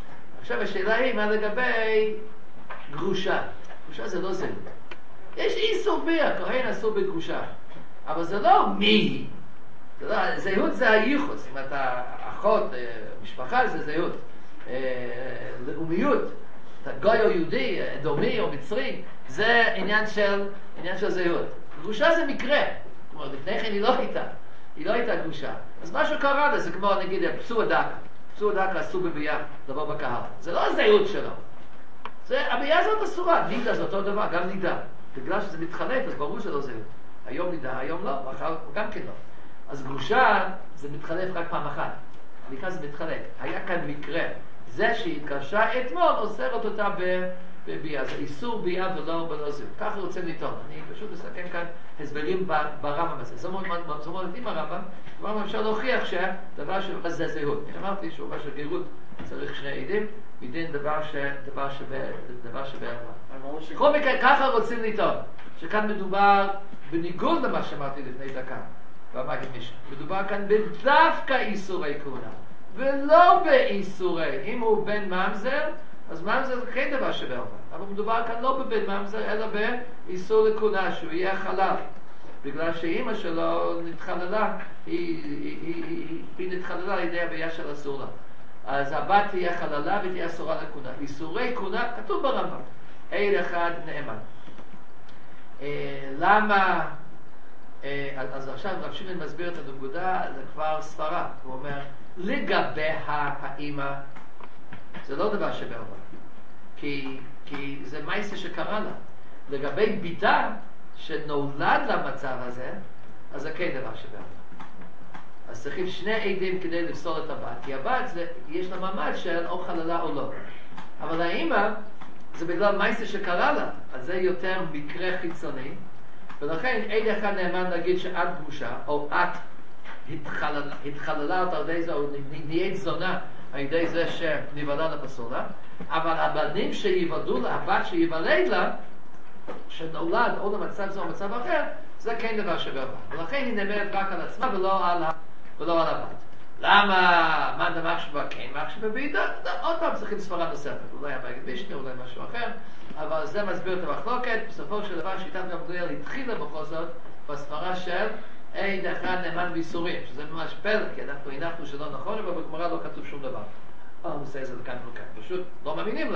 עכשיו השאלה היא מה לגבי גרושה. גרושה זה לא זהות. יש איסור ביה, כהן אסור בגרושה. אבל זה לא מי. זהות זה הייחוס. אם אתה אחות, משפחה זה זהות. לאומיות. אתה גוי או יהודי, אדומי או מצרי, זה עניין של זהות. גרושה זה מקרה. כלומר, לפני כן היא לא הייתה גרושה. אז משהו קרה לה, זה כמו נגיד פצוע דקה. פצוע דקה אסור בבייה, לבוא בקהל. זה לא הזהות שלו. הבייה הזאת אסורה. נידה זה אותו דבר, גם נידה. בגלל שזה מתחלף, אז ברור שלא זהות. היום נידה, היום לא, ואחר גם כן לא. אז גרושה זה מתחלף רק פעם אחת. בעיקר זה מתחלף. היה כאן מקרה. זה שהתגרשה אתמול אוסרת אותה בבייה. זה איסור בייה ולא זהות. ככה רוצים לטעון. אני פשוט מסכם כאן הסברים ברמב"ם הזה. זאת אומרת, עם הרמב"ם אפשר להוכיח שהדבר שזה זהות. אני אמרתי שהוא אומר שגירות צריך שני עדים, מדין דבר שבערבה. בכל מקרה, ככה רוצים לטעון. שכאן מדובר בניגוד למה שאמרתי לפני דקה. מדובר כאן בדווקא איסורי כהונה. ולא באיסורי. אם הוא בן ממזר, אז ממזר זה כן דבר שבערבה. אבל מדובר כאן לא בבן ממזר, אלא באיסור לכהונה, שהוא יהיה חלב. בגלל שאימא שלו נתחללה, היא נתחללה על ידי הבייה של אסור לה. אז הבת תהיה חללה ותהיה אסורה לכהונה. איסורי כהונה, כתוב ברמב"ם. עד אחד נאמן. למה? אז עכשיו רב שמעון מסביר את הנקודה, זה כבר סברה. הוא אומר, לגבי האמא, זה לא דבר שבערבה. כי זה מעשה שקרה לה. לגבי ביתה, שנולד למצב הזה, אז זה כן דבר שבערבה. אז צריכים שני עדים כדי לפסול את הבת. כי הבת, יש לה מעמד של או חללה או לא. אבל האמא, זה בגלל מעשה שקרה לה. אז זה יותר מקרה חיצוני. ולכן עד אחד נאמן להגיד שאת גרושה, או את התחללה אותה על ידי זה, או נהיית זונה על ידי זה שנבלה לפסולה. אבל הבנים שיוולדו לה, הבת שיוולד לה, שנולד או למצב זה או מצב אחר, זה כן דבר שבערבה. ולכן היא נאמרת רק על עצמה ולא על הבת. למה? מה דבר שבה כן, מה שבבידה? עוד פעם צריכים סברה נוספת. אולי הבית בישנה, אולי משהו אחר. אבל זה מסביר את המחלוקת. בסופו של דבר שיטת גמליאל התחילה בכל זאת בסברה של עד אחד נאמן באיסורים, שזה ממש פלא, כי אנחנו הנחנו שלא נכון, אבל בגמרא לא כתוב שום דבר. הנושא הזה לכאן ולכאן. פשוט לא מאמינים לה.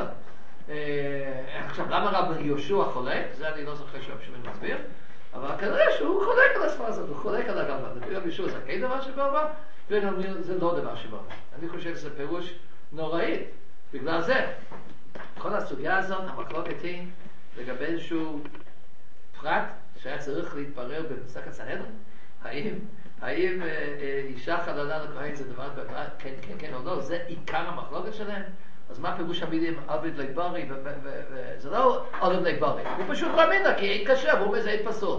עכשיו, למה רב יהושע חולק? זה אני לא זוכר שרב שמעון מסביר. אבל כנראה שהוא חולק על הסברה הזאת, הוא חולק על הרמב"ם. רב יהושע זה כן דבר שבערבה, וגמליאל זה לא דבר שבערבה. אני חושב שזה פירוש נוראי. בגלל זה, כל הסוגיה הזאת, המחלוקת היא לגבי איזשהו פרט שהיה צריך להתברר במסכת סנהדרין. האם אישה חללה לכהן זה דבר כן או לא? זה עיקר המחלוקת שלהם? אז מה פירוש המילים עבד ליברי? זה לא עבד ליברי, הוא פשוט מאמין לה, כי אין קשה, והוא אומר זה אין פסול.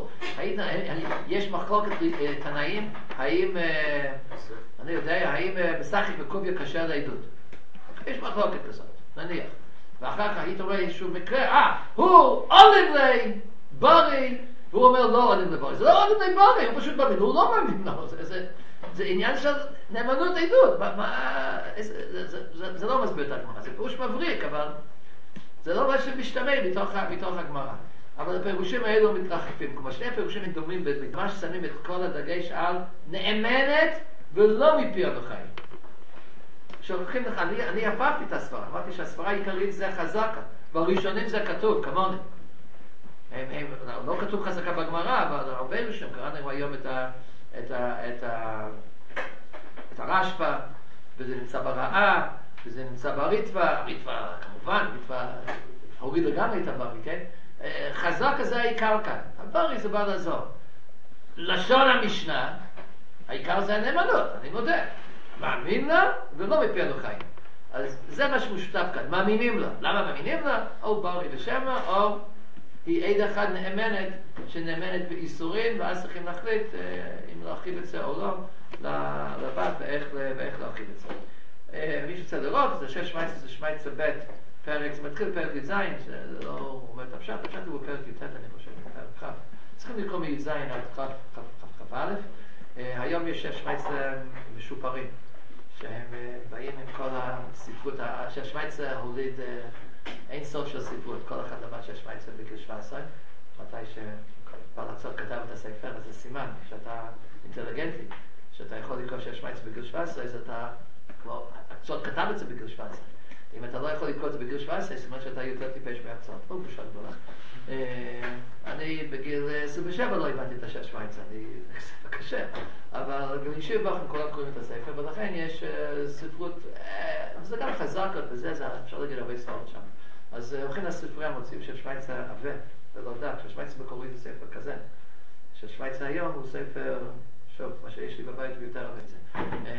יש מחלוקת תנאים, האם, אני יודע, האם משחק בקוביה קשה לעדות? יש מחלוקת כזאת, נניח. ואחר כך היית רואה איזשהו מקרה, הוא עולם ליברי, והוא אומר לא עולם ליברי. זה לא עולם ליברי, הוא פשוט מאמין, הוא לא מאמין לו. זה עניין של נאמנות עדות. זה לא מסביר את הגמרא, זה פירוש מבריק, אבל זה לא מה שמשתמע מתוך הגמרא. אבל הפירושים האלו מתרחפים. כמו שני הפירושים דומים במה ששמים את כל הדגש על נאמנת ולא מפי בחיים. כשהולכים לך, אני הפכתי את הספרה, אמרתי שהספרה העיקרית זה חזקה, והראשונים זה כתוב, כמוני. לא כתוב חזקה בגמרא, אבל הרבה ראשונים, קראנו היום את הרשב"א, וזה נמצא ברעה, וזה נמצא בריטב"א, הריטב"א כמובן, ריטב"א הוריד לגמרי את הברי, כן? חזקה זה העיקר כאן, הברי זה בא לעזור. לשון המשנה, העיקר זה הנאמנות, אני מודה. מאמין לה ולא מפי חיים. אז זה מה שמשותף כאן, מאמינים לה. למה מאמינים לה? או ברי ושמע, או היא עד אחד נאמנת, שנאמנת באיסורים, ואז צריכים להחליט אם להרחיב את זה או לא, לבת ואיך להרחיב את זה. מי שצריך לראות, זה 6 שמייצה, זה שמייצה ב' פרק, זה מתחיל פרק י"ז, זה לא אומר את הפשט, הפשט הוא בפרק י"ט, אני חושב, בפרק כ'. צריכים לקרוא מי"ז עד כ"א. היום יש 6 שמייצה משופרים, שהם באים עם כל הספרות, שהשוויצר הוליד אין סוף של ספרות, כל אחד למד שהשוויצר בגיל 17, מתי שבלצות כתב את הספר, אז זה סימן שאתה אינטליגנטי, שאתה יכול לקרוא שהשוויצר בגיל 17, אז אתה, כמו, הקצות כתב את זה בגיל 17. אם אתה לא יכול לקרוא את זה בגיל 17, זאת אומרת שאתה יותר טיפש מהקצות, לא בושה גדולה. אני בגיל 27 לא הבנתי את השוויצר, זה ספר קשה, אבל בנשיב באחר כולם קוראים את הספר, ולכן יש ספרות, זה גם חזק וזה, אפשר להגיד הרבה ספרות שם. אז הולכים לספרי המוצאים של שוויצר עבה, ולא דק, ששוויצר מקורי זה ספר כזה, ששוויצר היום הוא ספר, שוב, מה שיש לי בבית הוא יותר עבה את זה.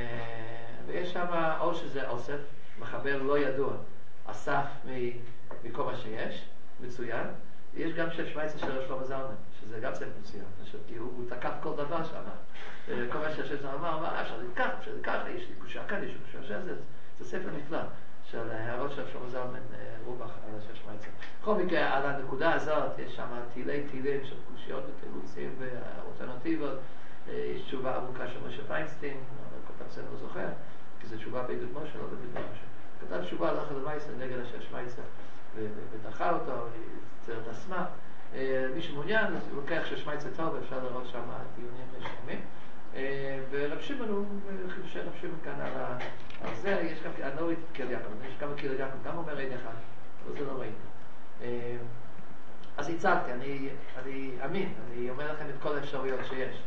ויש שם, או שזה אוסף, מחבר לא ידוע, אסף מכל מה שיש, מצוין. יש גם של שוויצר של שלמה זלמן, שזה גם ספר מצוין, כי הוא תקף כל דבר שם. כל מה שיש שם אמר, אפשר לקח, יש לי קושה כאן, יש לי קושה שזה, זה ספר נפלא, של הערות של שלמה זלמן רובח על השם שוויצר. בכל מקרה, על הנקודה הזאת, יש שם טילים של קושיות ותירוצים ואלטרנטיבות, יש תשובה ארוכה של משה פיינשטיין, אבל כתב זה לא זוכר, כי זו תשובה בעדות משה, לא בעדות משה. כתב תשובה הלכה למעשה נגד השם שוויצר, ודחה אותו, יצר את עצמה. מי שמעוניין, הוא לוקח ששוויצר טוב, ואפשר לראות שם דיונים שלמים. ורב שמעון הוא חידושי רב שמעון כאן על זה, יש גם, אני לא ראיתי את קהיל יעקב, יש כמה קהיל יעקב, גם אומר אין אחד, אבל זה לא ראיתי. אז הצלתי, אני אמין, אני אומר לכם את כל האפשרויות שיש.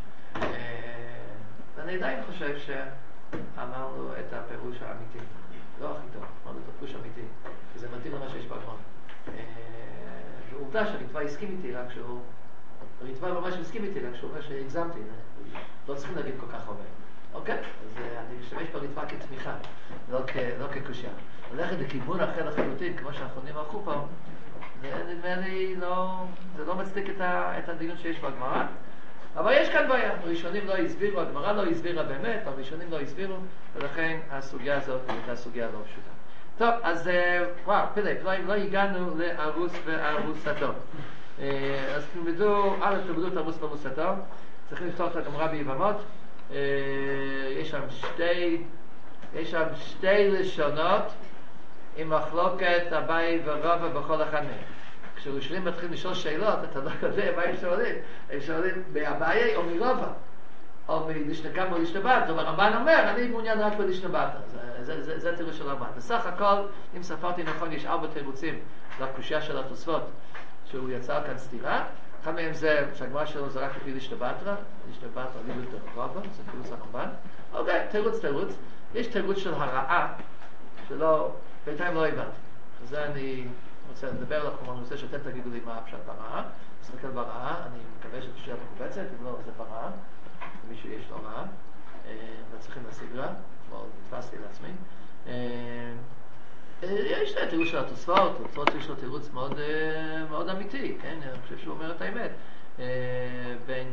ואני עדיין חושב שאמרנו את הפירוש האמיתי, לא הכי טוב, אמרנו את הפירוש האמיתי, כי זה מתאים למה שיש בגמרא. ועובדה שהריטב"א הסכים איתי רק שהוא, הריטב"א ממש הסכים איתי רק שהוא אומר שהגזמתי, לא צריכים להגיד כל כך הרבה. אוקיי, אז אני משתמש בריטב"א כתמיכה, לא כקושיה. הולכת לכיוון אחר לחלוטין, כמו שהאחרונים ערכו פה, נדמה לי זה לא מצדיק את הדיון שיש בגמרא, אבל יש כאן בעיה, הראשונים לא הסבירו, הגמרא לא הסבירה באמת, הראשונים לא הסבירו, ולכן הסוגיה הזאת הייתה סוגיה לא פשוטה. טוב, אז וואו, לא הגענו לארוס וארוסתו. אז תלמדו את ארוס וארוסתו, צריכים לפתוח את הגמרא ביבמות. יש שם שתי לשונות עם מחלוקת אביי ורבא בכל אחד מהם. כשראשונים מתחילים לשאול שאלות, אתה לא יודע מה הם שואלים. הם שואלים מאביי או מרבא, או מלשנקם או לשנבת. זאת אומרת, רבן אומר, אני מעוניין רק בלשנבת. זה תירוץ של רבן. בסך הכל, אם ספרתי נכון, יש 4 תירוצים לקושיה של התוספות, שהוא יצר כאן סתירה. אחד מהם זה, שהגמרא שלו זה רק לפי לשנבתרא, ליבוד רבא, זה תירוץ הרמב"ן. אוקיי, תירוץ. יש תירוץ של הרעה, שלא, בינתיים לא הבנתי. אז זה אני רוצה לדבר לך, כלומר, אני רוצה שאתם תגידו לי מה הפשט ברעה. נסתכל ברעה, אני מקווה שתשאר מקובצת, אם לא, זה ברעה. מישהו יש לו רעה, לא צריכים להשיג רע, כבר נתפסתי לעצמי. יש תירוץ של התוספות, יש לו תירוץ מאוד אמיתי, כן? אני חושב שהוא אומר את האמת. בין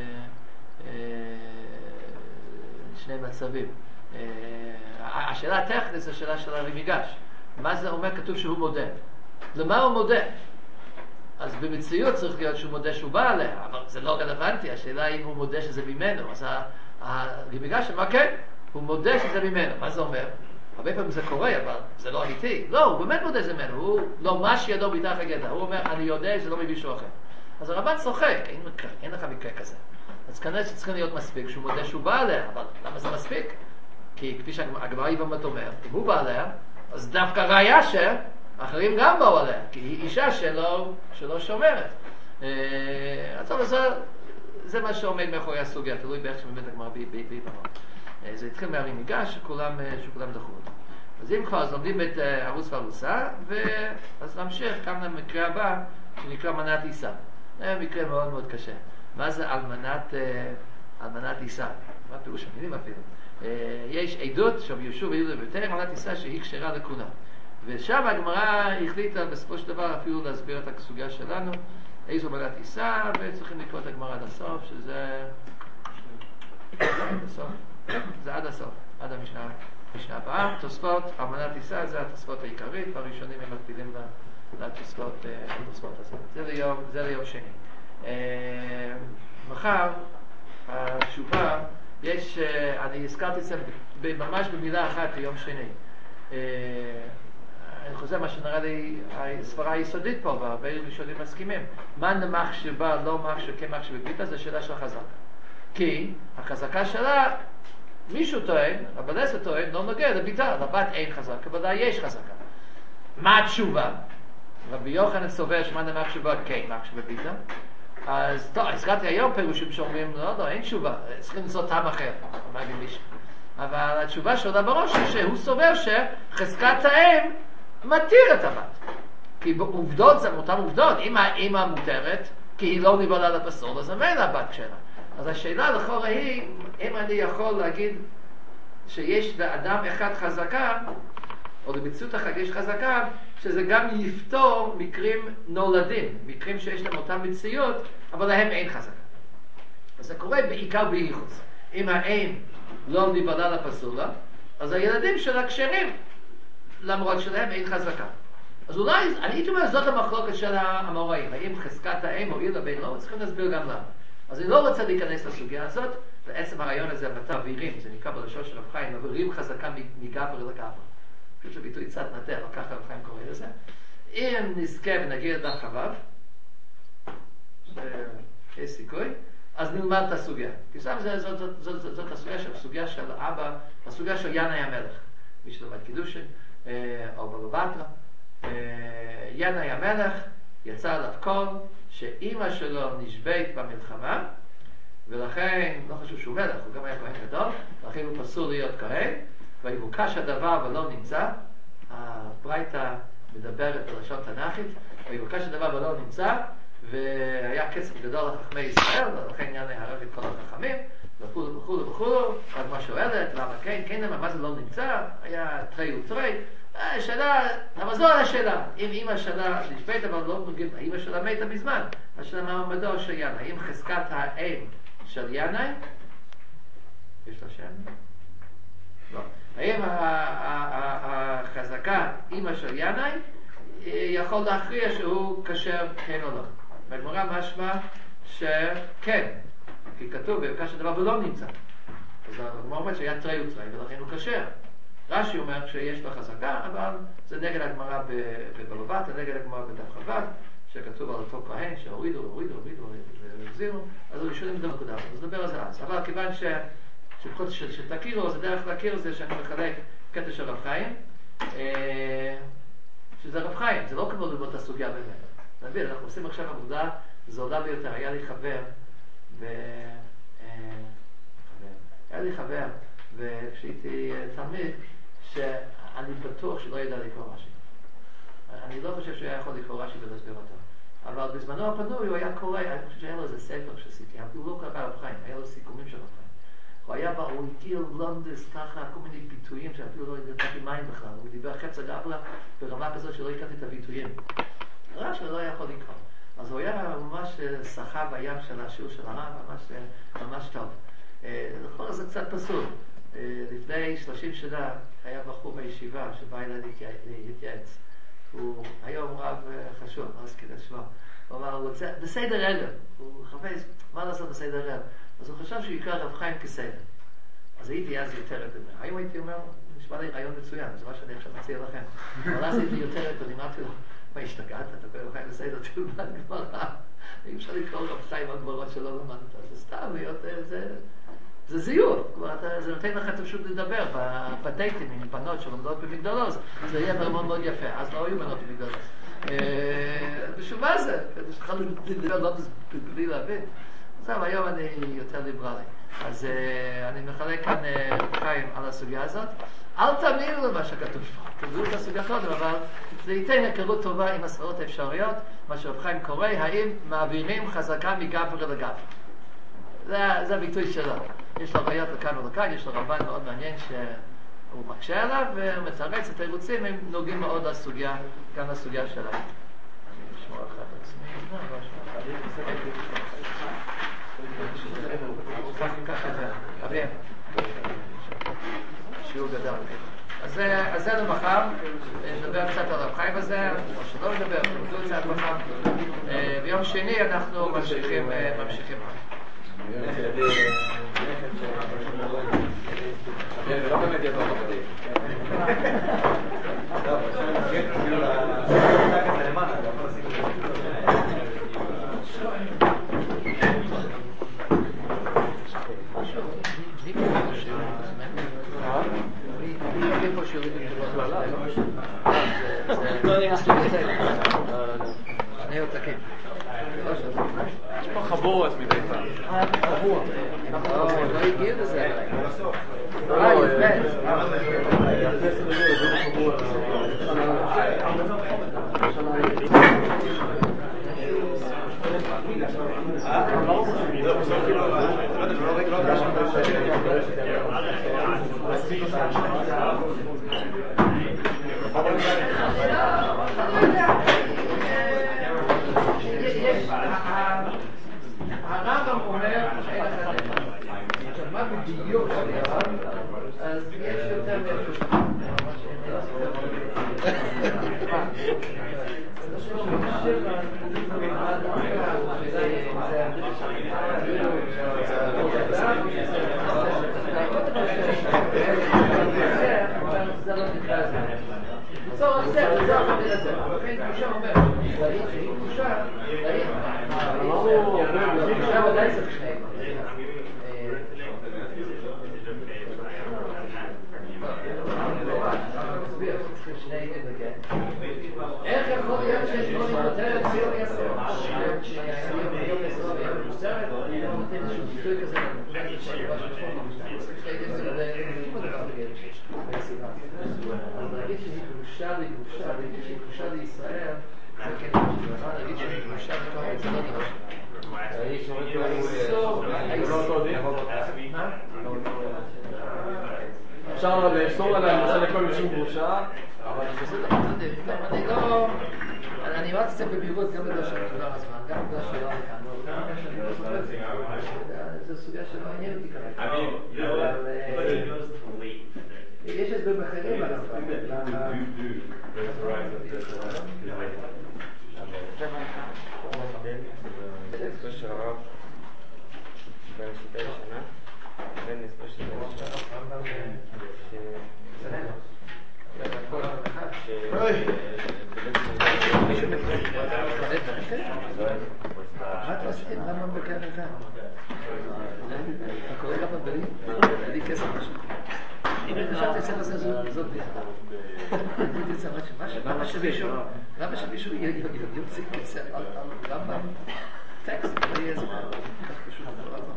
שני מצבים. השאלה הטכנית זה השאלה של הרמיגש. מה זה אומר? כתוב שהוא מודה. למה הוא מודה? אז במציאות צריך להיות שהוא מודה שהוא בא עליה, אבל זה לא רלוונטי. השאלה אם הוא מודה שזה ממנו. אז הרמיגש אמר כן, הוא מודה שזה ממנו. מה זה אומר? הרבה פעמים זה קורה, אבל זה לא אמיתי. לא, הוא באמת מודה זה ממנו. הוא לא מש ידו מתחת גדע. הוא אומר, אני יודע שזה לא מבישהו אחר. אז הרמב"ן צוחק, אין לך מקרה כזה. אז כנראה שצריכים להיות מספיק שהוא מודה שהוא בא עליה, אבל למה זה מספיק? כי כפי שהגמרא יבמת אומר, אם הוא בא עליה, אז דווקא ראיה שאחרים גם באו עליה, כי היא אישה שלא שומרת. אז זה מה שעומד מאחורי הסוגיה, תלוי באיך שבאמת הגמרא ביבמות. זה התחיל מהרמיגש שכולם דחו אותו. אז אם כבר, אז לומדים את ארוס וארוסה, אז נמשיך כאן למקרה הבא, שנקרא מנת עיסה. זה מקרה מאוד מאוד קשה. מה זה אלמנת עיסה? מה פירוש המילים אפילו? יש עדות שם יהושע ויהודה ויותר, מנת עיסה שהיא כשרה לכהונה. ושם הגמרא החליטה בסופו של דבר אפילו להסביר את הסוגיה שלנו, איזו מנת עיסה, וצריכים לקרוא את הגמרא עד הסוף, שזה... זה עד הסוף, עד המשנה הבאה. תוספות, אמנת עיסה, זה התוספות העיקרית, והראשונים הם מקבילים לתוספות הזה. זה ליום שני. מחר, התשובה, יש, אני הזכרתי את זה ממש במילה אחת ביום שני. אני חושב מה שנראה לי הסברה היסודית פה, והרבה ראשונים מסכימים. מה מחשבה, לא מחשבה, כמחשבה ביטה, זה שאלה של החזקה. כי החזקה שלה, מישהו טוען, אבל איזה טוען, לא נוגע לביטה, לבת אין חזקה, אבל יש חזקה. מה התשובה? רבי יוחנן סובר שמה מחשבה, כן, מחשבה ביטה. אז טוב, הזכרתי היום פירושים שאומרים, לא, אין תשובה, צריכים למצוא טעם אחר, אבל התשובה שעולה בראש היא שהוא סובר שחזקת האם מתיר את הבת. כי בעובדות זה אותן עובדות, אם האמא מותרת, כי היא לא נבלה לפסול, אז אין לה בת שלה. אז השאלה לכאורה היא, אם אני יכול להגיד שיש לאדם אחד חזקה, או למציאות אחת יש חזקה, שזה גם יפתור מקרים נולדים, מקרים שיש להם אותם מציאות, אבל להם אין חזקה. אז זה קורה בעיקר בייחוס. אם האם לא נבלה לפסולה, אז הילדים שלה כשרים, למרות שלהם אין חזקה. אז אולי, אני הייתי אומר, זאת המחלוקת של האמוראים. האם חזקת האם הועילה בין לא, צריכים להסביר גם למה. אז אני לא רוצה להיכנס לסוגיה הזאת, בעצם הרעיון הזה, מעבירים, זה נקרא בלשון של רב חיים, מעבירים חזקה מגבר לגבר. פשוט לביטוי קצת נטר, אבל ככה רב חיים קורא לזה. אם נזכה ונגיע לדף חבב, שיש סיכוי, אז נלמד את הסוגיה. כי שם זאת הסוגיה של אבא, הסוגיה של ינאי המלך. מי שלמד קידושין, או בבא בתרא. ינאי המלך יצא עליו קול שאימא שלו נשבית במלחמה, ולכן, לא חשוב שהוא מלך, הוא גם היה כהן גדול, ולכן הוא פסול להיות כהן, ויבוקש הדבר ולא נמצא. הברייתא מדברת בלשון תנ"כית, ויבוקש הדבר ולא נמצא, והיה קצף גדול לחכמי ישראל, ולכן ינאי הרג את כל החכמים, וכולו וכולו וכולו. הגמרא שואלת, למה כן, מה זה לא נמצא? היה תרי ותרי. השאלה, אבל זו השאלה. אם אמא שלה נשבית, אבל לא נוגעים, אמא שלה מתה בזמן. השאלה מה עומדו של ינאי. האם חזקת האם של ינאי, יש לה שם? לא. האם החזקה, אמא של ינאי, יכול להכריע שהוא כשר כן או לא? בגמרא משמע שכן, כי כתוב בבקש הדבר ולא נמצא. אז הגמרא אומרת שהיה תרי ותרי, ולכן הוא כשר. רש"י אומר שיש לה חזקה, אבל זה נגד הגמרא בבבא בתרא, נגד הגמרא בדף חב"ד, שכתוב על אותו כהן שהורידו והחזירו, אז הראשונים זה נקודה, אז נדבר על זה אז. אבל כיוון שתכירו, זה דרך להכיר זה שאני מחלק קטע של רב חיים, שזה רב חיים, זה לא כמו ללמוד את הסוגיה באמת. נבין, אנחנו עושים עכשיו עבודה זולה ביותר. היה לי חבר, וכשהייתי תלמיד, שאני בטוח שלא ידע לקרוא רש"י. אני לא חושב שהוא היה יכול לקרוא רש"י ולהסביר אותו. אבל בזמנו הפנוי הוא היה קורא, אני חושב שהיה לו איזה ספר שסיכם, הוא לא קרא רב חיים, היה לו סיכומים של רב חיים. הוא היה הוא הכיר לונדס ככה, כל מיני ביטויים שאפילו לא ידעתי מים בכלל. הוא דיבר חפץ הגבלה ברמה כזאת שלא הכרתי את הביטויים. רש"י לא היה יכול לקרוא. אז הוא היה ממש שחה בים של השיעור של הרב, ממש טוב. לכל זה קצת פסול. לפני 30 שנה היה בחור בישיבה שבא אליי להתייעץ. הוא היום רב חשוב, לא אזכיר את שמו. הוא אמר, הוא רוצה, בסדר ערב. הוא חפש, מה לעשות בסדר ערב? אז הוא חשב שהוא יקרא רב חיים כסדר. אז הייתי אז יותר ערב. היום הייתי אומר, נשמע לי רעיון מצוין, זה מה שאני עכשיו מציע לכם. אבל אז הייתי יותר ערב, אני אמרתי לו, מה השתגעת? אתה קורא רב חיים כסדר, תלמד גמרא. אי אפשר לקרוא רב חיים הגמרות שלא למדת. זה סתם להיות זה זיור, זה נותן לך פשוט לדבר בדייטים עם בנות שלומדות במגדלוז, זה יהיה מאוד מאוד יפה. אז לא היו בנות במגדלוז. בשביל מה זה? יש לך לדבר לא בלי להבין. עכשיו היום אני יותר ליברלי. אז אני מחלק כאן חיים על הסוגיה הזאת. אל תאמינו למה שכתוב פה. תדעו את הסוגיה קודם, אבל זה ייתן היכרות טובה עם הסברות האפשריות. מה שרב חיים קורא, האם מעבירים חזקה מגבר לגבר. זה הביטוי שלו. יש לו ראיות לכאן ולכאן, יש לו רבן מאוד מעניין שהוא מקשה עליו ומצרץ את התירוצים, הם נוגעים מאוד לסוגיה, גם לסוגיה שלנו. אני אשמור אחת את עצמי, אביהם, שיעור גדול. אז זה למחר, נדבר קצת על רב חיים הזה, או שלא נדבר, נדבר קצת מחר. ביום שני אנחנו ממשיכים. כן, זה לא באמת ידוע בקדיק. טוב, עכשיו נגיד, כאילו, זה למעלה, אתה יכול לשים את זה. יש פה חבורות מדי פעם. חבורה. לא הגיעו לזה. הרמב"ם אומר עכשיו מה בדיוק אז יש יותר צורך זה, זה החבל הזה. לכן קדושה אומר, דרית שהיא קדושה, דרית קדושה ודאי צריך שני. איך יכול להיות שיש דברים יותר ציור יסר? שיום יסר ויום מוסרת, לא נותן איזשהו ביטוי כזה. אז להגיד שהיא קדושה לקדושה, להגיד שהיא קדושה לישראל, זה כן קדושה, להגיד שהיא קדושה לתורה, זה לא נראה. אפשר לאסור עליה לנסה לכל משום קדושה, אבל אני אמרתי קצת בבירות גם בגלל שאני חוזר הזמן, גם בגלל שלא כאן, גם בגלל שאני לא סופר את זה. זו סוגיה שלא מעניין אותי כרגע. יש את במחירים על נספו של הרב בראשיתה ישנה ונספו של מה אתה עושה? למה בקר הזה? אתה קורא כמה בלי? בלי כסף משהו. אם חשבתי אצל הזה זאת משהו. למה שמישהו יוציא כסף על רמב"ם טקסט? לא יהיה זמן. כך פשוט.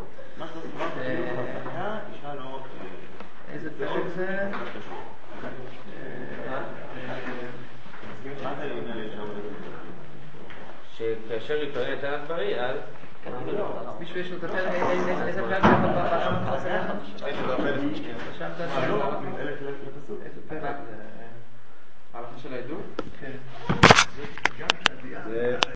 איזה פרק זה? שכאשר היא טוענת את הדברי, אז מישהו יש לו את הפרק, איזה פרק זה ברמב"ם חסר? איזה פרק? ההלכה של העדות? כן.